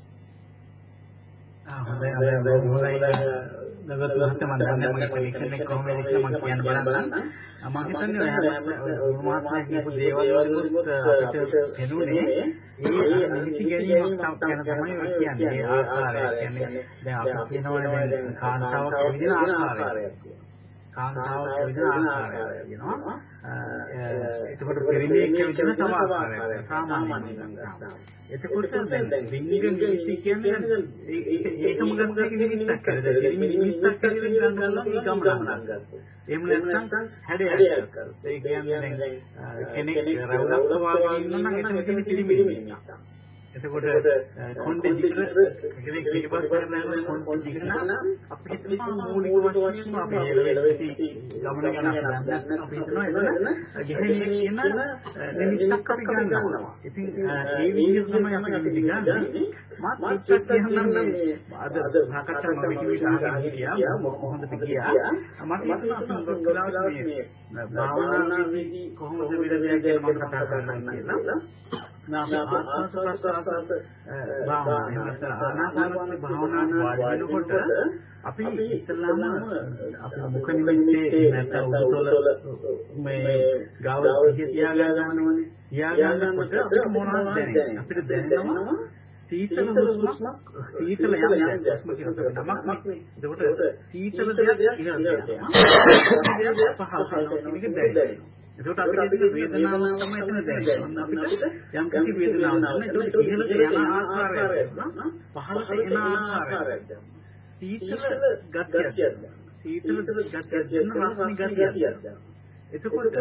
හොඳයි නගත් මහත්තයා මම දන්නේ මගේ පරීක්ෂණ එක කොහොමද කියලා මම කියන්න බලන්න. මම හිතන්නේ මහත්මයා කියපු දේවල් වලුත් අපිට එනුනේ ඒ නිමිති ගැනීමක් ගැන තමයි කියන්නේ. ඒ ආකාරය කියන්නේ දැන් අපි කියනවනේ දැන් කාන්තාවක් විදින ආකාරයක්. කාන්තාවක් විදින ආකාරයක් කියනවා. එතකොට පරිණේක විදින තව ආකාරයක්. සාමාන්‍ය කාන්තාවක්. එතකොට දැන් ලිංග නිමිති කියන්නේ ඒකම ගන්නක නිමිත්තක් කරද නිමිත්තක් කියලා ගන්නවා මේ ගමනක් ගන්නවා. එහෙම නැත්නම් හැඩයක් කරනවා. ඒ කියන්නේ දැන් කෙනෙක් රවුලක් වගේ ඉන්නවා නම් එතන තියෙන පිළිමිලියක්. එතකොට කොණ්ඩේ දිගට කෙනෙක් පිටිපස්ස කරනවා කොණ්ඩේ දිගට නම් අපිට තියෙන මූලික වශයෙන් අපි එළවෙති ගමන ගැන දැනගන්න අපි හිතනවා එතන ගෙහෙන්නේ කියන නිමිත්තක් අපි ගන්නවා. ඉතින් ඒ විදිහට තමයි අපි නිමිති ගන්නේ. මාත් ඉස්සත් කියනනම් අද සාකච්ඡා මම විදිහට හිටියා මොහොතට ගියා. මට හිතෙනවා මේ භාවනාවේදී කොහොමද විරදයක් ගැන මම කතා කරන්න කියලා. නාම ආස්වාද ආනාපාන භාවනාවේ වාඩි වෙනකොට අපි ඉස්ලාම අපි මුඛ නිමිත්තේ නැත්නම් උඩුතල මේ ගාව තියාගන්නවනේ. තියාගන්නකොට අපිට මොනවද දැනෙන්නේ? අපිට දැනෙනවා සීතල හුස්මක් සීතල යන්නේ හුස්ම කියන නමක් නේ. ඒකට සීතල දෙයක් ඉහළට යනවා. පහළ වෙනවා. ඒකට අපිට වේදනාවක් තමයි එතන දැනෙන්නේ. අපිට යම් කිසි වේදනාවක් නැහැ. ඒක ඉහළට යන ආකාරයක් න 'පහළට එන ආකාරයක්. සීතල ගතියක්. සීතල ගතියක් දෙන රස්නි ගතියක්. එතකොට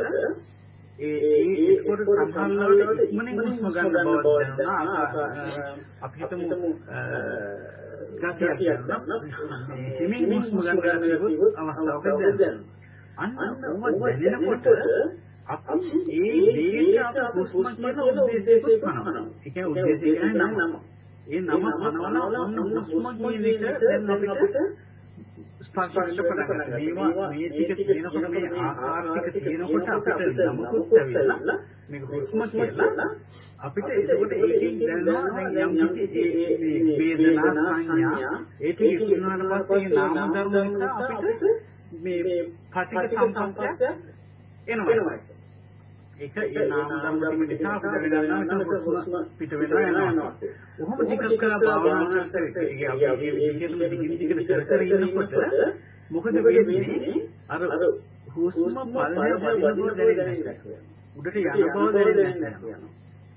ඒකට සම්බන්ධව ඉක්මනින් හුස්ම ගන්න බව දැනනවා. අපි හිතමු ගතියක් ගන්නවා. හිමින් හුස්ම ගන්න ගියොත් අවස්ථාවක දැනෙනවා. අන්න ඔබ දැනෙනකොට අපි ඒ දේට අපි හුස්ම කියන උද්දේශයක් කරනවා. ඒ කියන්නේ උද්දේශය කියන්නේ නම. ඒ නම පනවන ඔන්න හුස්ම කියන එක දැන් අපිට ස්පර්ශ කරගන්න. මේවා මේ ටික තියෙනකොට මේ ආකාර ටික තියෙනකොට අපිට නමකුත් ඇවිල්ලා මේක හුස්ම කියලා අපිට ඒකට ඒකෙන් දැනනවා දැන් යම් කිසි මේ වේදනා සංඥා ඒ ටික ඉක්මනට පස්සේ නාම ධර්ම නිසා අපිට මේ පටික සම්පන්තය එනවා. ඒක ඒ නාම ධර්ම ටික නිසා අපිට වෙනවා පිට වෙනවා යනවා. කොහොම ටිකක් කරලා භාවනා කරලා අපි විදිහට කර ඉන්නකොට මොකද වෙන්නේ? අර හුස්ම පල්ලේ වදිනකොට දැනෙන්නේ නැහැ. උඩට යන බව දැනෙන්නේ නැහැ.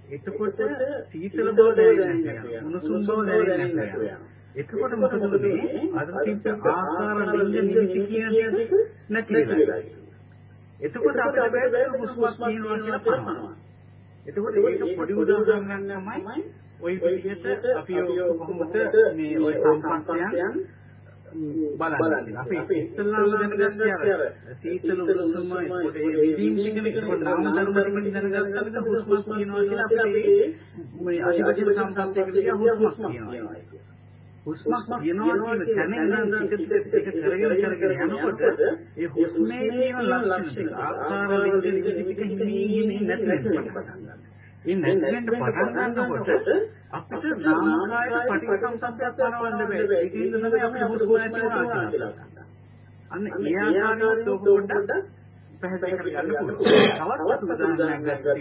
එතකොට සීතල බව දැනෙන්නේ නැහැ. උණුසුම් බව දැනෙන්නේ නැහැ. එතකොට මොකද වෙන්නේ? අර තිබ්බ ආකාර ලිංග නිමිති කියන දේ නැති වෙලා. එතකොට අපිට බෑ හුස්මක් කියනවා කියලා පනවනවා. එතකොට ඒක පොඩි උදාහරණයක් තමයි ওই විදිහට අපි කොහොමද මේ ওই සම්පස්තයන් බලන්නේ. අපි ඉස්සල්ලාම දැනගත්තේ අර සීතල උණුසුම ඒ විදීම් ටිකනේ කොට නාම ධර්ම ටිකෙන් දැනගත්තා හුස්මක් කියනවා කියලා අපිට මේ අධිපති සම්පස්තයක කියන හුස්මක් කියනවා. හුස්මක් කියනවා කියන තැනින් ටික කරගෙන යනකොට ඒ හුස්මේ තියෙන ලක්ෂණ ආකාර ලිංග ටික හිමින් නැති වෙනවා. ඉන්නේ නැත්නම් පටන් ගන්නකොට අපිට නාමකාය පටිච්චසමුප්පාදයක් පනවන්න බෑ. ඒකින්ද තමයි අපි හුස්ම නැතිවනවා කියලා. අන්න ඒ ආකාරයට පොඩ්ඩක් පැහැදිලි කරගන්න පුළුවන්. තවත් උදාහරණයක්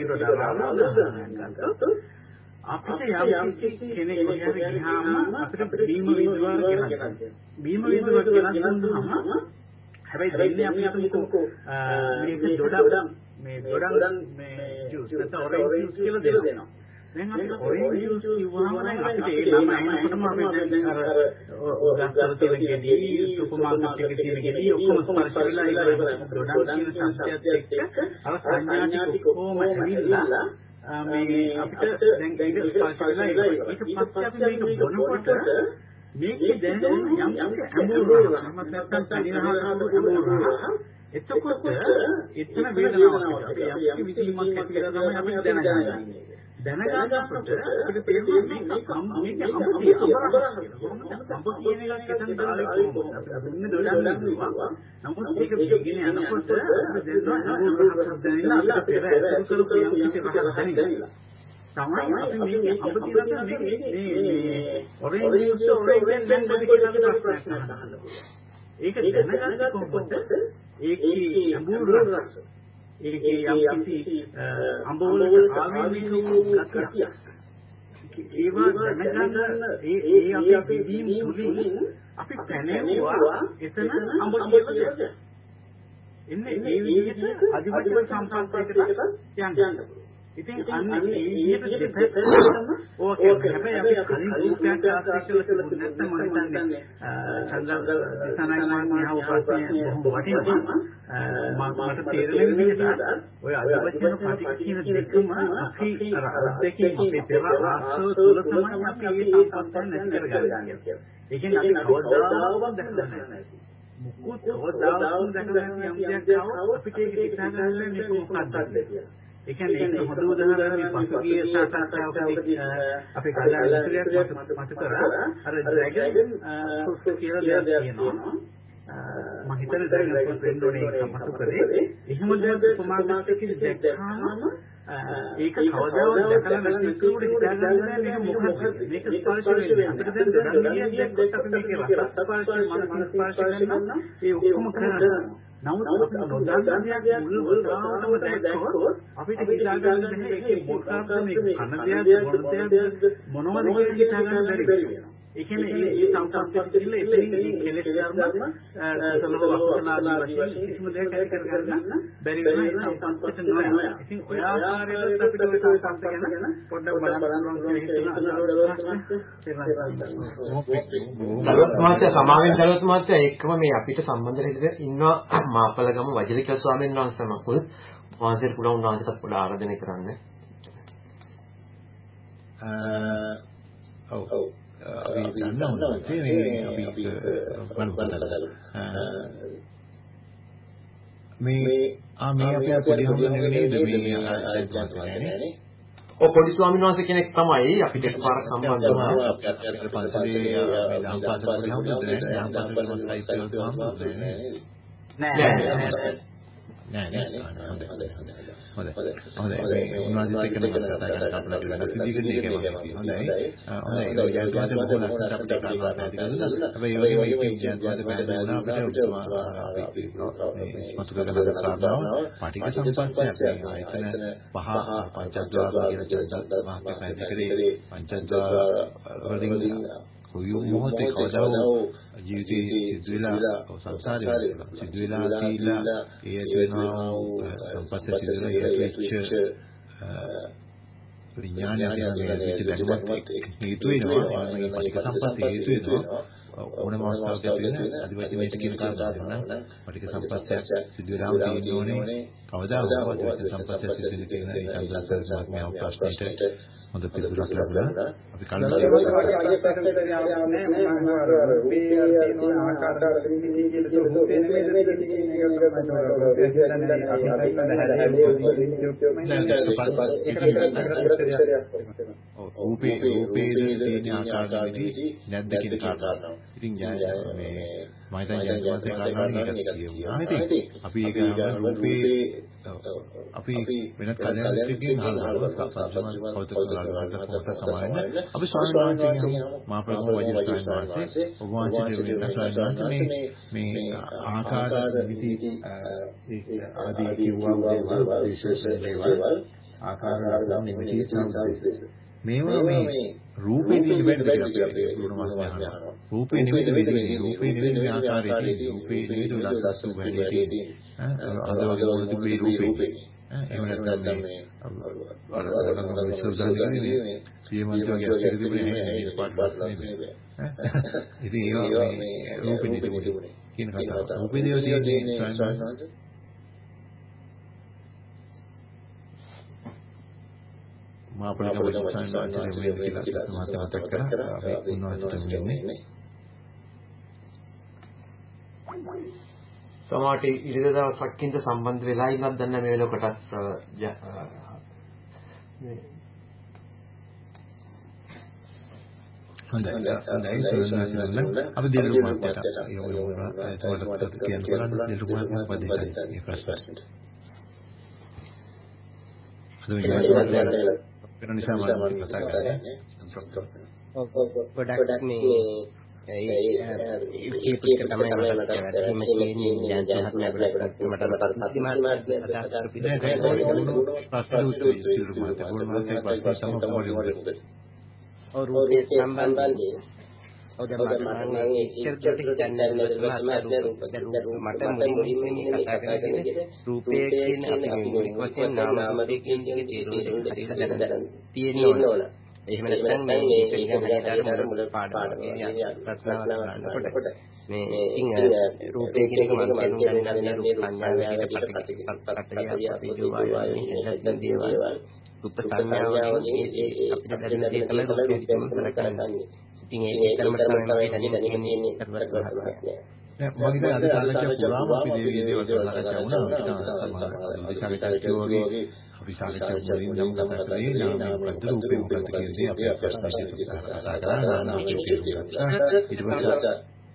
ගත්තොත් අපිට යම් කෙනෙක් හරි ගියාම අපිට බීම විදුවා කියලා. බීම විදුවා කියලා දුන්නාම හැබැයි දෙන්නේ අපි හිතමුකෝ මේක දොඩම් මේ ජූස් නැත්නම් ඔරෙන්ජ් ජූස් කියලා දෙනවා. දැන් අපි ඔරෙන්ජ් ජූස් කිව්වම දැන් අපිට ඒ නම එනකොටම අපි දැන් අර ගස්වල තියෙන ගෙඩි සුපර් මාකට් එකේ තියෙන ගෙඩි ඔක්කොම ස්පර්ශ වෙලා ඒක දොඩම් කියන සංස්කෘතියත් එක්ක අර සංඥා ටික කොහොම ඇවිල්ලා මේ අපිට දැන් ඒක ස්පර්ශ වෙලා ඊට පස්සේ අපි මේක බොනකොට මේකේ දැනෙන යම් අමුරහක් නැත්නම් තනියහකට එතකොට එතන වේදනාවක් අපි විසීමක් ඇති කරලා තමයි අපි දැනගන්නේ. දැනගන්නකොට අපිට තේරෙනවා මේක අඹතිය අඹරහ අඹ කියන එක එතන දාලා කොහොමද අපි දුන්නේ දොඩම් කිව්වා. නමුත් මේක විගෙන යනකොට දැනෙනවා අඹරහක් දැනෙන අපිට පෙර ඇතුළු කරපු යම් කිසි රහක් දැනෙනවා. තමයි අපි මේ අඹතිය නැත්නම් මේ ඔරෙන්ජ් ජූස් ඔරෙන්ජ් නැන්ද කියලා ප්‍රශ්නයක් අහනවා. ඒක දැනගන්න කොහොමද? ඒකේ අඹුල් රස ඒකේ යම් කිසි අඹවල ආවේනික ගතිය ඒවා දැනගන්න ඒ අපි විදීම් තුලින් අපි පැනෙවුවා එතන අඹ කියලා දෙයක්. එන්නේ මේ විදිහට අධිපත්‍ය සම්ප්‍රදායකට යන්න. ඉතින් අන්න ඒ විදිහට දෙපැත්තම ඕකේ. හැබැයි අපි කලින් රූපයක් ආශ්‍රය කරලා තිබුණ නැත්නම් මම හිතන්නේ චන්ද්‍ර දිසානායකමහා උපස්ථානය බොහොම වටිනවා. මට තේරෙන විදිහට ඔය අධිපත්‍යන පාටික කියන දෙකම අපි අර දෙකේ අපේ පෙර ආශ්‍රය තුල තමයි අපි මේ සම්පස්තයන් නැති කරගන්නේ. ඒ කියන්නේ අපි කවදාවත් දැකලා නැහැ. මුකුත් කවදාවත් දැකලා නැති යම් දෙයක් ආවොත් අපිට ඒක හිතා ගන්න මේක මොකක්ද කියලා. ඒ කියන්නේ ඒක හොඳ උදාහරණයක් පසුගිය සාකච්ඡාවකදී අපේ කතා ඉදිරියට මත කරා අර ඩ්‍රැගන් ෆෘට් කියලා දෙයක් තියෙනවා. මම හිතන්නේ ඩ්‍රැගන් ෆෘට් වෙන්නෝනේ ඒක පසු කරේ. එහෙම දෙයක් උපමාවක් එකකින් දැක්කම ඒක කවදාවත් දැකලා නැති කෙනෙකුට හිතාගන්න බෑ මේක මොකක්ද මේක ස්පර්ශ වෙන්නේ. අපිට දැන් දඩමියක් දැක්කොත් අපි මේකේ රස ස්පර්ශ මනස ස්පර්ශ ගන්න ඒ ඔක්කොම කරනවා. නමුත් අපි නොදන්න දෙයක් මුල් වලටම දැක්කොත් අපිට හිතාගන්න බැහැ ඒකේ මොකක්ද මේක කන දෙයක් මොන දෙයක්ද මොනවද කියලා හිතාගන්න බැරි වෙනවා. ඒ කියන්නේ මේ සංස්කෘතිය කියලා එතනින් මේ කෙලෙස් ධර්ම සලව වස්තුනාදී වශයෙන් කිසිම දෙයක් ඇති කරගන්න බැරි වෙන ඒ සංස්කෘතිය නෝනා. ඉතින් ඔය ආකාරයට අපිට ඔය සංස්කෘතිය ගැන පොඩ්ඩක් බලන්න පුළුවන් කියලා හිතනවා. මාත්‍ය සමාවෙන් දලුත් මාත්‍ය එක්කම මේ අපිට සම්බන්ධ වෙලා ඉන්නවා මාපලගම වජිරික ස්වාමීන් වහන්සේ නමකුත් වහන්සේට පුළුවන් වහන්සේට පොඩ්ඩක් ආරාධනය කරන්න. ඔව් අපි දන්නවා මේ අපි මේ අපේ පොඩි හොඳ නේද මේ ආයතනයේ ඔය පොඩි ස්වාමීන් වහන්සේ කෙනෙක් තමයි අපිට එකපාරක් සම්බන්ධ වුණා. අපේ පන්සලේ මේ දාම්පාත පොඩි හොඳ හොඳයි මේ උන්වහන්සේත් එක්ක කතා කරලා අපිට වෙන සිද්ධියකට ඒක වගේ හොඳයි ඒ ජයතුමාට බොහෝ ලස්සනට අපිට කතා ඇති කරලා හැබැයි ඒ වගේම මේ ජයතුමාට බැඳුණා අපිට මතු කරගන්න කාරණාව පාටික සම්පස්තය අපි ආයතන පහ පංචද්වාර කියන චන්දත් මහත්මයා පැහැදිලි කරේ පංචද්වාර වලින් කොයි මොහොතේ කවදාව ජීවිතේ සිදුවෙලා සංසාරේ සිදුවෙලා කියලා ඒ ඇති වෙනවා සම්පස්සේ සිදුවෙලා ඒ වෙච්ච විඥානය කියන්නේ විච දැනුමත් හේතු වෙනවා මේ පටික සම්පatti හේතු වෙනවා ඕනම අවස්ථාවක වෙන අදිවචනයට කියන කාරණා නම් පටික සම්පත්තිය සිදු වෙලාම තියෙන්නේ කවදා හෝ අදිවචන සම්පත්තිය සිදු වෙන කියන ඒ සංදර්ශනාත්මක මේ ප්‍රශ්නෙට හොඳ පිළිතුරක් ලැබුණා අපි කලින් රූපේ තියෙන ආකාරයේදී නැද්ද කියන කාරණාව. ඉතින් මේ මම හිතන්නේ ජයන්තමාසේ කාරණාවනේ ඒක කියුවා. ඉතින් අපි ඒක රූපේ අපි වෙනත් කල්යාණිකකින් අහනවා සාපේක්ෂව කවුරුත් සමාන අපි ස්වාමීන් වහන්සේගෙන් මා ප්‍රමුඛ වෛද්‍ය ස්වාමීන් වහන්සේ ඔබ වහන්සේට වෙන ස්වාමීන් වහන්සේ මේ ආකාර විදි ආදී කියුවා දේවල් විශේෂ දේවල් ආකාර අර්ථම් නිමිති සම්පූර්ණ මේවා මේ රූපේ නිවෙන්න කියලා අපි කියනවා. රූපේ නිවෙන්න වෙන්නේ රූපේ නිවෙන්න ආකාරයේදී රූපේ නිවෙන්න ලස්සු වැඩිදී අදවගේ මොනද මේ රූපේ එහෙම නැත්නම් මේ අර විශ්වවිද්‍යාලයේ සියමන්තගේ අස්තික තිබුණේ නැහැ පාඩම් නෙමෙයි. ඉතින් ඒවා මේ රූපේ නිවෙන්න කියන කතාව. රූපේ නිවෙන්න කියන්නේ මා අපිට වචන සංවාදයේ වෙන්නේ කියලා මතක කරා අපි උන්වහන්සේට වෙන්නේ සමහරට ඉරිදා දවසක්කින්ද සම්බන්ධ වෙලා ඉන්නත් දන්න මේ වෙලකටත් මේ හොඳයි අපි දෙලු මාතට ඒකට කියන්න බලන්න දෙලු මාතට පදේ මේ ප්‍රශ්න වෙන නිසා මම කතා කරන්නේ ගොඩක් මේ ඒ පිට තමයි මට එහෙම කියන්නේ දැන් මට රූපයේ කියන අපේ වචන නාම දෙකකින් තේරුම් ගන්න තියෙනවා. එහෙම නැත්නම් මේ නිකන් හරියට මුල පාඩම ප්‍රශ්නාවක් මේ ඉතින් රූපේ කියන එක මම තේරුම් ගන්න නම් රූප සංඥා වලට අපි ජීවයන් නැත්නම් දේවල් රූප සංඥාවලින් අපිට දැනෙන දේ තමයි රූපේ කියන්නේ කරන්නේ. ඉතින් ඒ තරමට තමයි දැනෙන්නේ කරවරක් නැහැ. මම හිතන්නේ අද කාලේ පුරාම අපි දේවල් සාකච්ඡා වුණා. විශාලකයෝ වගේ අපි සාකච්ඡා වලින් නම් කතා කරේ නාම පද රූපේ මොකක්ද කියන්නේ අපි ප්‍රශ්න කතා කරා නාම රූපේ ඊට පස්සේ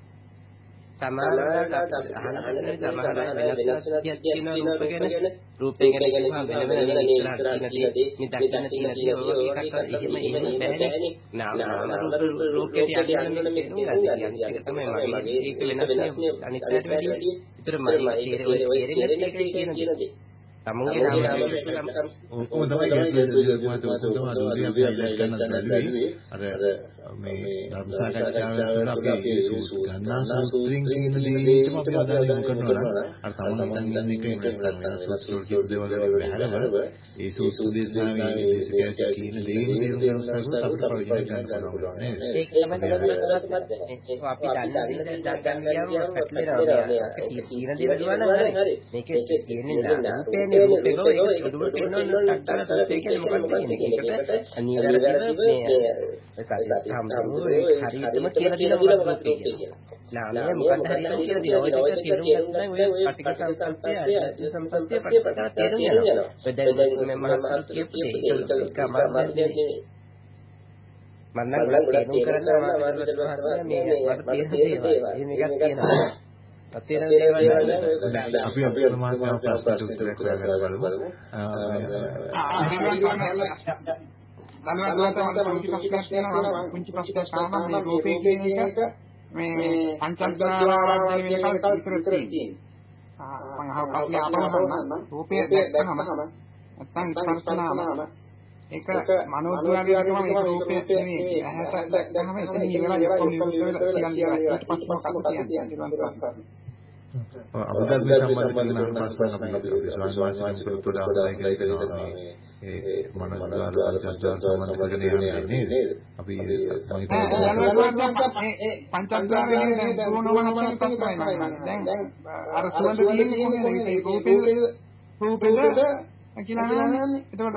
සමානව අහන්නේ සමානව වෙනස් කියන රූප ගැන රූපේ ගැන කියනවා වෙන වෙන ඉස්සරහට තියෙන දේ ඔය එහෙම බෑනේ නාම රූපේ කියන්නේ ඒක තමයි මගේ ඒක වෙනස් අනිත් පැයට වැඩි විතර මගේ තේරෙන්නේ කියන දේ තමුන්ගේ නාම ඔක්කොම තමයි ගැටලුව තමයි අපි කරන බැලුවේ අර මේ ධර්ම සාකච්ඡාවෙන් අපි ගන්නා සූත්‍රයෙන් කියන දේටම අපි අදාළ යොමු කරනවා අර තමන් හිතන එක සූත්‍ර දේවල් වල ඒ සූත්‍ර දේශනාවේ දේශකයා කියන දේ තේරුම් ගන්නකොට අපිට ප්‍රයෝජන ගන්න පුළුවන් නේද ඒක තමයි අපි දන්නා කියන දේ බලනවා හරි මේකේ තියෙන්නේ නාම රූපේ ගෝ ඒක දුර පෙන්වන්න ටක්ටර තත්ත්වය කියන්නේ මොකක්ද කියන එකට අනිවාර්යයෙන්ම මේ හරියටම කියලා දෙන මොකක්ද කියලා. නාමය මොකක්ද හරියට කියලා දෙනවා. ඒක තේරුම් ගන්න ඔය පටික සම්පත්තිය ආදී සම්පත්තිය පටික තේරුම් ගන්නවා. ඔය දැන් මම මහත් කියපු ඒක අමාරුයි. මන්නම් තේරුම් කරන්න අමාරුයි මේ වට තියෙන දේවල්. එහෙම එකක් තියෙනවා. අතේන දේවල් අපි සමාජ ප්‍රශ්නට උත්තර කරගන්න බලමු. පුංචි ප්‍රශ්නයක් තමයි මේ රූපේ කියන එක මේ පංචස්කන්ධාරාධන වෙනකල් විතර තියෙනවා. මම අහපස්සේ ආපහු රූපේ දැක්කම නැත්නම් ස්පර්ශනාම ඒක මනෝද්වාරයේම මේක රූපයක් නෙමෙයි. ඇහැට දැක්කම එතන ඉවරයි ඔක්කොම නිරුද්ධ වෙලා ඊට පස්සේ මොකක්ද කියන්නේ. අභිධර්ම සම්බන්ධ කරන ප්‍රශ්න අපි ස්වාමීන් වහන්සේට උදාහරණයක් කියනවා ඒ මනෝවිද්‍යාව සම්බන්ධ කරගෙන යන්නේ නේද? අපි පංචද්වාරයේ දැන් දුවනවහම ප්‍රශ්නයි දැන් අර සුවඳ තියෙන්නේ රූපෙද කියලා නෑනේ. එතකොට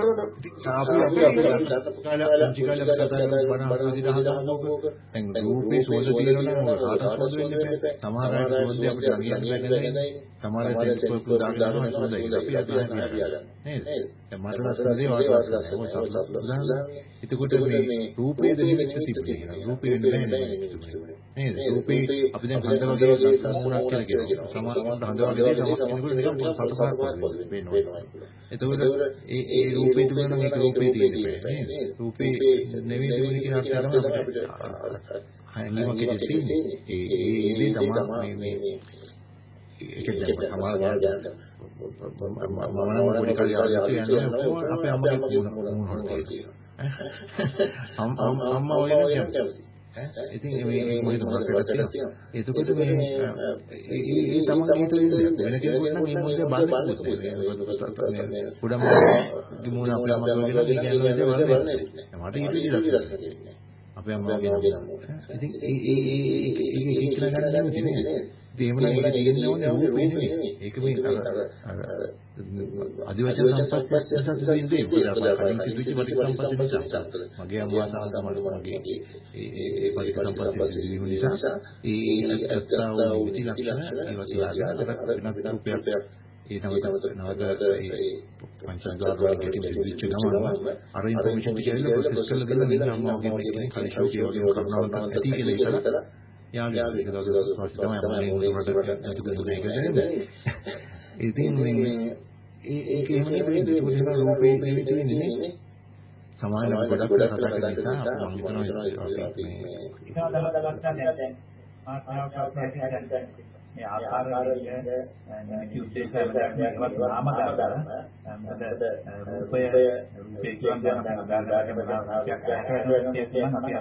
දැන් රූපේ සුවඳ තියෙනවා නම් ආතස්වද වෙන්නේ සමහර අය සුවඳ අපිට අනියත් බැලන්නේ සමහර අය සුවඳ දානවා සුවඳයි අපි අදහන්නේ නේද? දැන් මට සුවඳේ වාසනාවක්. එතකොට මේ රූපේ දෙවිච්ච තිබෙනවා. රූපේ වෙන්නේ නැහැ නේද? රූපේ අපි දැන් හඳ වගේ සම්මුණක් කියලා කියනවා. සමහරවිට හඳ වගේ සමහර කෙනෙකුට නිකන් සතපාරක් වෙනවා. එතකොට ඒ රූපේ තිබුණා නම් ඒක රූපේ තියෙන්නේ නේද? රූපේ නෙවෙයි තිබුණේ කියන අර්ථය තමයි අපිට හැංගීමක් තියෙන්නේ. ඒ දේ තමයි මේ ඒක දැන් සමහර ගන්න මම නම් පොඩි කලියක් යන්නේ අපේ අම්මගේ මුණ තියෙනවා. අම්මා ඔය කියන්නේ ඉතින් මේ මොකද මොකක්ද තියෙනවා. එතකොට මේ ඒ තමයි හිතෙන්නේ වෙන කෙනෙකුට නම් මේ මොකද බලන්නේ. කුඩම් දිමුණ අපේ අම්මා කියලා කියන්නේ මට හිතෙන්නේ අපේ අම්මා කියනවා. ඉතින් ඒක කියලා ගන්න නෙමෙයි. දේමන ඒක තියෙන්නේ ඕනේ රූපේ නෙමෙයි. ඒක මේ අර අදිවචන සම්පත් සත්‍යයෙන්දී කියලා කලින් සිදුවිච්ච පටික සම්පත් නිසා මගේ අම්මා සාමාන්‍යයෙන් මගේ ඒ පටික සම්පත් සිදුවීම නිසා ඒ අත්තාව විදි ලක්ෂණ ඒවා තියාගෙන වෙනත් රූපයක් ඒ නවක ඒ පංචාංගාර වලින් සිදුවිච්ච ගමන අර ඉන්ෆර්මේෂන් ටික ඇවිල්ලා ප්‍රොසෙස් කරලා දෙන්න වෙන අම්මාගේ මේකෙන් කලිෂෝ කියවලින් කරුණාවක් ඇති කියලා ඉතලා යාළුවා ඒක තමයි මම උඩට අතුගුනේ කියන්නේ. ඉතින් මේ ඒක එහෙම නෙවෙයි ඒක රූපේ නෙවෙයි තියෙන්නේ. සමාන ගොඩක් කතා කරන නිසා මම හිතනවා අපි මේ මේ ආකාරයේ නිමිති උද්දේශය වැඩිවත් නාම ගන්න මොකද රූපය කියන්නේ අපේ ගානකට මොනවාක් කියනවා අපි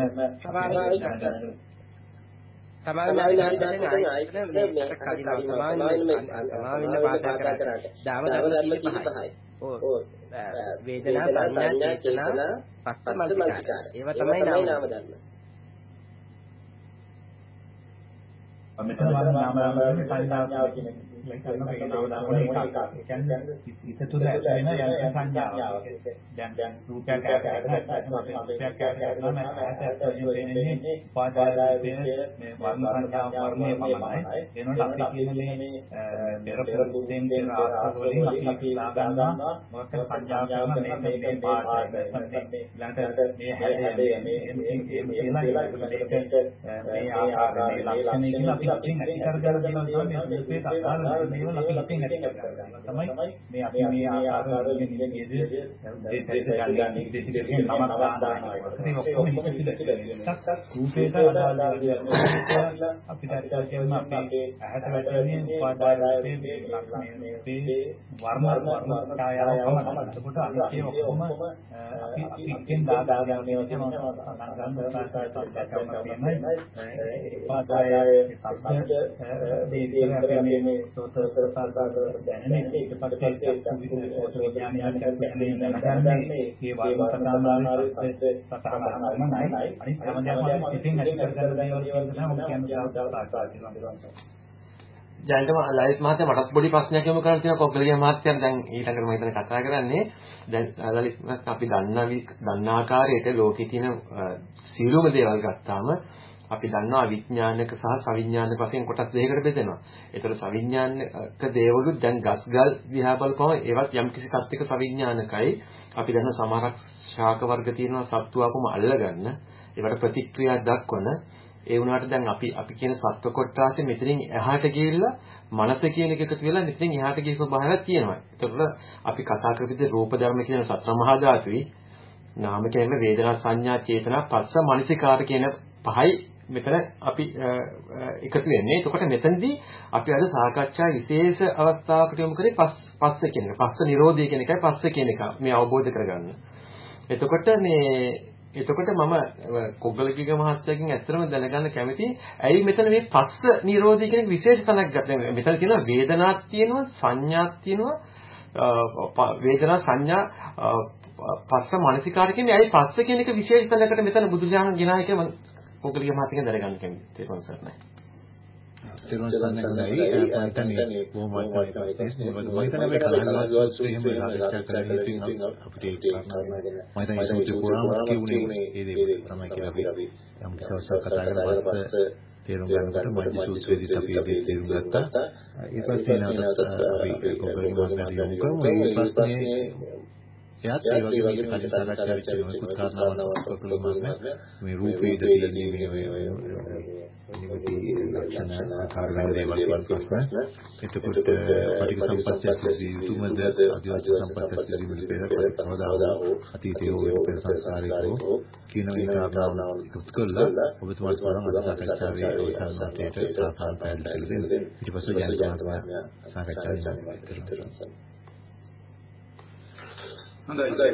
වේදනා සංඥා චේතනා පස්ස මනසිකාර ඒවා තමයි නාම ධර්ම. මෙතන වල නාම සංඥාව කියන එක කියන්නේ ඉතතුල ඇති වෙන යම් සංඥාවක්. දැන් රූපයක් ඇතිවෙන්නේ පාදායේ මේ වර්ණ සංඥාව වර්ණයේ පමණයි. එනකොට අපි කියන්නේ මේ පෙර පුරුද්දෙන් කියන ආකාරවලින් අපි ලා ගන්නවා මොකක් සංඥාව කරන මේ පාඩ ළඟට මේ හැදේ මේ මේ ආකාරයේ ලක්ෂණ කියලා අපි අපින් ඇති කරගන්න දෙනවා මේ රූපේ අදාළ මේවල අපි අපින් ඇති කරගන්නවා තමයි මේ අපි මේ ආකාරයෙන් නිදෙද ඒ තේරුම් ගන්න ඉතින් නමක් දානවා ඒක ඔක්කොම රූපේට අදාළ අපිට ඇත්තටම අපි ඇහැට වැටෙන්නේ උපාදායයේ මේ ලක්ෂණයේ වර්ණ ඡායාව තමයි. එතකොට අනිත් ඔක්කොම අපි පිටින් දාගන්න මේ උපාදායයේ සත්‍ය දේශන අපි මේ සෝතසාරක දැනෙන්නේ ඊට පස්සේ විඥානයක් කියන්නේ නැගන්නේ ඒ වර්ණ සතරමයි අනිත් හැමදේම ඉතින් ඇති කරගන්න දේවල් කියන්නේ ජයන්ත ලලිත් මහත්තයා මටත් පොඩි ප්‍රශ්නයක් යොමු කරන්න තියෙනවා කොග්ගලිය මහත්තයා දැන් ඊළඟට මම හිතන්නේ කතා කරන්නේ දැන් ලලිත් මහත්තයා අපි දන්න ආකාරයට ලෝකේ තියෙන සියලුම දේවල් ගත්තාම අපි දන්නවා විඥානික සහ සවිඥානික වශයෙන් කොටස් දෙකකට බෙදෙනවා. ඒතර සවිඥානික දේවලු දැන් ගස්ගල් දිහා බලපුවම ඒවත් යම් කිසි කත්තික සවිඥානිකයි. අපි දන්න සමහරක් ශාක වර්ග තියෙනවා සත්තුවකම අල්ලගන්න. ඒවට ප්‍රතික්‍රියා දක්වන ඒ වුණාට දැන් අපි කියන සත්ව කොටාසේ මෙතනින් එහාට ගිහිල්ලා මනස කියන එක එකතු වෙලා මෙතනින් එහාට ගිය ස්වභාවයක් තියෙනවා. ඒතකොට අපි කතා කරපිට රූප ධර්ම කියන සතර මහා ධාතුයි නාම කියන්නේ වේදනා සංඥා චේතනා පස්ස මනසිකාර කියන පහයි මෙතන අපි එකතු වෙන්නේ. එතකොට මෙතනදී අපි අද සාකච්ඡා විශේෂ අවස්ථාවකට යොමු කරේ පස්ස කියන එක. පස්ස නිරෝධය කියන එකයි පස්ස කියන එක මේ අවබෝධ කරගන්න. එතකොට මේ එතකොට මම කොග්ගලකීක මහත්තයාගෙන් ඇත්තටම දැනගන්න කැමතියි ඇයි මෙතන මේ පස්ස නිරෝධය කියන විශේෂ තැනක් ගත්තේ මෙතන කියනවා වේදනාවක් තියෙනවා සංඥාවක් තියෙනවා වේදනා සංඥා පස්ස මානසිකාර කියන්නේ ඇයි පස්ස කියන එක විශේෂ තැනකට මෙතන බුදුසහන් ගෙනායි කියලා මම කොග්ගලකීක මහත්තයාගෙන් දැනගන්න කැමතියි තේරුම් ගන්නයි තේරුම් ගන්න කැමතියි බොහොම වටිනා මම හිතන්නේ අපි කලහලවත් එහෙම සාකච්ඡා කරගෙන ඉතින් අපිට ඒක කරනවා මම හිතන්නේ ඒක පුරාම කියුනේ ඒ දේ තමයි කියලා අපි යම් කිසිවක් කතා කරලා පස්සේ තේරුම් ගන්නකොට මධ්‍ය සූත්‍රයේදී අපි ඒක තේරුම් ගත්තා ඊට පස්සේ නැවතත් අපි කොග්ගලකීක මහත්තයාට යොමු කරමු මේ ප්‍රශ්නේ එයාත් ඒ වගේ මේක කලින් සාකච්ඡා වෙච්ච මොකක් කාරණාවක් කොග්ගලකීක මේ රූපේද තියෙන්නේ මේ නිමිති ලක්ෂණ ආකාරයෙන් දේවල් ප්‍රශ්න එතකොට පටික සම්පත්තිය යුතුමද අධිවාච සම්පත්තිය පිළිබඳ පෙර කවදා අතීතයේ වෙන පෙර සංස්කාරයකෝ කියන මේ කාරණාව ඉක්ුත් කළා ඔබතුමාට වරන් අද සාකච්ඡාවේ අවසාන මාතේට සාකච්ඡා පැහැදිලි දෙන්න ඊට පස්සේ ජනතාවම සාකච්ඡා කරනවා හොඳයි ඒක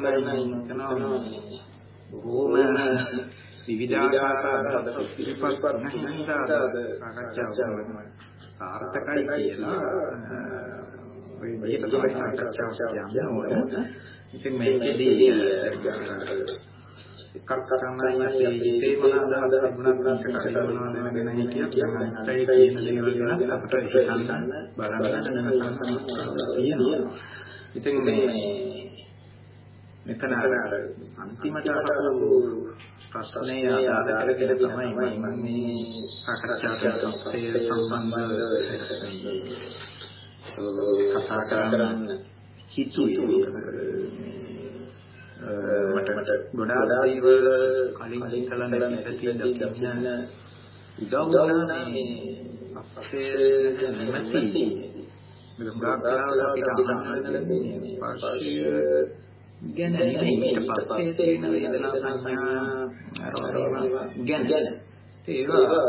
බොහොම විවිධාකාර පිළිපස් කරන හින්දා සාකච්ඡාව සාර්ථකයි කියලා ඔය විදිහට තමයි සාකච්ඡාව යන්නේ. ඉතින් මේකෙදී එකක් තමයි ජීවිතේ මොනවාද අදහස් තිබුණාද ගැන කියනවා අනිත් කියන දේවල් ගැන අපිට හිතන්න බලන්න ඉතින් මෙතන අන්තිමට අහපු ප්‍රශ්නය ආදාළ කරගෙන තමයි මම මේ සාකච්ඡාවට සම්බන්ධ කතා කරන්න හිතුවේ. මට ගොඩාක් දේවල් කලින් කලන ඉතින් දකින්න උදව් වුණා මේ අපේ නැමැති ගොඩාක් කාලවල අපිට අහන්න ලැබෙන්නේ පාර්ශ්වය ගැන ඊට පස්සේ තියෙන වේදනා සංඥා ගැන ඒවා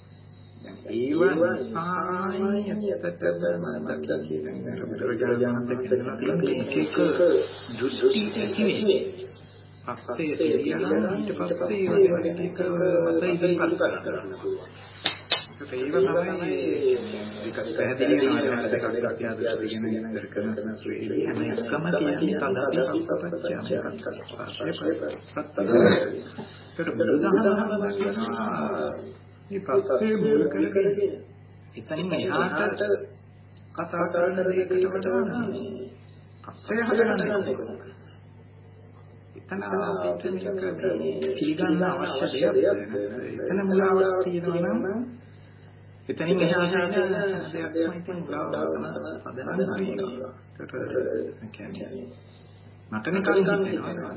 සාමාන්‍යයට මම බුදුරජාණන් වහන්සේ එක දෘෂ්ටි කිව්වේ පස්සේ සියලා ඊට පස්සේ ඒක මත ඉතිපත් කරන්න පුළුවන් ඒක තමයි ඒක පැහැදිලි වෙනවා දෙකක් අත්‍යවශ්‍ය ඉගෙන කරන ශ්‍රේණිය හැම එකම කියන්නේ සදාපි සත්පත්‍යයක් මේ පස්සේ මූල කරගෙන ඉතින් එහාට කතා කරන දෙයකට වඩා පස්සේ හදගන්න එතන පිළිගන්න අවශ්‍ය දෙයක් එතන මුලාවක් තියෙනවා නම් එතනින් එහාට දෙයක් තමයි මුලාවක් හදන්න තියෙනවා ඒකට කියන්නේ මට නිකන් හිතෙනවා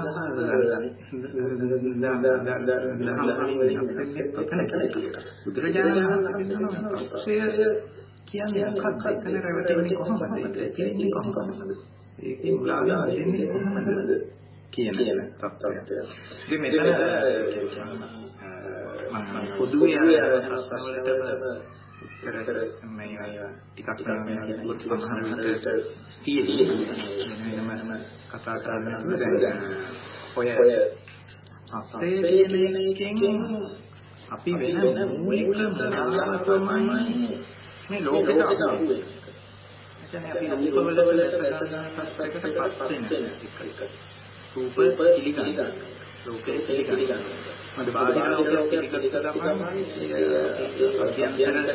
බුදුරජාණන් වහන්සේ කියන්නේ මොකක්ද එතන රැවටෙන්නේ කොහොමද ඒකේ කොහොමද ඒකේ මුලාව දෙන්නේ කොහොමද කියන තත්ත්වය. ඉතින් මෙතන මම පොදුවේ සමහරවිට මේ ටිකක් සමහර විට තියෙන්නේ කතා කරන්න දැන් ඔය අපේ කියන එකෙන් අපි වෙන මූලික ධර්ම තමයි මේ ලෝකෙට අහු වෙන්නේ. එතන අපි රූපවල සත්‍යයකට පස්සේ නේද? රූප පිළිගන්න. ලෝකෙ පිළිගන්න. මම බාහිර ලෝකෙ පිළිගන්න තමයි අභ්‍යන්තර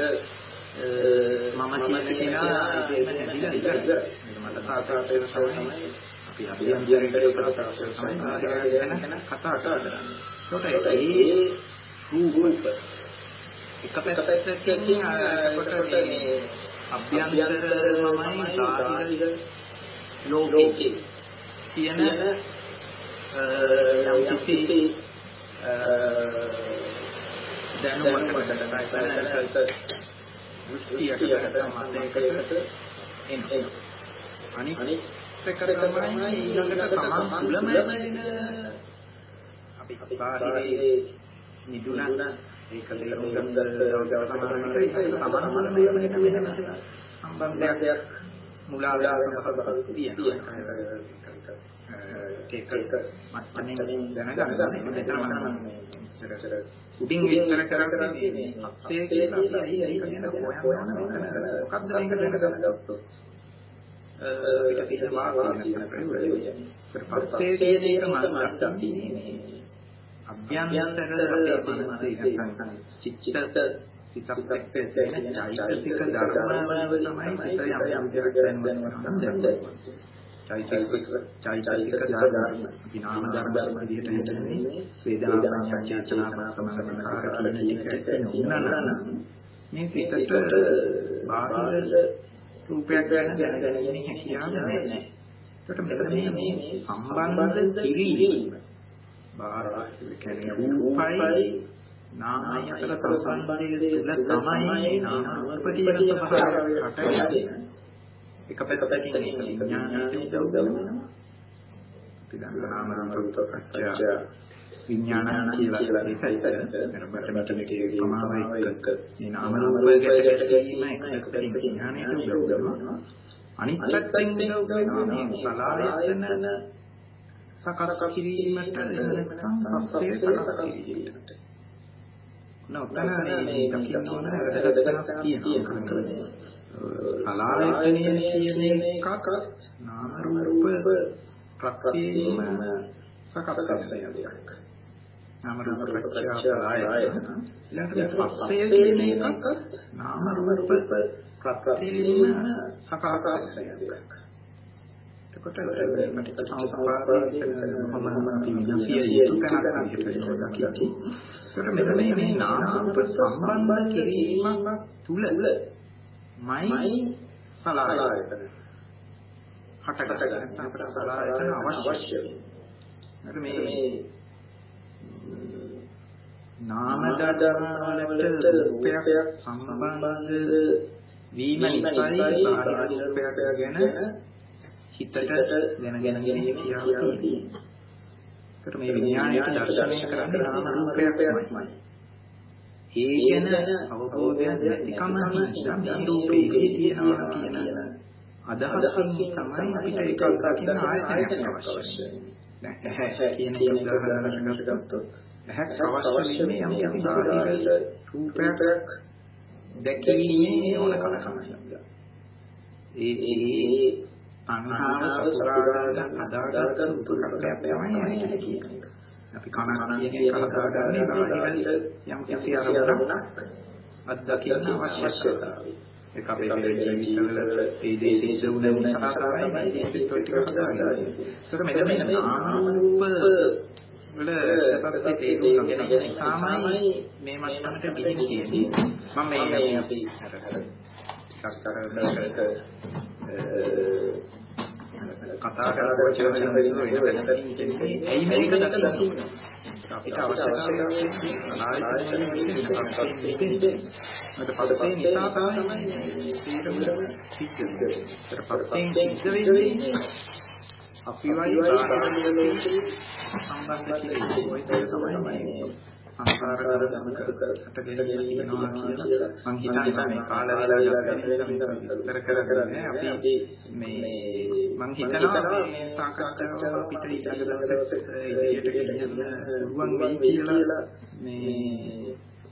මම කියනවා ඒක නැතිලා ඉතින් මට සාකච්ඡා කරන තමයි අපි අභ්‍යන්තරික කතා කතා කරන්නේ. ඒකට ඒ රූප එක පැත්තකින් කොට මේ අභ්‍යන්තර මමයි බාහිර ලෝකේ කියන යම් කිසි දැනුමකට දෘෂ්ටියකට සම්බන්ධයකට එන්නේ. අනිත් එක තමයි ඊළඟට තමන් තුළම ඇතිවෙන අපි බාහිරේ නිදුණා ඒක තේරුම් ගන්න දවස් සමානයි ඒක තමන් තුළම වෙන සම්බන්ධයක් මුලාදායක තියෙනවා. ඒක මත්තනේ දැනගන්න මෙතන උඩින් විස්තර කරන්නේ මේ අත්යේ කියලා අපි ඒක ගැන හොයන්න මොකක්ද මේක දැනගත්තොත් අපිට තියෙන වාක්‍ය වෙන ප්‍රයෝජනය. පස්සේ තියෙන එක මම ගන්නේ අභ්‍යන්තර අපේ මනසේ නැත්නම් චිත්තත සිතක් එක්ක චෛතසික ධර්මවල තමයි සිත යම් දෙයක් දැනගන්න. චෛතසික ධර්ම විනාම ධර්ම විදිහට හිතන්නේ වේදනා සංඥා චේතනා සමානකාර කියන එක නුනන මේ සිතට බාහිර රූපයක් ගැන දැනගැනීමේ හැකියාව නැහැ. ඒකට මෙතන මේ සම්බන්ධ කිරීම බාහිර කියන්නේ රූපයි නාමය අතර සම්බන්ධය තුළ තමයි නාම රූප කියන ස්වභාවය හටගන්නේ. එක පැත්තකින් විඥානයේ උදව් වෙනවා. පිටංගනාම රූප පත්‍ය විඥාන කියලා ඒකයි මෙතනකේ සමාවයික මේ නාම රූප ගැටීම එකකින් විඥානයේ උදව් වෙනවා. අනිත් පැත්තෙන් උදව් වෙනවා මේ සලආයතන සකස් කිරීමට නැත්නම් පස්සේ සකස් කිරීමට. නොතන මේ දකින්න ඕන වැදගත්කමක් තියෙනවා. සලආයතනයේ කියන එකක් නාම රූප ප්‍රත්‍යේම සකස් කරන එකක්. නාම රූප ප්‍රත්‍ය සලආයතන ඊළඟට පස්සේ කියන එකක් නාම රූප ප්‍රත්‍යේම සකස් කරන එකක්. එතකොට මේකට සම්පාදනය මොනවාම විඤ්ඤාසිය යුතුකමක් විදිහට ඒකට මෙතන මේ නාම රූප සම්බන්ධ කිරීමක් තුල මයි සලආයතන හටගත ගන්න අපිට සලආයතන අවශ්‍යයි. හරි මේ නාම ධර්ම වලට රූපයක් සම්බන්ධ වීම නිසායි බාහිර රූපයක් ගැන හිතට දැනගෙන කියනවා. ඒකට මේ විඥාණයට දර්ශනය කරන්නේ නාම රූපයක්මයි. ඒ ගැන අවබෝධයක් නැතිකම නිසා මේ රූපේ තියෙනවා කියන අදහසින් තමයි අපිට ඒක දකින්න ආයතනයක් අවශ්‍යයි. දැන් ඇහැ කියන එක උදාහරණයක් ගත්තොත් ඇහැක් අවශ්‍ය වෙන්නේ යම් කිසි බාහිර රූපයක් දැකීමේ ඕනකම තමයි. ඒ අන්හාව සතුරාගාන අදාගත උපකරණයක් තමයි කියන්නේ. අපි කන කියන එක හදාගන්නේ බාහිර යම් කිසි අරමුණක් අත්දකින්න අවශ්‍යතාවය. ඒක අපේ ජීවිතවල ඒ දේ සිද්ධ වුණ නිසා තමයි මේ ජීවිත ටික හදාගන්නේ. ඒක මෙතන නාම රූප වල සත්‍ය තේරුම් ගන්න සාමාන්‍ය මේ මට්ටමට බිහින් කියන්නේ. මම මේ අපි කතා කරලා කියන්නේ ඇයි මේක දකින්නේ අපිට අවශ්‍යතාවයක් පස්සේ නිසා තමයි තීරම සිද්ධ වෙන්නේ. පස්සේ සිද්ධ වෙන්නේ අපිවයි බාහිරවලදී සම්බන්ධ කිරීමයි තමයි සංස්කාර ධර්මකට කියනවා කියලා මං හිතන්නේ මේ කාල වේලාවක් කරන්නේ අපි මේ මං හිතනවා මේ සාකච්ඡාව අපිට ඊළඟ දවසේ ඉදිරියට ගෙනියන්න පුළුවන් වෙයි කියලා මේ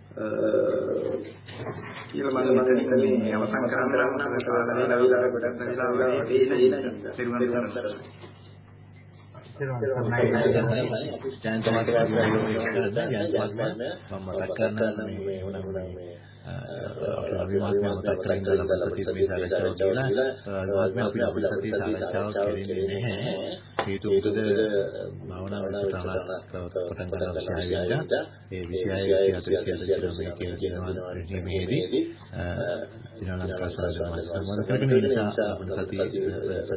කියලා මම හිතන්නේ මේ අවසන් කරන්න කාල වේලාව ගොඩක් වෙලා වගේ itu භාවනා වැඩසටහනක් පටන් ගන්න විශාලයි. ඒ විශාලයි මෙහෙදී ශ්‍රී ලංකා සමාජ කරගෙන නිසා අපේ සතිය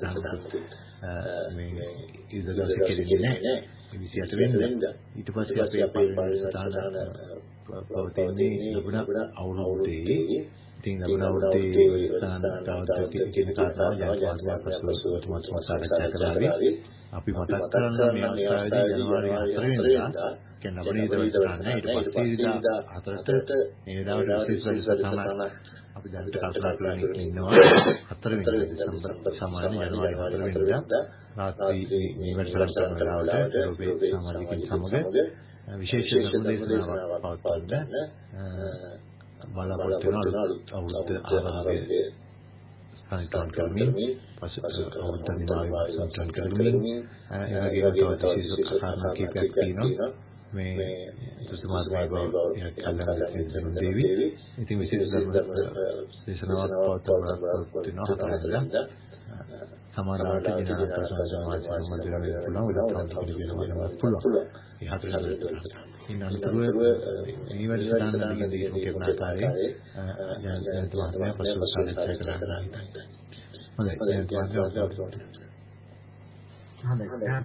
මේ ඉදගාසේ කෙරෙන්නේ නැහැ. 28 වෙනිදා ඊට පස්සේ අපේ වැඩසටහන පවතින්නේ ලැබුණ අවුරුද්දේ ඉතින් ලැබුණ අවුරුද්දේ සාන්තාවට කියන කාරණාව යන්ත්‍රාත්මක සාකච්ඡා කළාවේ. අපි මතක් කරන්න මේ අවස්ථාවේදී ජනවාරි 4 වෙනිදා කියන අපේ දවස් ගන්න ඊට පස්සේ ඉරිදා 4ට මේ දවස් විශේෂ වැඩසටහනක් අපි දැනට කල්පනා කරගෙන ඉන්නවා 4 වෙනිදා දෙසැම්බර් සමාන ජනවාරි 4 වෙනිදා රාත්‍රී මේ වැඩසටහන කරන වෙලාවට යුරෝපීය සමාජිකයන් සමග විශේෂ ධර්මදේශනාවක් පවත්වන්න බලාපොරොත්තු වෙන අවුරුද්ද ආරම්භයේ සංකල්ප කරමින් පසුතල අවුරුද්ද නිමාවේ සංකල්ප කරමින් ඒ වගේම තවත් විශේෂ කාරණා කීපයක් තියෙනවා මේ සුසුමාත්මය බව කල්ලාන දෙවියන් දේවි ඉතින් විශේෂ ධර්ම දේශනාවක් පවත්වන හතරවෙනිදා සමාජාට ජනන ප්‍රශ්න සමාජ සම්බන්ධ වෙන පුළුවන් වෙනවා පුළුවන් ඒ හතරවෙනිදා ඉන්න අතරේ මේ වැඩසටහන දිගින් කරන ආකාරයේ ජනත මහත්මයා පසුව සාකච්ඡා කරනවා හොඳයි හොඳයි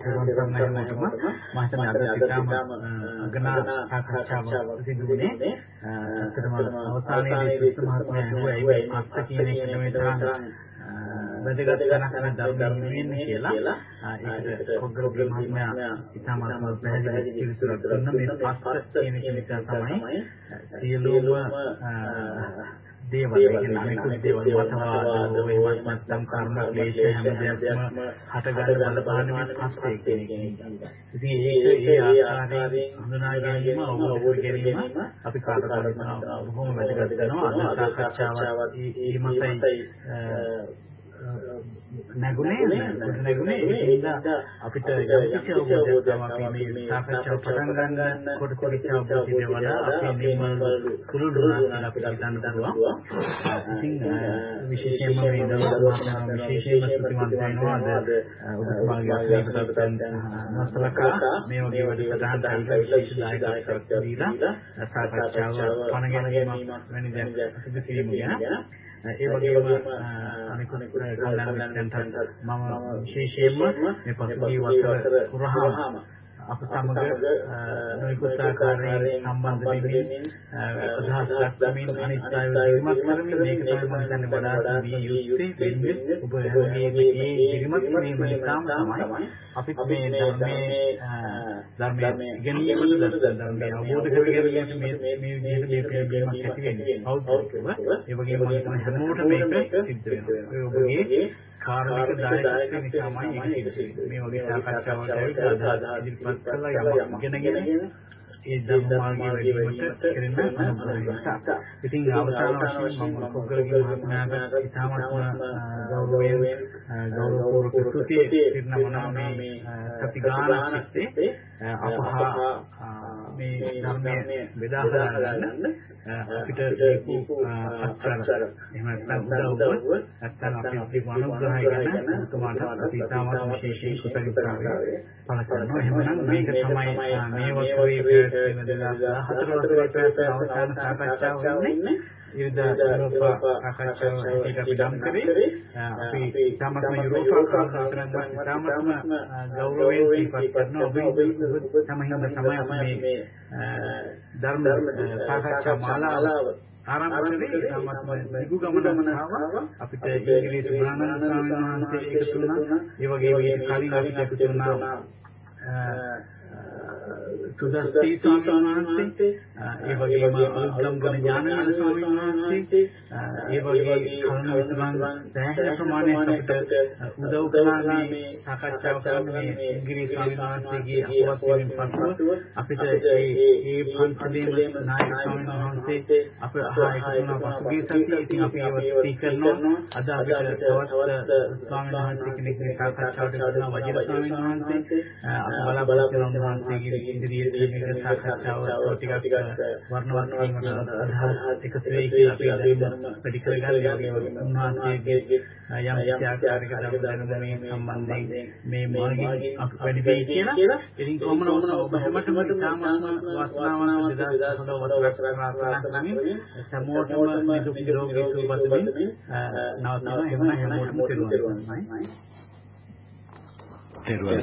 අගනා සාකච්ඡාවක් සිදු වුණේ අත්‍යවම අවසානයේදී සුසු මහත්මයා ඇහුවා ඒ අත්ත කියන එක මේ තරම් වැදගත් කරන ධර්ම වෙන්නේ කියලා ඒකට කොග්ගලගේ මහත්මයා ඉතාමත්ම පැහැදිලි පිළිතුරක් දුන්නා මේ පස්ස කියන එක තමයි සියලුම දේවල් කියන අනිකුත් දේවල් මතවාද එහෙමත් නැත්නම් කර්ම ක්ලේශ හැම දෙයක්ම හටගන්න බලපාන මේ පස්සේ කියන එක. ඉතින් ඒ ආකාරයෙන් හඳුනා ගැනීම අවබෝධ ගැනීම අපි කාටවත් බොහොම වැදගත් වෙනවා. අද සාකච්ඡාවත් මේ මතයි නැගුණේ ඒකද අපිට යම්කිසි අවබෝධයක් තමයි මේ සාකච්ඡාව පටන් ගන්න කොට අවබෝධය වඩා අපි නිමල් කුරුදුනා කියලා අපිට හිතන්න පුළුවන්. ඉතින් විශේෂයෙන්ම මේ දවස් විශේෂයෙන්ම සුතිමත් වෙනවා අද ඔබතුමාගේ අසීපතෙන් නසලකා මේ වගේ වැඩසටහන් විශේෂ දායකත්වයක් දීලා සාකච්ඡාව පණ ගැනීමක් වැනි දැන් සිදු කිරීම ගැන ඒ වගේම අනිකුත් කල්ලාන්තන්ට මම විශේෂයෙන්ම මේ පසුගිය වසර පුරාම අප සමග නොයෙකුත් ආකාරයෙන් සම්බන්ධ වෙමින් අදහස් දක්වමින් අනිත් අය දිරිමත් කරමින් මේක තමයි මම හිතන්නේ වඩාත් මේ යුක්තේ වෙන්නේ ඔබ හැමෝගේ මේ දිරිමත් කිරීම නිසාම තමයි අපිත් මේ ධර්මයේ ඉගෙනීමට ධර්මයේ අවබෝධ කරගැනීමට මේ විදිහට මේ ප්‍රේමයක් ඇති වෙන්නේ අවබෝධකව ඒ වගේම මම හිතන්නේ හැමෝටම මේක සිද්ධ වෙනවා ඔබගේ කාර්මික දායකත්වය නිසාමයි ඒක සිද්ධ වෙන්නේ මේ වගේ සාකච්ඡාවකට ඇවිල්ලා අදහස් ඉදිරිපත් කරලා යමක් ඉගෙනගෙන ඒ ධර්මාර්ගය වැඩිමට කෙරෙන අනුබලයි. ඉතින් අවසාන වශයෙන් මම කොග්ගලගේ මහත්මයාට ඉතාමත්ම ගෞරවපූර්වක ස්තුතිය පිරිනමනවා මේ සතිගානක් තිස්සේ අපහා මේ ධර්මයේ බෙදා ගන්න අපිට දීපු අත්සර එහෙම නැත්නම් උදව්ව නැත්නම් අපි අනුග්‍රහය ගැන උතුමාට අපි ඉතාමත් විශේෂයෙන් කෘතඥතාවය පළ කරනවා. එහෙමනම් මේක තමයි මේ වසරේ වෙනදා 4 වසරේ පැවැත්වෙන අවසාන සාකච්ඡාව වෙන්නේ. යුරෝපා සාකච්ඡාව එක අපි නම් කරේ අපි ඉතාමත්ම යුරෝපා කාර්යතරංග ඉතාමත්ම ගෞරවයෙන් ඉපත් කරන ඔබ තමයි අපි මේ ධර්ම සාකච්ඡා මාලාව ආරම්භ කරේ ඉතාමත්ම දිගු ගමනක් අපිට ඉංග්‍රීසි බුදුරජාණන් ස්වාමීන් වහන්සේ එකතු වුණා. ඒ වගේම කලින් අපිට එකතු වුණා සුදස්සී ස්වාමීන් වහන්සේ, ඒ වගේම අනුගම්ගම ඥානানন্দ ස්වාමීන් වහන්සේ, ඒ වගේ කරුණ විසඳන සෑහෙන ප්‍රමාණයක් අපිට උදව් කළා මේ සාකච්ඡාව කරන්න මේ ඉංග්‍රීසි ස්වාමීන් වහන්සේගේ අපවත් වීමෙන් පසුව අපිට මේ පන්සලේම නායක ස්වාමීන් වහන්සේ අප අහා එකතු වුණා පසුගිය සතියේ. ඉතින් අපි ඒවත් කරනවා. අද අපිට තවත් ස්වාමීන් වහන්සේ කෙනෙක් මේ සාකච්ඡාවට ගන්නවා වජිර ස්වාමීන් වහන්සේ. අපි බලාපොරොත්තු වෙන වහන්සේගේ ඉදිරියේ මේක සාකච්ඡාව ටිකක් වර්ණවත් වීමට අදහස් එකතු වෙයි කියලා අපි දැන් වැඩි කරගන්න උන්වහන්සේගේ යම් ආකාරයක ධර්මයේ සම්බන්ධයෙන් මේ මාර්ගයෙන් අපි වැඩි වෙයි කියලා. ඉතින් කොහොමද ඔබ හැමතෙම ඉතාමත්ම වාසනාවන්ත 2019 වසරක් ප්‍රාර්ථනා කරමින් සමෝතම නිදුක් නිරෝගී සුවපත් වෙමින් නවත්වනවා. එහෙම හැමෝටම පිරුණා. Terus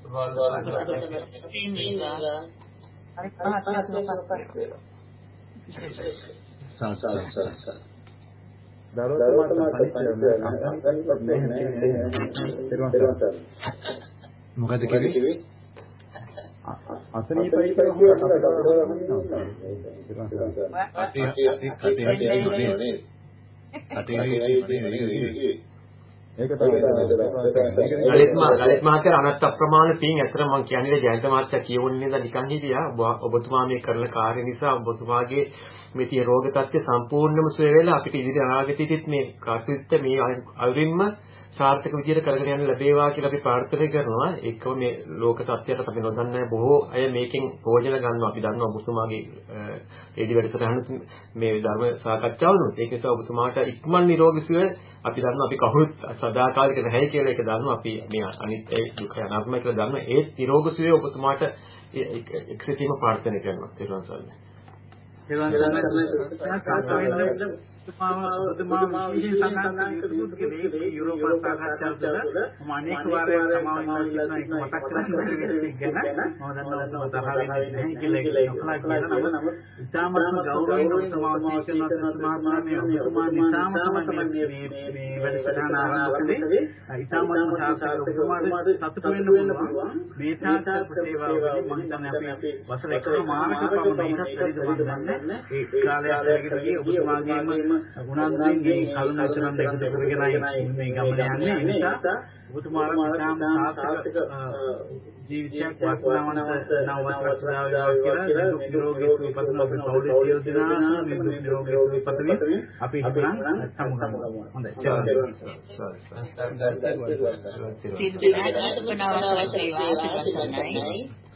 මොකද කිව්වේ? අසනීපයි කියලා ලලිත් මහත්තයා අනත් අප්‍රමාණ පින් ඇත්තට මම කියන්නේ ජයන්ත මහත්තයා කියවන්නේ නේද නිකන් හිටියා ඔබතුමා මේ කරන කාර්ය නිසා ඔබතුමාගේ මේ තියෙන රෝග තත්ත්වය සම්පූර්ණයෙන්ම සුව වෙලා අපිට ඉදිරි අනාගතයේදීත් මේ කටයුත්ත මේ අයුරින්ම සාර්ථක විදිහට කරගෙන යන්න ලැබේවා කියලා අපි ප්‍රාර්ථනා කරනවා. ඒකම මේ ලෝක සත්‍යයට අපි නොදන්නා බොහෝ අය මේකෙන් ප්‍රයෝජන ගන්නවා. අපි දන්නවා ඔබතුමාගේ රේඩියෝ වැඩසටහන මේ ධර්ම සාකච්ඡාවලුත් ඒක නිසා ඔබතුමාට ඉක්මන් නිරෝගී සුවය අපි දන්නවා අපි කවුරුත් සදාකාලික නැහැ කියලා ඒක දන්නවා. අපි මේ අනිත් ඒ දුක අනාත්මයි කියලා දන්නවා. ඒ නිරෝගී සුවය ඔබතුමාට එක්සෙටීම ප්‍රාර්ථනා කරනවා. ඊළඟ සල්ලි. ගුණාන්දරේ කලුනාචරම් දෙක කරගෙනයි මේ ගමන යන්නේ. ඒ නිසා ඔබතුමාලා ඉතාම සාර්ථක ජීවිතයක් වර්තමානවන්ත නවවස්ත්‍රාවය කියලා නිරෝගී සුවපත් අපේ පෞද්ගලික ජීවිත දිනා නිරෝගී සුවපත් වී අපි හිතන සමුගමු. හොඳයි. සිද්ධාර්ථ